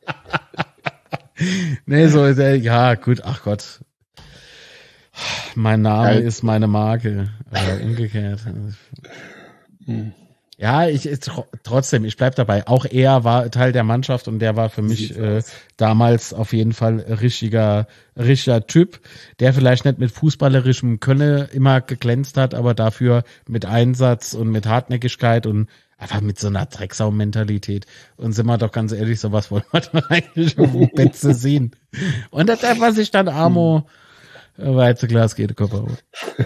Nee, so, ja, gut, ach Gott. Mein Name ist meine Marke. Umgekehrt. Ja, trotzdem, ich bleib dabei. Auch er war Teil der Mannschaft und der war für mich damals auf jeden Fall richtiger Typ, der vielleicht nicht mit fußballerischem Könne immer geglänzt hat, aber dafür mit Einsatz und mit Hartnäckigkeit und einfach mit so einer Drecksau-Mentalität. Und sind wir doch ganz ehrlich, sowas wollen wir doch eigentlich auf dem Betze sehen. Und da darf man sich dann Amo Weizeglas geht Kopf auf.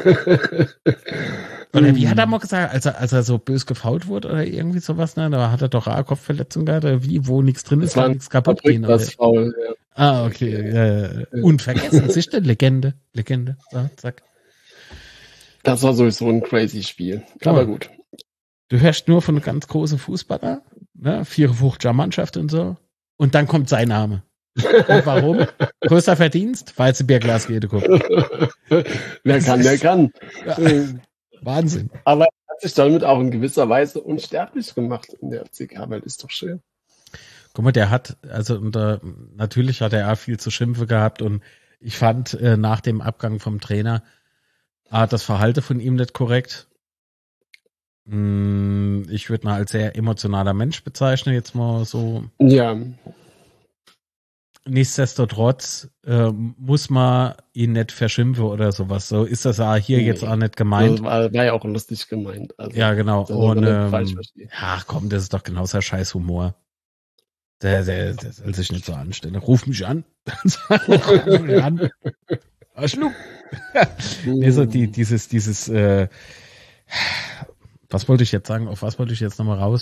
Oder wie hat er mal gesagt, als er so bös gefault wurde oder irgendwie sowas, ne? Da hat er doch eine Kopfverletzung gehabt, oder wie, wo nichts drin ist, kann nichts kaputt gehen. Das faul, ja. Ah, okay. Unvergessen, sicher, Legende. So, zack. Das war sowieso ein crazy Spiel. Aber gut. Du hörst nur von einem ganz großen Fußballer, ne? 54er Mannschaft und so. Und dann kommt sein Name. Und warum? Größter Verdienst? Weizebierglas geht Kopf. Wer kann. Ja. Wahnsinn. Aber er hat sich damit auch in gewisser Weise unsterblich gemacht in der FCK-Welt. Ist doch schön. Guck mal, natürlich hat er auch viel zu schimpfen gehabt und ich fand nach dem Abgang vom Trainer das Verhalten von ihm nicht korrekt. Ich würde mal als sehr emotionaler Mensch bezeichnen, jetzt mal so. Ja. Nichtsdestotrotz muss man ihn nicht verschimpfen oder sowas. So ist das hier jetzt auch nicht gemeint. Das war ja auch lustig gemeint. Also, ja, genau. Und ja, komm, das ist doch genauso scheiß Humor. Der soll sich nicht so anstellen. Ruf mich an. Ruf mich an. Schluck. Nee, so dieses was wollte ich jetzt sagen? Auf was wollte ich jetzt nochmal raus?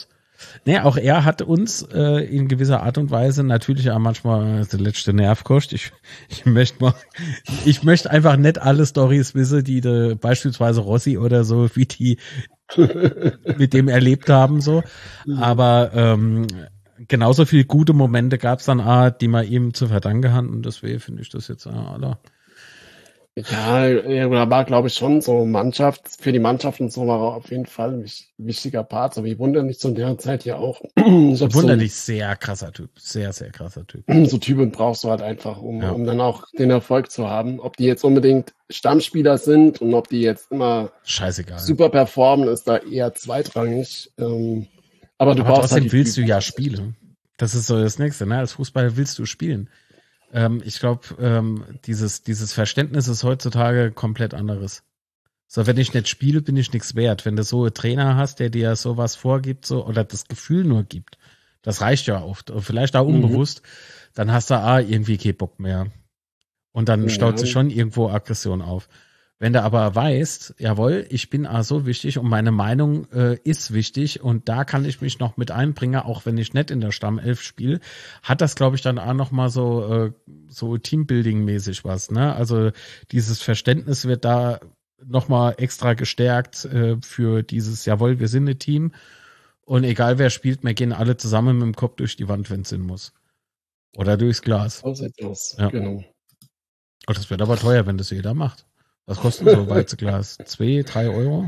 Nee, auch er hat uns in gewisser Art und Weise natürlich auch manchmal der letzte Nerv kostet. Ich möchte einfach nicht alle Storys wissen, die beispielsweise Rossi oder so, wie die mit dem erlebt haben, so. Aber genauso viele gute Momente gab es dann auch, die man ihm zu verdanken haben. Und deswegen finde ich das jetzt aller. Ja, er war, glaube ich, schon so für die Mannschaft und so war er auf jeden Fall ein wichtiger Part, so wie Wunderlich zu der Zeit ja auch. Wunderlich sehr krasser Typ, sehr, sehr krasser Typ. So Typen brauchst du halt einfach, um dann auch den Erfolg zu haben. Ob die jetzt unbedingt Stammspieler sind und ob die jetzt immer scheißegal super performen, ist da eher zweitrangig. Aber brauchst trotzdem halt willst du ja spielen. Das ist so das Nächste, ne? Als Fußballer willst du spielen. Ich glaube, dieses Verständnis ist heutzutage komplett anderes. So, wenn ich nicht spiele, bin ich nichts wert. Wenn du so einen Trainer hast, der dir sowas vorgibt, so, oder das Gefühl nur gibt, das reicht ja oft. Vielleicht auch unbewusst, dann hast du irgendwie keinen Bock mehr. Und dann staut sich schon irgendwo Aggression auf. Wenn du aber weißt, jawohl, ich bin so wichtig und meine Meinung ist wichtig und da kann ich mich noch mit einbringen, auch wenn ich nicht in der Stammelf spiele, hat das, glaube ich, dann auch noch mal so Teambuilding-mäßig was. Ne? Also dieses Verständnis wird da noch mal extra gestärkt für dieses, jawohl, wir sind ein Team und egal wer spielt, wir gehen alle zusammen mit dem Kopf durch die Wand, wenn es sein muss. Oder durchs Glas. So sieht das, ja. Genau. Und das wird aber teuer, wenn das jeder macht. Was kostet so ein Weizeglas? 2, 3 Euro?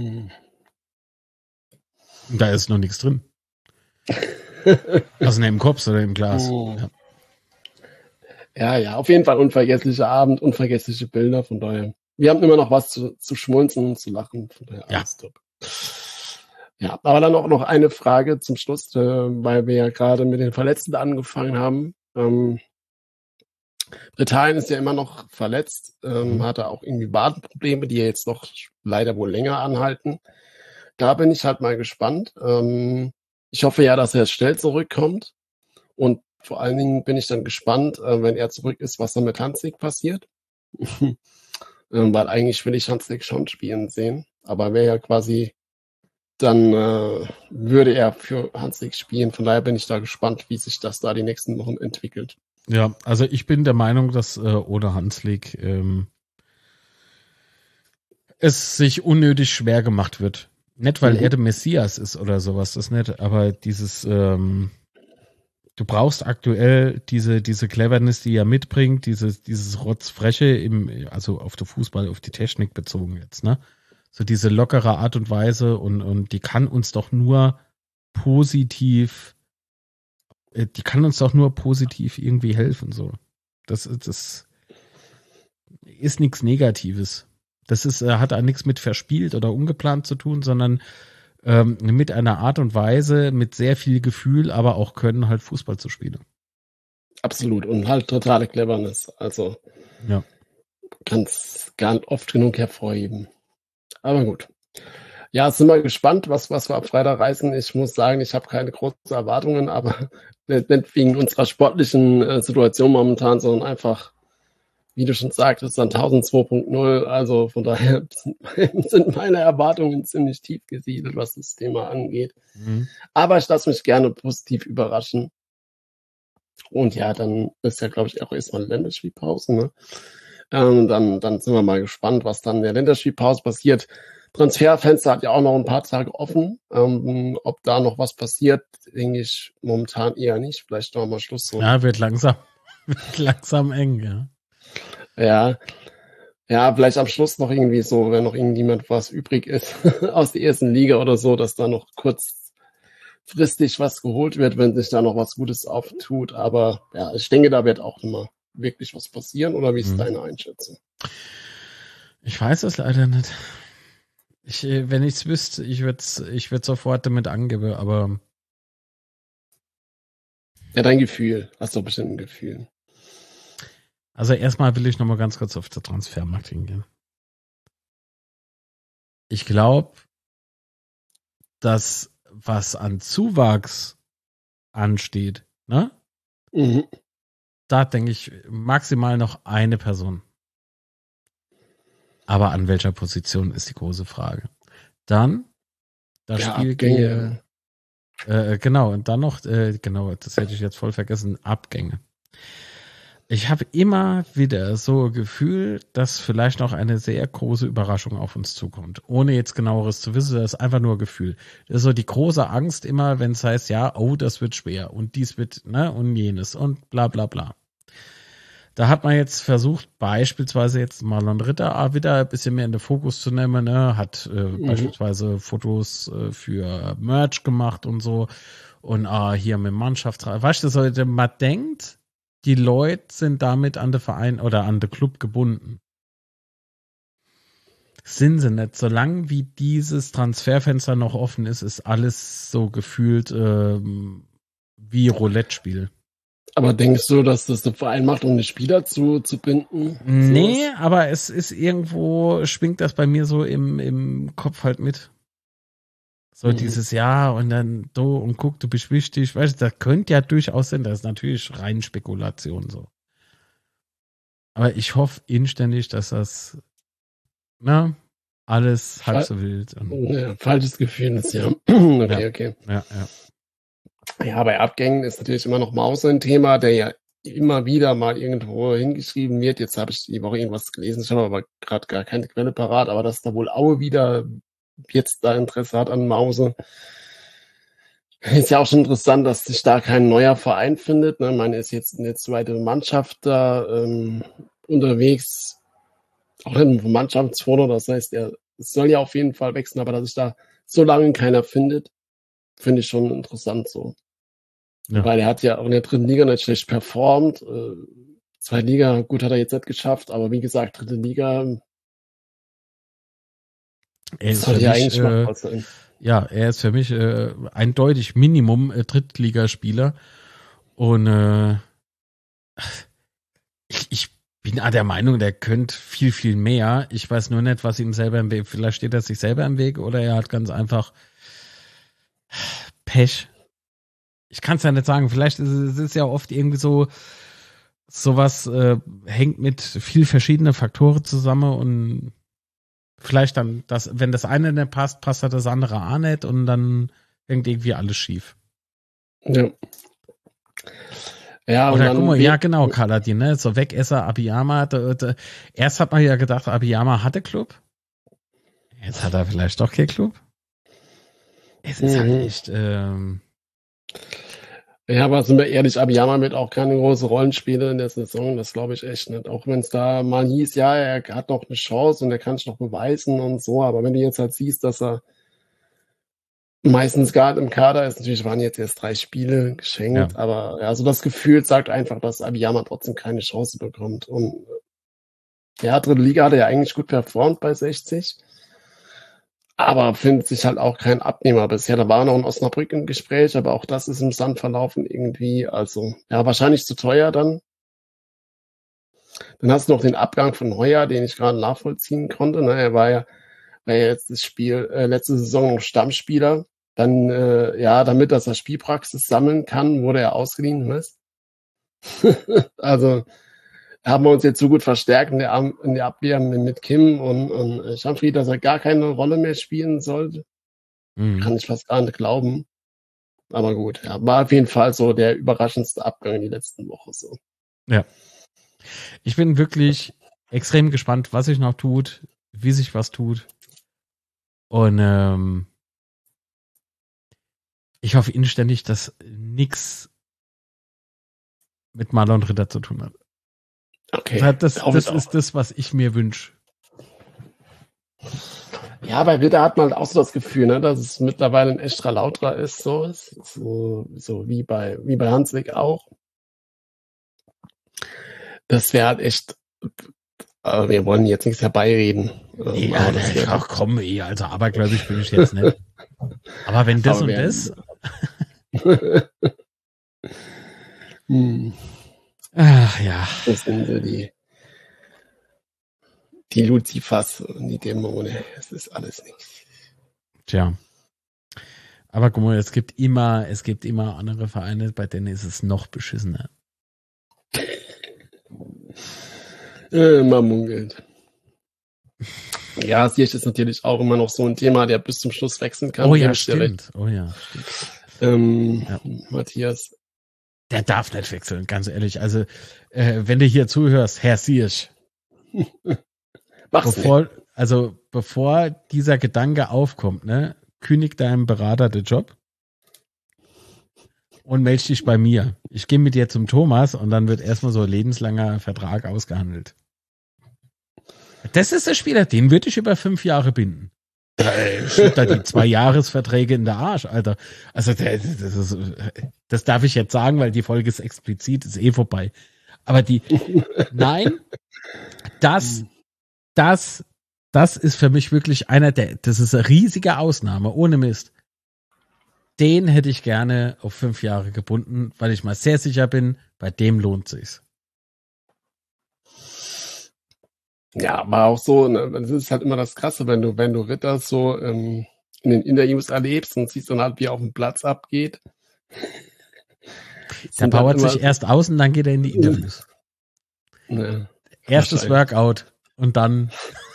Da ist noch nichts drin. Also neben dem Kopf oder im Glas. Ja, auf jeden Fall unvergesslicher Abend, unvergessliche Bilder, von daher. Wir haben immer noch was zu schmunzeln und zu lachen, von daher alles top. Ja, aber dann auch noch eine Frage zum Schluss, weil wir ja gerade mit den Verletzten angefangen haben. Britannien ist ja immer noch verletzt, hatte auch irgendwie Wadenprobleme, die ja jetzt noch leider wohl länger anhalten. Da bin ich halt mal gespannt. Ich hoffe ja, dass er schnell zurückkommt. Und vor allen Dingen bin ich dann gespannt, wenn er zurück ist, was dann mit Hanslik passiert. Weil eigentlich will ich Hanslik schon spielen sehen. Aber wäre ja quasi, dann würde er für Hanslik spielen. Von daher bin ich da gespannt, wie sich das da die nächsten Wochen entwickelt. Ja, also ich bin der Meinung, dass ohne Hanslik es sich unnötig schwer gemacht wird. Nicht, weil er der Messias ist oder sowas, das nicht, aber dieses, du brauchst aktuell diese Cleverness, die er mitbringt, dieses Rotzfreche also auf den Fußball, auf die Technik bezogen jetzt, ne? So diese lockere Art und Weise und die kann uns doch nur positiv irgendwie helfen, so. Das ist nichts Negatives. Das hat auch nichts mit verspielt oder ungeplant zu tun, sondern mit einer Art und Weise, mit sehr viel Gefühl, aber auch Können, halt Fußball zu spielen. Absolut. Und halt totale Cleverness. Also ja. Kann es gar nicht oft genug hervorheben. Aber gut. Ja, sind wir gespannt, was wir ab Freitag reißen. Ich muss sagen, ich habe keine großen Erwartungen, aber nicht wegen unserer sportlichen Situation momentan, sondern einfach, wie du schon sagtest, dann 1000 2.0. Also von daher sind meine Erwartungen ziemlich tief gesiedelt, was das Thema angeht. Aber ich lasse mich gerne positiv überraschen. Und ja, dann ist ja, glaube ich, auch erstmal Länderspielpause. Ne? Dann sind wir mal gespannt, was dann in der Länderspielpause passiert. Transferfenster hat ja auch noch ein paar Tage offen. Ob da noch was passiert, denke ich momentan eher nicht. Vielleicht noch mal Schluss. So. Ja, wird langsam eng, ja. Ja, vielleicht am Schluss noch irgendwie so, wenn noch irgendjemand was übrig ist aus der ersten Liga oder so, dass da noch kurzfristig was geholt wird, wenn sich da noch was Gutes auftut. Aber ja, ich denke, da wird auch immer wirklich was passieren. Oder wie ist deine Einschätzung? Ich weiß es leider nicht. Wenn ich es wüsste, ich würde sofort damit angeben, aber. Ja, dein Gefühl. Hast du bestimmt ein Gefühl. Also erstmal will ich noch mal ganz kurz auf den Transfermarkt hingehen. Ich glaube, dass was an Zuwachs ansteht, ne? Da denke ich maximal noch eine Person. Aber an welcher Position ist die große Frage. Dann das Spiel Genau, und dann noch, genau, das hätte ich jetzt voll vergessen, Abgänge. Ich habe immer wieder so Gefühl, dass vielleicht noch eine sehr große Überraschung auf uns zukommt. Ohne jetzt genaueres zu wissen, das ist einfach nur Gefühl. Das ist so die große Angst immer, wenn es heißt, ja, oh, das wird schwer und dies wird, ne, und jenes und bla bla bla. Da hat man jetzt versucht, beispielsweise jetzt Marlon Ritter wieder ein bisschen mehr in den Fokus zu nehmen, ne, hat beispielsweise Fotos für Merch gemacht und so und hier mit Mannschaftsrat. Weißt du, so, man denkt, die Leute sind damit an den Verein oder an den Club gebunden. Sind sie nicht. Solange wie dieses Transferfenster noch offen ist, ist alles so gefühlt wie Roulette-Spiel. Aber denkst du, dass das der Verein macht, um die Spieler zu binden? Nee, aber es ist irgendwo, schwingt das bei mir so im Kopf halt mit. So dieses Jahr und dann du und guck, du bist wichtig. Weißt du, das könnte ja durchaus sein. Das ist natürlich rein Spekulation so. Aber ich hoffe inständig, dass das alles halb so wild. Ja, falsches Gefühl ist ja. Okay. Ja. Ja, bei Abgängen ist natürlich immer noch Maus ein Thema, der ja immer wieder mal irgendwo hingeschrieben wird. Jetzt habe ich die Woche irgendwas gelesen, ich habe aber gerade gar keine Quelle parat, aber dass da wohl Aue wieder jetzt da Interesse hat an Mause. Ist ja auch schon interessant, dass sich da kein neuer Verein findet. Ne? Man ist jetzt eine zweite Mannschaft da unterwegs, auch im Mannschaftsfoto. Das heißt, es soll ja auf jeden Fall wechseln, aber dass sich da so lange keiner findet, finde ich schon interessant so. Ja. Weil er hat ja auch in der dritten Liga nicht schlecht performt. Zweite Liga, gut, hat er jetzt nicht geschafft, aber wie gesagt, dritte Liga soll ja eigentlich machbar sein. Ja, er ist für mich eindeutig Minimum Drittligaspieler. Und ich bin der Meinung, der könnte viel, viel mehr. Ich weiß nur nicht, was ihm selber im Weg. Vielleicht steht er sich selber im Weg oder er hat ganz einfach Pech. Ich kann es ja nicht sagen. Vielleicht ist es ja oft irgendwie so, sowas hängt mit viel verschiedenen Faktoren zusammen und vielleicht dann, wenn das eine nicht passt, passt das andere auch nicht und dann hängt irgendwie alles schief. Ja. Ja, oder guck mal, ja genau, Kaladin, ne? So Wegesser, Abiyama. Erst hat man ja gedacht, Abiyama hatte Club. Jetzt hat er vielleicht doch keinen Club. Es ist halt echt. Ja, aber sind wir ehrlich, Abiyama wird auch keine große Rollenspiele in der Saison, das glaube ich echt nicht. Auch wenn es da mal hieß, ja, er hat noch eine Chance und er kann es noch beweisen und so, aber wenn du jetzt halt siehst, dass er meistens gerade im Kader ist, natürlich waren jetzt erst 3 Spiele geschenkt, aber ja, so das Gefühl sagt einfach, dass Abiyama trotzdem keine Chance bekommt. Und ja, dritte Liga hat er ja eigentlich gut performt bei 60. Aber findet sich halt auch kein Abnehmer bisher. Da war noch ein Osnabrück im Gespräch, aber auch das ist im Sand verlaufen irgendwie. Also, ja, wahrscheinlich zu teuer dann. Dann hast du noch den Abgang von Heuer, den ich gerade nachvollziehen konnte. Ne? Er war ja jetzt das Spiel, letzte Saison noch Stammspieler. Dann, damit er Spielpraxis sammeln kann, wurde er ausgeliehen. Weißt? Also, haben wir uns jetzt so gut verstärkt in der Abwehr mit Kim und Schamfried, dass er gar keine Rolle mehr spielen sollte. Kann ich fast gar nicht glauben. Aber gut, ja, war auf jeden Fall so der überraschendste Abgang in die letzten Woche so. Ja. Ich bin wirklich extrem gespannt, was sich noch tut, wie sich was tut. Und ich hoffe inständig, dass nichts mit Marlon Ritter zu tun hat. Okay. Das ist das, was ich mir wünsche. Ja, bei Ritter hat man halt auch so das Gefühl, ne, dass es mittlerweile ein Estra Lautra ist, so wie bei Hanslik auch. Das wäre halt echt, wir wollen jetzt nichts herbeireden. Ja, ach komm, also abergläubig bin ich jetzt nicht. Aber wenn das und das. Ach ja. Das sind so die Luzifers und die Dämonen. Es ist alles nichts. Tja. Aber guck mal, es gibt immer andere Vereine, bei denen ist es noch beschissener. Man munkelt. Ja, Ziyech ist natürlich auch immer noch so ein Thema, der bis zum Schluss wechseln kann. Oh ja, stimmt. Oh ja, stimmt. Ja. Matthias. Der darf nicht wechseln, ganz ehrlich. Also, wenn du hier zuhörst, Herr Siersch, bevor dieser Gedanke aufkommt, ne, kündig deinem Berater den Job und melde dich bei mir. Ich gehe mit dir zum Thomas und dann wird erstmal so ein lebenslanger Vertrag ausgehandelt. Das ist der Spieler, den würde ich über 5 Jahre binden. Schiebt da die 2-Jahres-Verträge in der Arsch, Alter. Also das darf ich jetzt sagen, weil die Folge ist explizit, ist eh vorbei. Aber nein, das ist für mich wirklich das ist eine riesige Ausnahme, ohne Mist. Den hätte ich gerne auf 5 Jahre gebunden, weil ich mal sehr sicher bin, bei dem lohnt sich's. Ja, aber auch so, ne, das ist halt immer das Krasse, wenn du Ritter so in den Interviews erlebst und siehst dann halt, wie er auf dem Platz abgeht. Der powert sich erst aus und dann geht er in die Interviews. Ne, Erstes Workout und dann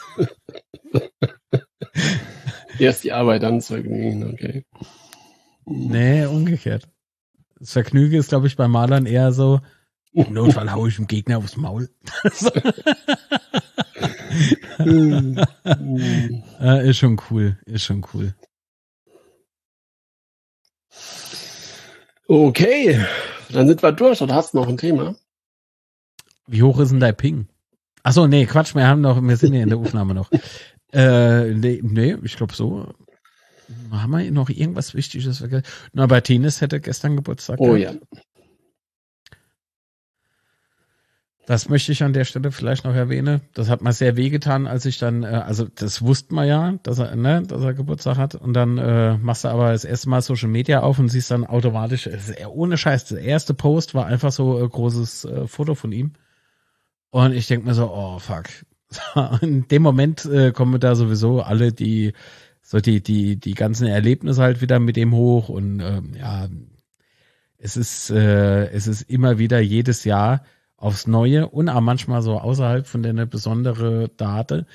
erst die Arbeit, dann das Vergnügen, okay. Nee, umgekehrt. Das Vergnügen ist, glaube ich, bei Malern eher so, im Notfall haue ich dem Gegner aufs Maul. Ist schon cool. Okay, dann sind wir durch und hast noch ein Thema. Wie hoch ist denn dein Ping? Achso, nee, Quatsch, wir sind ja in der Aufnahme noch. Nee, ich glaube so. Haben wir noch irgendwas Wichtiges vergessen? Na, bei Tines hätte gestern Geburtstag. Oh ja. Das möchte ich an der Stelle vielleicht noch erwähnen. Das hat mir sehr wehgetan, als ich dann, also das wusste man ja, dass er Geburtstag hat. Und dann machst du aber das erste Mal Social Media auf und siehst dann automatisch, ohne Scheiß, der erste Post war einfach so ein großes Foto von ihm. Und ich denke mir so, oh fuck. In dem Moment kommen da sowieso alle die ganzen Erlebnisse halt wieder mit dem hoch. Und ja, es ist immer wieder jedes Jahr aufs Neue und auch manchmal so außerhalb von der besondere Tagen,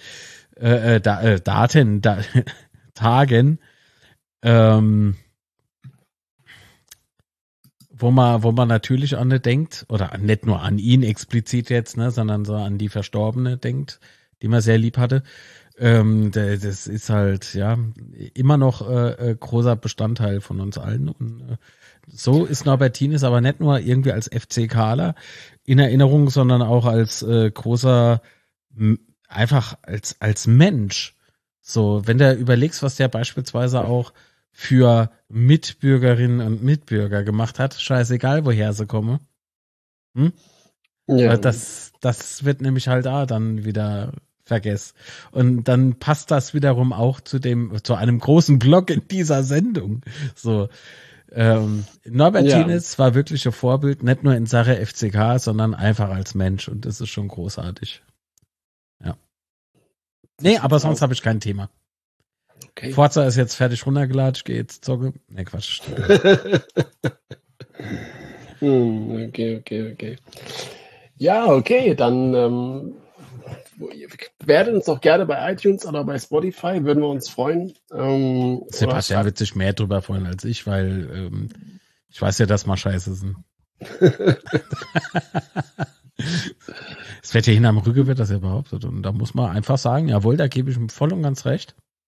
wo man natürlich auch nicht denkt, oder nicht nur an ihn explizit jetzt, ne, sondern so an die Verstorbene denkt, die man sehr lieb hatte. Das ist halt, ja, immer noch großer Bestandteil von uns allen. Und so ist Norbert Tienes aber nicht nur irgendwie als FCKler in Erinnerung, sondern auch als großer, einfach als Mensch. So, wenn du überlegst, was der beispielsweise auch für Mitbürgerinnen und Mitbürger gemacht hat, scheißegal, woher sie kommen. Ja. Das wird nämlich halt dann wieder vergessen. Und dann passt das wiederum auch zu einem großen Block in dieser Sendung. So, Norbert Tienes war wirklich ein Vorbild, nicht nur in Sache FCK, sondern einfach als Mensch. Und das ist schon großartig. Ja. Nee, aber sonst habe ich kein Thema. Okay. Forza ist jetzt fertig runtergelatscht, geh jetzt zocke. Nee, Quatsch. Okay. Ja, okay, dann werdet uns doch gerne bei iTunes oder bei Spotify, würden wir uns freuen. Sebastian wird sich mehr drüber freuen als ich, weil ich weiß ja, dass mal scheiße sind. Es wird ja hin am Rücken, wird das ja behauptet. Und da muss man einfach sagen, jawohl, da gebe ich ihm voll und ganz recht.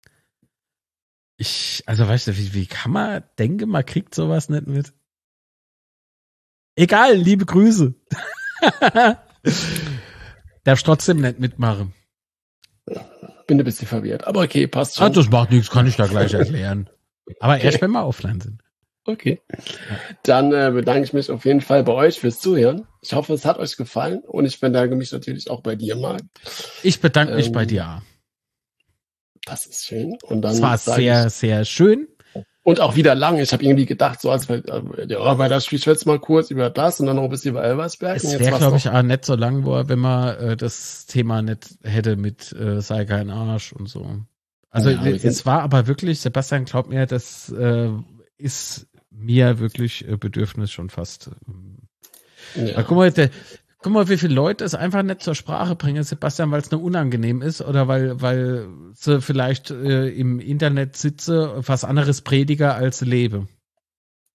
Also weißt du, wie kann man denken, man kriegt sowas nicht mit? Egal, liebe Grüße. Darf trotzdem nicht mitmachen. Bin ein bisschen verwirrt, aber okay, passt schon. Das macht nichts, kann ich da gleich erklären. Aber erst, wenn wir offline sind. Okay. Dann bedanke ich mich auf jeden Fall bei euch fürs Zuhören. Ich hoffe, es hat euch gefallen und ich bedanke mich natürlich auch bei dir, Marc. Ich bedanke mich bei dir. Das ist schön. Und dann es war sehr, sehr schön. Und auch wieder lang. Ich habe irgendwie gedacht, so als bei das Spiel jetzt mal kurz über das und dann noch ein bisschen über Elversberg. Es wäre, glaube ich, auch nicht so lang, wenn man das Thema nicht hätte mit sei kein Arsch und so. Also es war aber wirklich, Sebastian, glaub mir, das ist mir wirklich Bedürfnis schon fast. Ja. Guck mal, wie viele Leute es einfach nicht zur Sprache bringen, Sebastian, weil es nur unangenehm ist oder weil sie vielleicht im Internet sitze, was anderes prediger als lebe.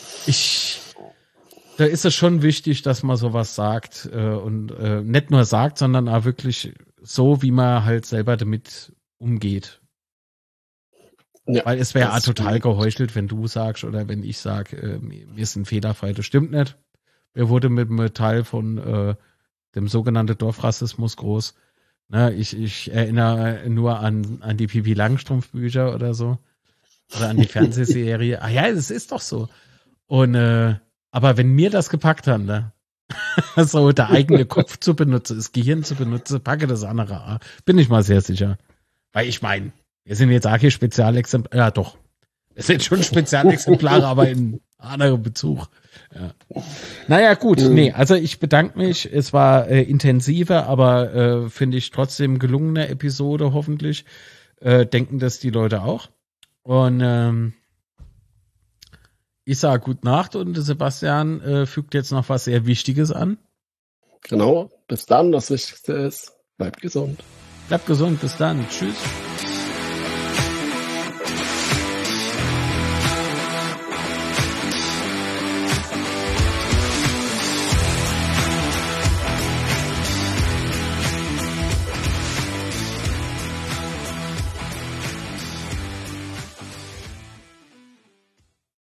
Da ist es schon wichtig, dass man sowas sagt und nicht nur sagt, sondern auch wirklich so, wie man halt selber damit umgeht. Ja, weil es wäre total geheuchelt, wenn du sagst oder wenn ich sage, wir sind fehlerfrei. Das stimmt nicht. Wir wurden mit einem Teil von dem sogenannten Dorfrassismus groß. Ne, ich erinnere nur an die Pippi Langstrumpf-Bücher oder so. Oder an die Fernsehserie. Ah ja, das ist doch so. Und aber wenn mir das gepackt hat, ne? So der eigene Kopf zu benutzen, das Gehirn zu benutzen, packe das andere an. Bin ich mal sehr sicher. Weil ich meine, wir sind jetzt auch hier Spezialexemplare. Ja, doch. Es sind schon Spezialexemplare, aber in anderem Bezug. Ja. Naja, gut. Nee, also ich bedanke mich. Es war intensiver, aber finde ich trotzdem gelungene Episode, hoffentlich. Denken das die Leute auch. Und ich sage gute Nacht und Sebastian fügt jetzt noch was sehr Wichtiges an. Genau. Bis dann. Das Wichtigste ist, bleibt gesund. Bleibt gesund. Bis dann. Tschüss.